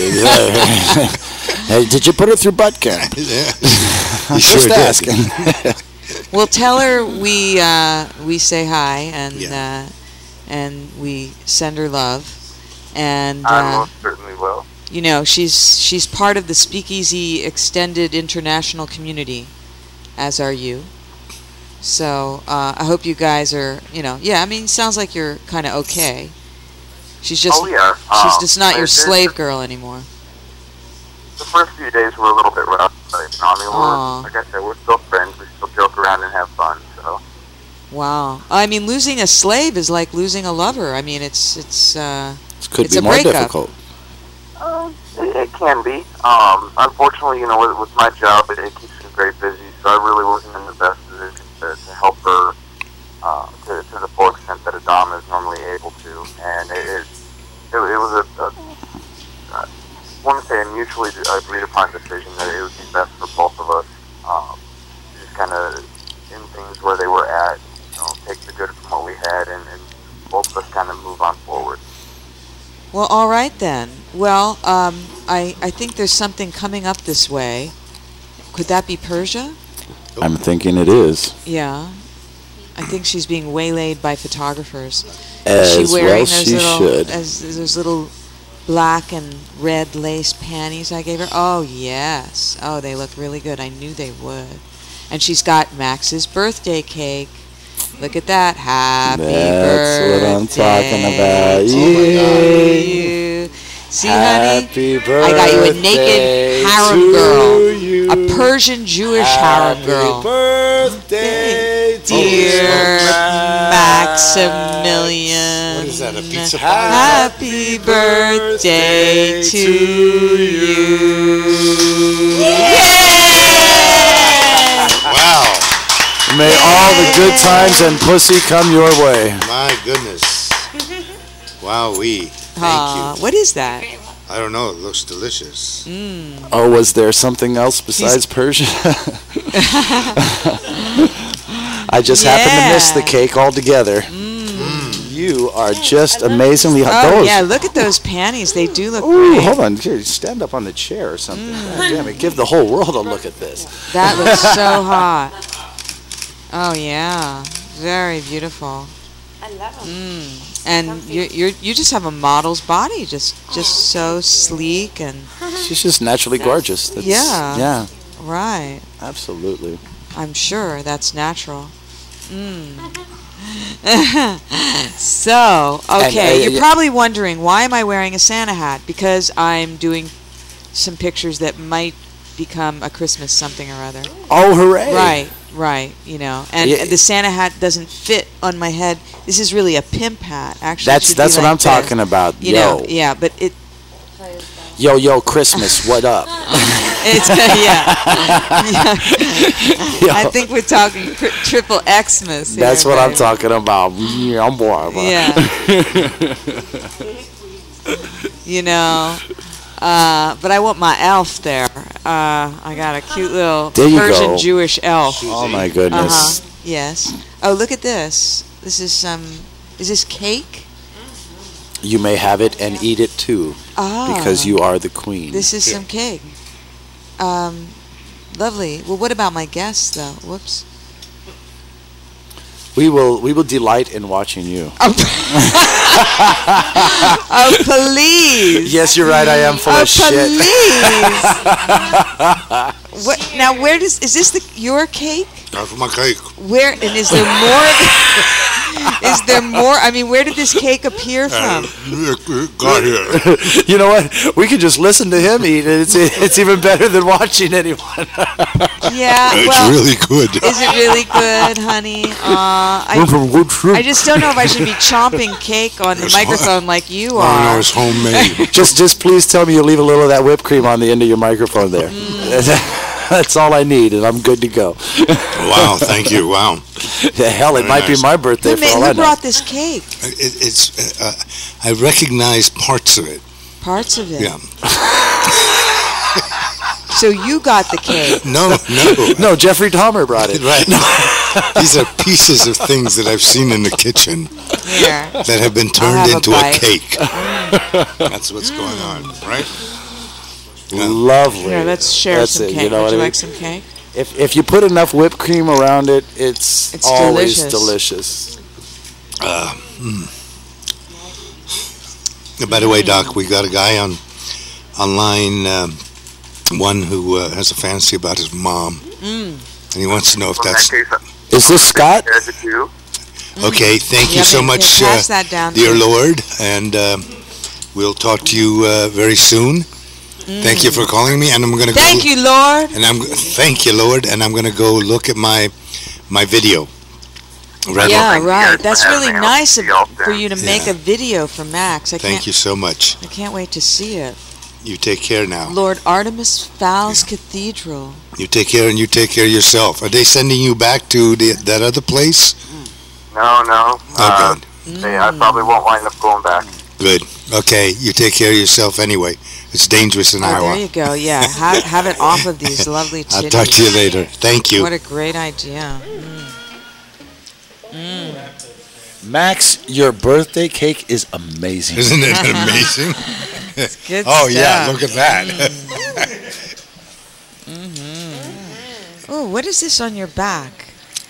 [SPEAKER 6] Hey, did you put her through butt camp?
[SPEAKER 7] Yeah.
[SPEAKER 6] I'm
[SPEAKER 7] sure
[SPEAKER 6] just asking.
[SPEAKER 3] Well, tell her we say hi and we send her love, and
[SPEAKER 9] I most certainly will.
[SPEAKER 3] you know she's part of the Speakeasy Extended International Community, as are you. So I hope you guys are I mean, sounds like you're kind of okay. She's just she's just not your slave girl anymore.
[SPEAKER 9] The first few days were a little bit rough, but like I said, we're still friends. We still joke around and have fun. So.
[SPEAKER 3] Wow. I mean, losing a slave is like losing a lover. I mean, it's
[SPEAKER 6] could
[SPEAKER 3] it's
[SPEAKER 6] be
[SPEAKER 3] a
[SPEAKER 6] more
[SPEAKER 3] breakup.
[SPEAKER 6] difficult.
[SPEAKER 9] It can be. Unfortunately, with my job, it keeps me very busy. So I really wasn't in the best position to help her to the full extent that a dom is normally able to, and it was I want to say a mutually agreed upon decision that it would be best for both of us. Just kind of in things where they were at, take the good from what we had, and both of us kind of move on forward.
[SPEAKER 3] Well, all right then. Well, I think there's something coming up this way. Could that be Persia?
[SPEAKER 6] I'm thinking it is.
[SPEAKER 3] Yeah. I think she's being waylaid by photographers.
[SPEAKER 6] As
[SPEAKER 3] Is she wearing
[SPEAKER 6] well she should.
[SPEAKER 3] those little black and red lace panties I gave her? Oh, yes. Oh, they look really good. I knew they would. And she's got Max's birthday cake. Look at that. Happy birthday.
[SPEAKER 6] That's what I'm talking about.
[SPEAKER 3] You. See,
[SPEAKER 6] Happy
[SPEAKER 3] honey? I got you a naked harem girl. A Persian Jewish harem girl.
[SPEAKER 6] Happy birthday
[SPEAKER 3] dear Maximilian.
[SPEAKER 7] What is that, a pizza pie?
[SPEAKER 3] Happy birthday to you.
[SPEAKER 7] Wow.
[SPEAKER 6] May all the good times and pussy come your way.
[SPEAKER 7] My goodness. Wowee. Thank you.
[SPEAKER 3] What is that?
[SPEAKER 7] I don't know. It looks delicious.
[SPEAKER 6] Oh, was there something else besides Persian? I just happened to miss the cake altogether. You are just amazingly hot.
[SPEAKER 3] Oh, yeah, look at those panties. They do look
[SPEAKER 6] Ooh,
[SPEAKER 3] great.
[SPEAKER 6] hold on. Here, stand up on the chair or something. God damn it. Give the whole world a look at this.
[SPEAKER 3] That looks so hot. Oh, yeah. Very beautiful.
[SPEAKER 4] I love them.
[SPEAKER 3] And you just have a model's body, just so sleek and
[SPEAKER 6] She's just naturally gorgeous. That's,
[SPEAKER 3] Yeah.
[SPEAKER 6] Yeah,
[SPEAKER 3] right.
[SPEAKER 6] absolutely.
[SPEAKER 3] I'm sure that's natural. So, okay, you're probably wondering, why am I wearing a Santa hat? Because I'm doing some pictures that might become a Christmas something or other.
[SPEAKER 6] Oh, hooray.
[SPEAKER 3] Right, you know. And
[SPEAKER 6] Yeah.
[SPEAKER 3] the Santa hat doesn't fit on my head. This is really a pimp hat, actually. It should
[SPEAKER 6] That's
[SPEAKER 3] be
[SPEAKER 6] what
[SPEAKER 3] like
[SPEAKER 6] I'm
[SPEAKER 3] this.
[SPEAKER 6] talking about.
[SPEAKER 3] You know, yeah, but it
[SPEAKER 6] Yo, Christmas, what up?
[SPEAKER 3] it's yeah. I think we're talking triple Xmas here.
[SPEAKER 6] That's what I'm
[SPEAKER 3] baby.
[SPEAKER 6] talking about. Yeah, I'm bored.
[SPEAKER 3] Yeah. You know, but I want my elf there. I got a cute little
[SPEAKER 6] There you
[SPEAKER 3] Persian
[SPEAKER 6] go.
[SPEAKER 3] Jewish elf.
[SPEAKER 6] Oh my goodness.
[SPEAKER 3] Yes. Oh, look at this. This is some. Is this cake?
[SPEAKER 6] You may have it and eat it too,
[SPEAKER 3] Ah.
[SPEAKER 6] because you are the queen.
[SPEAKER 3] This is some cake. Lovely. Well, what about my guests, though? Whoops.
[SPEAKER 6] We will delight in watching you.
[SPEAKER 3] Oh, please.
[SPEAKER 6] Yes, you're right. I am full of shit.
[SPEAKER 3] Please. What now? Where is this your cake?
[SPEAKER 7] That's my cake.
[SPEAKER 3] Where and is there more? Is there more? I mean, where did this cake appear from?
[SPEAKER 7] Got here.
[SPEAKER 6] You know what? We could just listen to him eat it. It's even better than watching anyone.
[SPEAKER 3] Yeah.
[SPEAKER 7] It's
[SPEAKER 3] Well,
[SPEAKER 7] really good.
[SPEAKER 3] is it really good, honey? I just don't know if I should be chomping cake on the microphone like you
[SPEAKER 7] Oh, no,
[SPEAKER 3] are.
[SPEAKER 7] it's homemade.
[SPEAKER 6] just please tell me you leave a little of that whipped cream on the end of your microphone there. That's all I need, and I'm good to go.
[SPEAKER 7] Wow, thank you. Wow.
[SPEAKER 6] The hell, it
[SPEAKER 7] Very
[SPEAKER 6] might
[SPEAKER 7] nice.
[SPEAKER 6] be my birthday for all I
[SPEAKER 3] Who
[SPEAKER 6] know.
[SPEAKER 3] brought this cake?
[SPEAKER 7] It's I recognize parts of it.
[SPEAKER 3] Parts of it.
[SPEAKER 7] Yeah.
[SPEAKER 3] So you got the cake.
[SPEAKER 7] No.
[SPEAKER 6] No, Jeffrey Dahmer brought it.
[SPEAKER 7] Right. These are pieces of things that I've seen in the kitchen
[SPEAKER 3] Here.
[SPEAKER 7] that have been turned
[SPEAKER 3] have a
[SPEAKER 7] into a
[SPEAKER 3] bite.
[SPEAKER 7] cake. That's what's going on, right? Yeah.
[SPEAKER 6] Lovely.
[SPEAKER 3] Here, let's share
[SPEAKER 6] That's
[SPEAKER 3] some
[SPEAKER 6] it,
[SPEAKER 3] cake.
[SPEAKER 6] you know
[SPEAKER 3] Would
[SPEAKER 6] what
[SPEAKER 3] you
[SPEAKER 6] I mean?
[SPEAKER 3] like some cake?
[SPEAKER 6] If you put enough whipped cream around it, it's always delicious.
[SPEAKER 7] By the way, Doc, we got a guy online, one who has a fantasy about his mom, and he wants to know if
[SPEAKER 9] Well, in
[SPEAKER 7] that's
[SPEAKER 9] that case,
[SPEAKER 6] Is this Scott?
[SPEAKER 9] there's a few.
[SPEAKER 7] okay. Thank you
[SPEAKER 3] Yeah,
[SPEAKER 7] so
[SPEAKER 3] but
[SPEAKER 7] much,
[SPEAKER 3] pass that down,
[SPEAKER 7] dear
[SPEAKER 3] too.
[SPEAKER 7] Lord, and we'll talk to you very soon. Thank you for calling me, and I'm going to
[SPEAKER 3] Thank you, Lord.
[SPEAKER 7] And thank you, Lord, and I'm going to go look at my video. Right.
[SPEAKER 3] Yeah,
[SPEAKER 9] Thank you
[SPEAKER 3] right.
[SPEAKER 9] guys for
[SPEAKER 3] That's
[SPEAKER 9] having
[SPEAKER 3] really
[SPEAKER 9] me. I'll
[SPEAKER 3] nice
[SPEAKER 9] see y'all
[SPEAKER 3] for
[SPEAKER 9] soon.
[SPEAKER 3] you to make
[SPEAKER 7] Yeah.
[SPEAKER 3] a video for Max.
[SPEAKER 7] Thank you so much.
[SPEAKER 3] I can't wait to see it.
[SPEAKER 7] You take care now.
[SPEAKER 3] Lord Artemis Fowl's Cathedral.
[SPEAKER 7] You take care, and you take care of yourself. Are they sending you back to that other place?
[SPEAKER 9] No.
[SPEAKER 7] Oh, good.
[SPEAKER 9] I probably won't wind up going back.
[SPEAKER 7] Good. Okay, you take care of yourself anyway. It's dangerous in
[SPEAKER 3] Oh,
[SPEAKER 7] Iowa.
[SPEAKER 3] there you go. Yeah, have it off of these lovely titties.
[SPEAKER 7] I'll talk to you later. Thank you.
[SPEAKER 3] What a great idea.
[SPEAKER 6] Max, your birthday cake is amazing.
[SPEAKER 7] Isn't it amazing?
[SPEAKER 3] Good
[SPEAKER 7] Oh, yeah,
[SPEAKER 3] stuff.
[SPEAKER 7] look at that.
[SPEAKER 3] Oh, what is this on your back?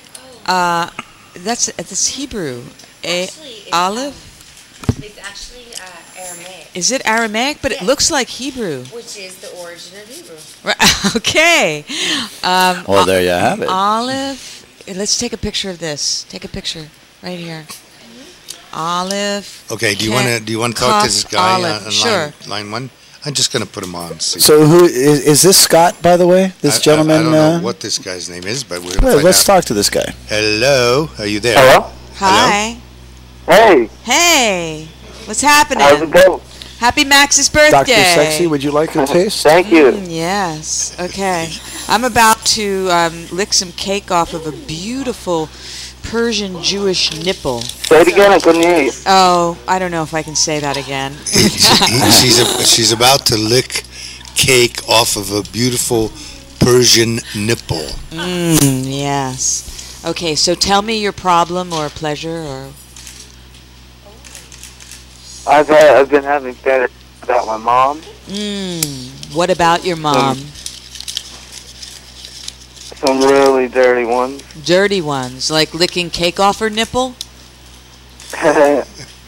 [SPEAKER 3] That's Hebrew. Olive?
[SPEAKER 4] It's actually Aramaic,
[SPEAKER 3] Is it Aramaic? But it looks like Hebrew.
[SPEAKER 4] which is the origin of Hebrew.
[SPEAKER 3] Right, okay.
[SPEAKER 6] Well, there you have it.
[SPEAKER 3] Olive. Let's take a picture of this. Take a picture right here. Olive.
[SPEAKER 7] Okay, do you want to talk to this guy
[SPEAKER 3] Olive.
[SPEAKER 7] on
[SPEAKER 3] Sure.
[SPEAKER 7] line one? I'm just going to put him on. See.
[SPEAKER 6] So who is this Scott, by the way? This gentleman?
[SPEAKER 7] I don't know what this guy's name is, but we're going to find
[SPEAKER 6] let's
[SPEAKER 7] out.
[SPEAKER 6] talk to this guy.
[SPEAKER 7] Hello, are you there?
[SPEAKER 10] Hello?
[SPEAKER 3] Hi.
[SPEAKER 10] Hey.
[SPEAKER 3] Hey. What's happening?
[SPEAKER 10] How's it going?
[SPEAKER 3] Happy Max's birthday.
[SPEAKER 6] Dr. Sexy, would you like a taste?
[SPEAKER 10] Thank you.
[SPEAKER 3] Yes. Okay. I'm about to lick some cake off of a beautiful Persian Jewish nipple.
[SPEAKER 10] Say it again, I couldn't hear you.
[SPEAKER 3] Oh, I don't know if I can say that again.
[SPEAKER 7] She's about to lick cake off of a beautiful Persian nipple.
[SPEAKER 3] Yes. Okay, so tell me your problem or pleasure or...
[SPEAKER 10] I've been having fantasies about my mom.
[SPEAKER 3] What about your mom?
[SPEAKER 10] Some really dirty ones.
[SPEAKER 3] Dirty ones, like licking cake off her nipple?
[SPEAKER 10] Yeah.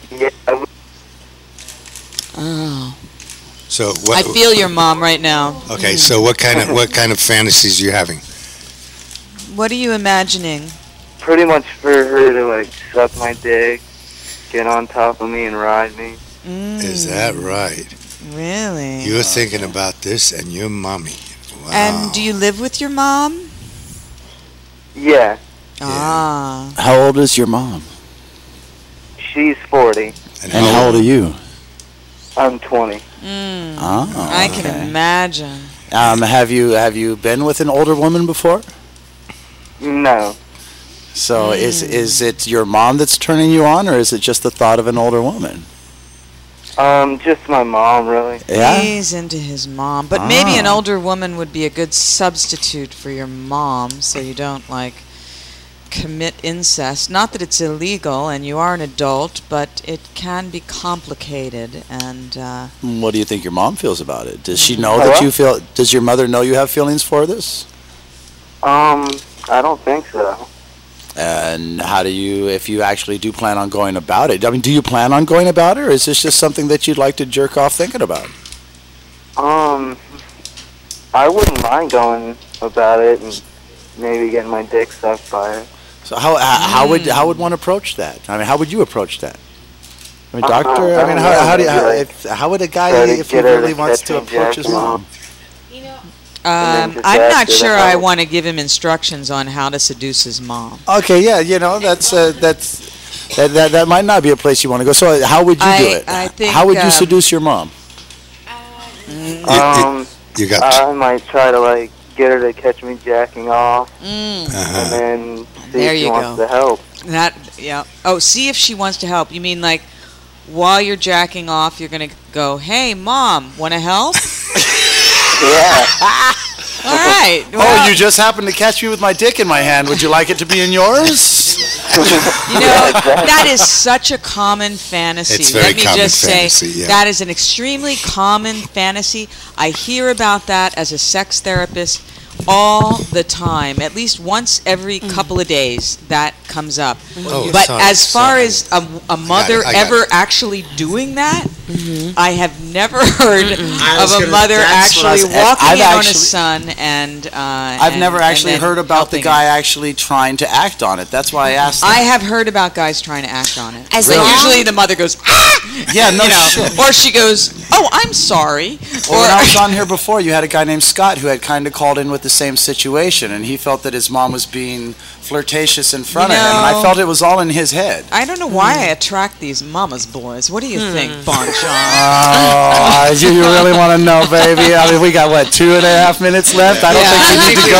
[SPEAKER 3] Oh.
[SPEAKER 7] So
[SPEAKER 3] I feel your mom right now.
[SPEAKER 7] Okay, so what kind of fantasies are you having?
[SPEAKER 3] What are you imagining?
[SPEAKER 10] Pretty much for her to like suck my dick, get on top of me and ride me.
[SPEAKER 7] Is that right?
[SPEAKER 3] Really?
[SPEAKER 7] You're thinking about this and your mommy. Wow.
[SPEAKER 3] And do you live with your mom?
[SPEAKER 10] Yeah.
[SPEAKER 3] Ah.
[SPEAKER 6] How old is your mom?
[SPEAKER 10] She's 40.
[SPEAKER 6] And how old are you?
[SPEAKER 10] I'm 20.
[SPEAKER 6] Oh,
[SPEAKER 3] I can imagine.
[SPEAKER 6] Have you been with an older woman before?
[SPEAKER 10] No.
[SPEAKER 6] So is it your mom that's turning you on, or is it just the thought of an older woman?
[SPEAKER 10] Just my mom, really.
[SPEAKER 6] Yeah.
[SPEAKER 3] He's into his mom, but maybe an older woman would be a good substitute for your mom, so you don't like commit incest. Not that it's illegal, and you are an adult, but it can be complicated. And
[SPEAKER 6] what do you think your mom feels about it? Does she know that you feel? Does your mother know you have feelings for this?
[SPEAKER 10] I don't think so.
[SPEAKER 6] And how do you, if you actually do plan on going about it? I mean, do you plan on going about it, or is this just something that you'd like to jerk off thinking about?
[SPEAKER 10] I wouldn't mind going about it and maybe getting my dick sucked by it.
[SPEAKER 6] So how would one approach that? I mean, how would you approach that? I mean, doctor. I mean, how would a guy, if he really wants to approach his mom?
[SPEAKER 3] I'm not sure I want to give him instructions on how to seduce his mom.
[SPEAKER 6] Okay, yeah, that might not be a place you want to go. So how would you do it?
[SPEAKER 3] I think,
[SPEAKER 6] how would you seduce your mom?
[SPEAKER 10] I might try to like get her to catch me jacking off, and then see if she wants to help.
[SPEAKER 3] Oh, see if she wants to help. You mean like while you're jacking off, you're gonna go, "Hey, mom, want to help?"
[SPEAKER 10] Yeah.
[SPEAKER 3] All right.
[SPEAKER 6] Well, you just happened to catch me with my dick in my hand. Would you like it to be in yours?
[SPEAKER 3] That is such a common fantasy.
[SPEAKER 7] It's very
[SPEAKER 3] Let me
[SPEAKER 7] common
[SPEAKER 3] just
[SPEAKER 7] fantasy,
[SPEAKER 3] say,
[SPEAKER 7] yeah.
[SPEAKER 3] that is an extremely common fantasy. I hear about that as a sex therapist all the time. At least once every couple of days, that comes up. But as far as a mother ever actually doing that, I have never heard of a mother actually walking in on a son and
[SPEAKER 6] I've never actually heard about the guy actually trying to act on it. That's why I asked that.
[SPEAKER 3] I have heard about guys trying to act on it. Usually the mother goes, "Ah!"
[SPEAKER 6] Yeah, no shit.
[SPEAKER 3] Or she goes, "Oh, I'm sorry."
[SPEAKER 6] Well, when I was on here before, you had a guy named Scott who had kind of called in with the same situation, and he felt that his mom was being flirtatious in front of him, and I felt it was all in his head.
[SPEAKER 3] I don't know why I attract these mama's boys. What do you think, Bonchon?
[SPEAKER 6] Oh, you really want to know, baby? I mean, we got, 2.5 minutes left? I don't think we need to go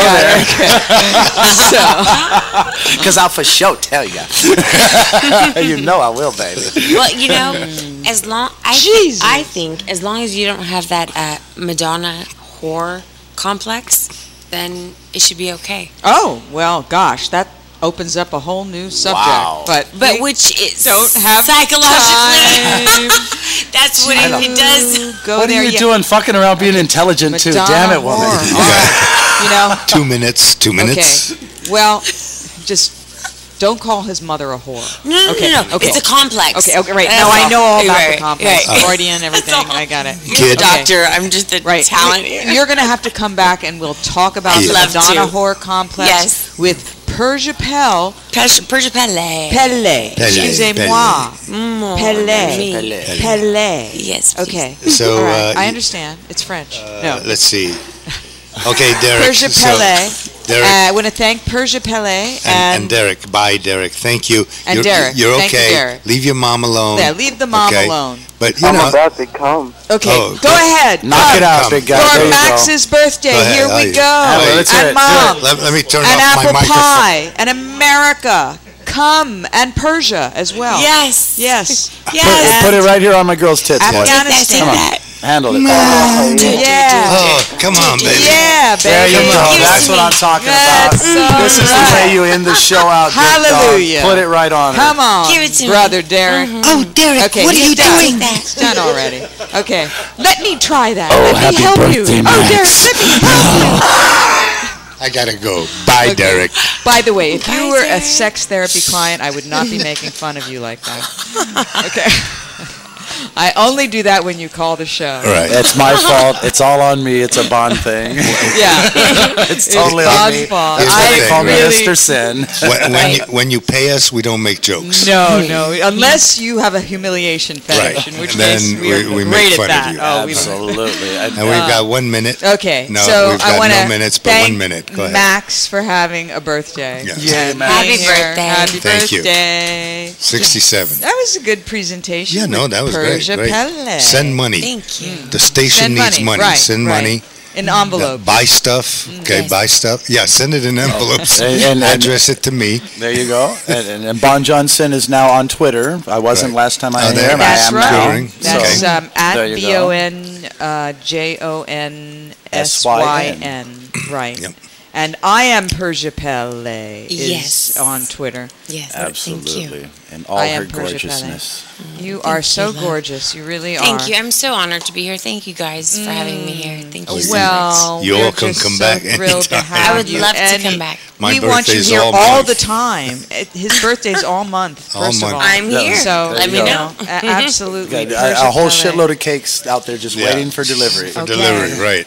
[SPEAKER 6] there. Because I'll for sure tell you. You know I will, baby.
[SPEAKER 4] Well, as long I think as long as you don't have that Madonna whore complex, then it should be okay.
[SPEAKER 3] Oh, well, gosh, that opens up a whole new subject.
[SPEAKER 6] Wow.
[SPEAKER 3] But
[SPEAKER 4] which is
[SPEAKER 3] don't have
[SPEAKER 4] psychologically. That's what it does.
[SPEAKER 6] What are you doing fucking around being intelligent too? Damn it, woman.
[SPEAKER 7] 2 minutes. 2 minutes.
[SPEAKER 3] Okay. Well, just don't call his mother a whore.
[SPEAKER 4] No.
[SPEAKER 3] Okay.
[SPEAKER 4] It's a complex.
[SPEAKER 3] Okay, right. No, I know all about the complex. Freudian, everything. I got it.
[SPEAKER 4] You're a doctor. I'm just a talent.
[SPEAKER 3] You're going to have to come back and we'll talk about the Madonna whore complex with Persia Pelle.
[SPEAKER 4] Persia Pelle.
[SPEAKER 3] Pelle. Excusez-moi. Pelle. Pelle.
[SPEAKER 4] Yes.
[SPEAKER 3] Okay.
[SPEAKER 7] So,
[SPEAKER 3] all right. I understand. It's French. No.
[SPEAKER 7] Let's see. Okay, Derek.
[SPEAKER 3] Persia Pelle.
[SPEAKER 7] Derek.
[SPEAKER 3] I want to thank Persia Pelle
[SPEAKER 7] and Derek. Bye, Derek. Thank you.
[SPEAKER 3] And Derek.
[SPEAKER 7] You're okay.
[SPEAKER 3] Thank you, Derek.
[SPEAKER 7] Leave your mom alone.
[SPEAKER 3] Yeah, leave the mom alone.
[SPEAKER 7] But
[SPEAKER 10] I'm about to come.
[SPEAKER 3] Okay, go ahead.
[SPEAKER 6] Knock it out, big guy.
[SPEAKER 3] For Max's birthday, here we go. And Mom.
[SPEAKER 7] Let me turn
[SPEAKER 3] and
[SPEAKER 7] off my
[SPEAKER 3] apple
[SPEAKER 7] microphone.
[SPEAKER 3] pie. And America. Come. And Persia as well.
[SPEAKER 4] Yes.
[SPEAKER 3] Yes.
[SPEAKER 6] Put it right here on my girl's tits.
[SPEAKER 3] Afghanistan.
[SPEAKER 6] Come on. Handle it.
[SPEAKER 3] Yeah.
[SPEAKER 7] Oh, come on, baby.
[SPEAKER 3] Yeah, baby.
[SPEAKER 6] There you go. That's what I'm talking about. This is the way you end the show out.
[SPEAKER 3] Hallelujah.
[SPEAKER 6] Put it right on her.
[SPEAKER 3] Come on,
[SPEAKER 4] Give it to
[SPEAKER 3] Brother Derek.
[SPEAKER 1] Oh, Derek,
[SPEAKER 3] Okay,
[SPEAKER 1] what are you
[SPEAKER 3] it's done.
[SPEAKER 1] doing?
[SPEAKER 3] It's done already. Okay, let me try that.
[SPEAKER 6] Oh,
[SPEAKER 3] let me
[SPEAKER 6] happy
[SPEAKER 3] help
[SPEAKER 6] birthday,
[SPEAKER 3] you.
[SPEAKER 6] Max.
[SPEAKER 3] Oh, Derek, let me help you.
[SPEAKER 7] I gotta go. Bye,
[SPEAKER 3] Okay.
[SPEAKER 7] Derek.
[SPEAKER 3] By the way, if you were a sex therapy client, I would not be making fun of you like that. Okay. I only do that when you call the show.
[SPEAKER 7] Right.
[SPEAKER 6] It's my fault. It's all on me. It's a Bond thing.
[SPEAKER 3] Yeah.
[SPEAKER 6] It's totally on
[SPEAKER 3] Bond's
[SPEAKER 6] me.
[SPEAKER 3] fault.
[SPEAKER 7] Here's the
[SPEAKER 3] I
[SPEAKER 7] thing,
[SPEAKER 6] Call me
[SPEAKER 3] really,
[SPEAKER 6] Mr. Sin.
[SPEAKER 7] When you pay us, we don't make jokes.
[SPEAKER 3] No, unless you have a humiliation fetish,
[SPEAKER 7] Right.
[SPEAKER 3] in which
[SPEAKER 7] Then
[SPEAKER 3] case
[SPEAKER 7] we
[SPEAKER 3] are
[SPEAKER 7] make
[SPEAKER 3] great
[SPEAKER 7] fun
[SPEAKER 3] at
[SPEAKER 7] of
[SPEAKER 3] that.
[SPEAKER 7] you.
[SPEAKER 3] Oh,
[SPEAKER 6] Absolutely.
[SPEAKER 7] And we've got 1 minute.
[SPEAKER 3] Okay,
[SPEAKER 7] No,
[SPEAKER 3] so
[SPEAKER 7] we've
[SPEAKER 3] I
[SPEAKER 7] got
[SPEAKER 3] want to
[SPEAKER 7] no minutes, but
[SPEAKER 3] thank
[SPEAKER 7] 1 minute. Go ahead.
[SPEAKER 3] Max for having a birthday.
[SPEAKER 7] Yeah.
[SPEAKER 6] Yeah,
[SPEAKER 3] And
[SPEAKER 6] Max.
[SPEAKER 4] Happy
[SPEAKER 3] being here.
[SPEAKER 4] birthday.
[SPEAKER 3] Happy
[SPEAKER 7] Thank you.
[SPEAKER 3] birthday.
[SPEAKER 7] 67.
[SPEAKER 3] That was a good presentation.
[SPEAKER 7] Yeah, no,
[SPEAKER 3] with
[SPEAKER 7] that was
[SPEAKER 3] Persia
[SPEAKER 7] great.
[SPEAKER 3] Pelle.
[SPEAKER 7] Send money.
[SPEAKER 4] Thank you.
[SPEAKER 7] The station
[SPEAKER 3] Send
[SPEAKER 7] needs money.
[SPEAKER 3] Right,
[SPEAKER 7] Send
[SPEAKER 3] right.
[SPEAKER 7] money.
[SPEAKER 3] In envelope.
[SPEAKER 7] Buy stuff. Okay,
[SPEAKER 4] Yes.
[SPEAKER 7] buy stuff. Yeah, send it in envelopes.
[SPEAKER 6] And
[SPEAKER 7] address it to me.
[SPEAKER 6] There you go. And Bon Johnson is now on Twitter. I wasn't
[SPEAKER 7] Right.
[SPEAKER 6] last time I
[SPEAKER 7] Oh,
[SPEAKER 6] was
[SPEAKER 7] there
[SPEAKER 6] here.
[SPEAKER 7] you
[SPEAKER 6] I
[SPEAKER 3] That's
[SPEAKER 6] am
[SPEAKER 3] right.
[SPEAKER 6] now.
[SPEAKER 7] Touring.
[SPEAKER 3] That's
[SPEAKER 7] Okay.
[SPEAKER 3] at
[SPEAKER 6] There you go.
[SPEAKER 3] BONJONSYN. Right.
[SPEAKER 7] Yep.
[SPEAKER 3] And I am Persia Pelle is
[SPEAKER 4] Yes.
[SPEAKER 3] on Twitter.
[SPEAKER 4] Yes. Thank
[SPEAKER 6] Absolutely.
[SPEAKER 4] you.
[SPEAKER 6] And all
[SPEAKER 3] I
[SPEAKER 6] her
[SPEAKER 3] am Persia
[SPEAKER 6] gorgeousness.
[SPEAKER 3] You are so
[SPEAKER 4] you, love.
[SPEAKER 3] gorgeous. You really are.
[SPEAKER 4] Thank you. I'm so honored to be here. Thank you guys for having me here. Thank you so much.
[SPEAKER 3] Well,
[SPEAKER 7] You
[SPEAKER 3] we're
[SPEAKER 7] all can
[SPEAKER 3] just
[SPEAKER 7] come
[SPEAKER 3] so
[SPEAKER 7] back
[SPEAKER 3] thrilled to
[SPEAKER 7] anytime.
[SPEAKER 3] have
[SPEAKER 4] I would
[SPEAKER 3] you.
[SPEAKER 4] love to
[SPEAKER 3] And
[SPEAKER 4] come back.
[SPEAKER 7] My
[SPEAKER 3] we want you
[SPEAKER 7] birthday's
[SPEAKER 3] here
[SPEAKER 7] all
[SPEAKER 3] all
[SPEAKER 7] month.
[SPEAKER 3] the time. His birthday's all month,
[SPEAKER 7] All
[SPEAKER 3] first
[SPEAKER 7] month.
[SPEAKER 3] of all.
[SPEAKER 4] I'm here.
[SPEAKER 3] So
[SPEAKER 6] Let me
[SPEAKER 4] know.
[SPEAKER 3] Absolutely.
[SPEAKER 6] Got
[SPEAKER 3] Persia
[SPEAKER 6] a whole
[SPEAKER 3] Pelle.
[SPEAKER 6] shitload of cakes out there just
[SPEAKER 7] Yeah.
[SPEAKER 6] waiting for delivery.
[SPEAKER 7] For
[SPEAKER 3] Okay.
[SPEAKER 7] delivery, right.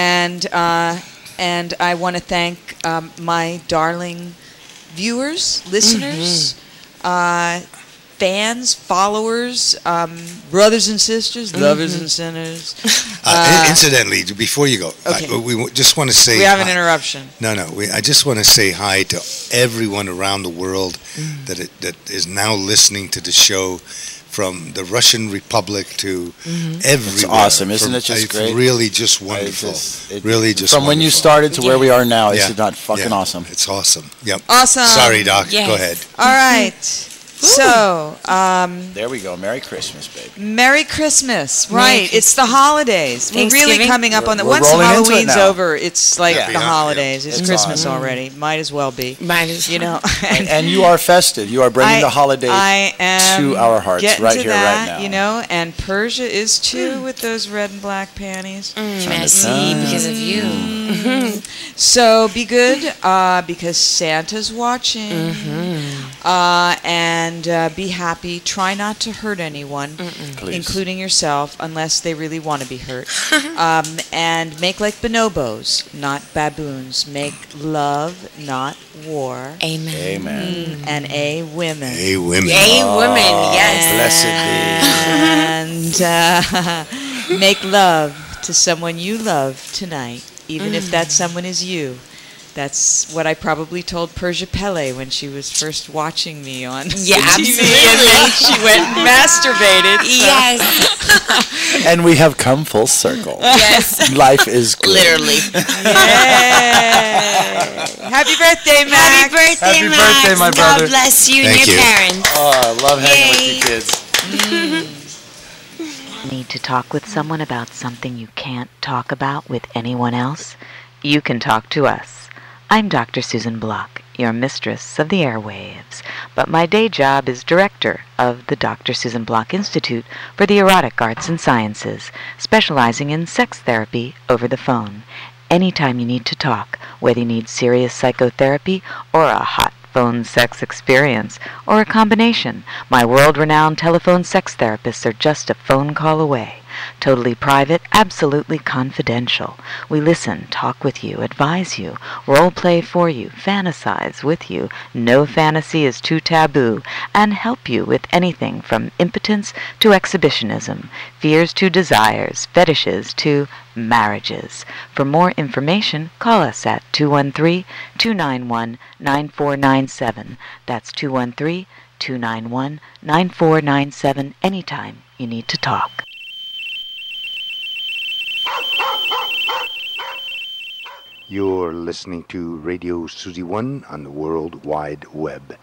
[SPEAKER 3] And I want to thank my darling viewers, listeners, fans, followers, brothers and sisters, lovers and sinners.
[SPEAKER 7] Incidentally, before you go,
[SPEAKER 3] Okay.
[SPEAKER 7] we just want to say
[SPEAKER 3] We have an
[SPEAKER 7] hi-
[SPEAKER 3] interruption.
[SPEAKER 7] No, I just want to say hi to everyone around the world that is now listening to the show, from the Russian Republic to everywhere.
[SPEAKER 6] It's awesome. Isn't it just
[SPEAKER 7] it's
[SPEAKER 6] great?
[SPEAKER 7] really just wonderful. Really just
[SPEAKER 6] From when you
[SPEAKER 7] wonderful.
[SPEAKER 6] started to where we are now,
[SPEAKER 7] Yeah.
[SPEAKER 6] it's not fucking
[SPEAKER 7] Yeah.
[SPEAKER 6] awesome.
[SPEAKER 7] It's awesome. Yep.
[SPEAKER 3] Awesome.
[SPEAKER 7] Sorry, Doc.
[SPEAKER 4] Yes.
[SPEAKER 7] Go ahead.
[SPEAKER 3] All right. So,
[SPEAKER 6] There we go. Merry Christmas, baby.
[SPEAKER 3] Merry Christmas.
[SPEAKER 4] Merry
[SPEAKER 3] Right.
[SPEAKER 4] Christmas.
[SPEAKER 3] It's the holidays. We're really
[SPEAKER 4] Thanksgiving.
[SPEAKER 3] coming up on the
[SPEAKER 6] We're
[SPEAKER 3] once
[SPEAKER 6] rolling into it
[SPEAKER 3] Halloween's
[SPEAKER 6] now.
[SPEAKER 3] over, it's like
[SPEAKER 7] Yeah.
[SPEAKER 3] the
[SPEAKER 7] Yeah.
[SPEAKER 3] holidays. It's
[SPEAKER 6] It's
[SPEAKER 3] Christmas
[SPEAKER 6] on.
[SPEAKER 3] already. Might as well be.
[SPEAKER 4] Might as
[SPEAKER 3] You know.
[SPEAKER 6] And you are festive. You are bringing the holiday
[SPEAKER 3] I am
[SPEAKER 6] to our hearts
[SPEAKER 3] getting
[SPEAKER 6] right
[SPEAKER 3] to
[SPEAKER 6] here,
[SPEAKER 3] that,
[SPEAKER 6] right now.
[SPEAKER 3] You know, and Persia is too with those red and black panties.
[SPEAKER 4] Messy because of you.
[SPEAKER 3] So be good because Santa's watching. And be happy. Try not to hurt anyone,
[SPEAKER 6] Please.
[SPEAKER 3] including yourself, unless they really want to be hurt. And make like bonobos, not baboons. Make love, not war.
[SPEAKER 4] Amen.
[SPEAKER 6] Amen.
[SPEAKER 3] And A, women.
[SPEAKER 7] Hey, women.
[SPEAKER 4] Yay, women. Yes.
[SPEAKER 6] Blessed
[SPEAKER 3] And make love to someone you love tonight, even if that someone is you. That's what I probably told Persia Pelle when she was first watching me on
[SPEAKER 4] Yeah,
[SPEAKER 3] TV,
[SPEAKER 4] absolutely.
[SPEAKER 3] and then she went and masturbated. so-
[SPEAKER 4] Yes.
[SPEAKER 6] be. And we have come full circle.
[SPEAKER 4] Yes.
[SPEAKER 6] Life is good.
[SPEAKER 4] Literally.
[SPEAKER 3] Yay. Happy birthday, Max.
[SPEAKER 4] Happy birthday,
[SPEAKER 6] Happy
[SPEAKER 4] Max.
[SPEAKER 6] birthday, my brother.
[SPEAKER 4] God bless you and
[SPEAKER 7] Thank
[SPEAKER 4] your
[SPEAKER 7] you.
[SPEAKER 4] parents.
[SPEAKER 6] Oh, I love hanging with
[SPEAKER 4] Yay.
[SPEAKER 6] you kids.
[SPEAKER 1] Need to talk with someone about something you can't talk about with anyone else? You can talk to us. I'm Dr. Susan Block, your mistress of the airwaves, but my day job is director of the Dr. Susan Block Institute for the Erotic Arts and Sciences, specializing in sex therapy over the phone. Anytime you need to talk, whether you need serious psychotherapy or a hot phone sex experience, or a combination, my world-renowned telephone sex therapists are just a phone call away. Totally private, absolutely confidential. We listen, talk with you, advise you, role play for you, fantasize with you. No fantasy is too taboo, and help you with anything from impotence to exhibitionism, fears to desires, fetishes to marriages. For more information, call us at 213-291-9497. That's 213-291-9497 anytime you need to talk.
[SPEAKER 2] You're listening to Radio Suzy One on the World Wide Web.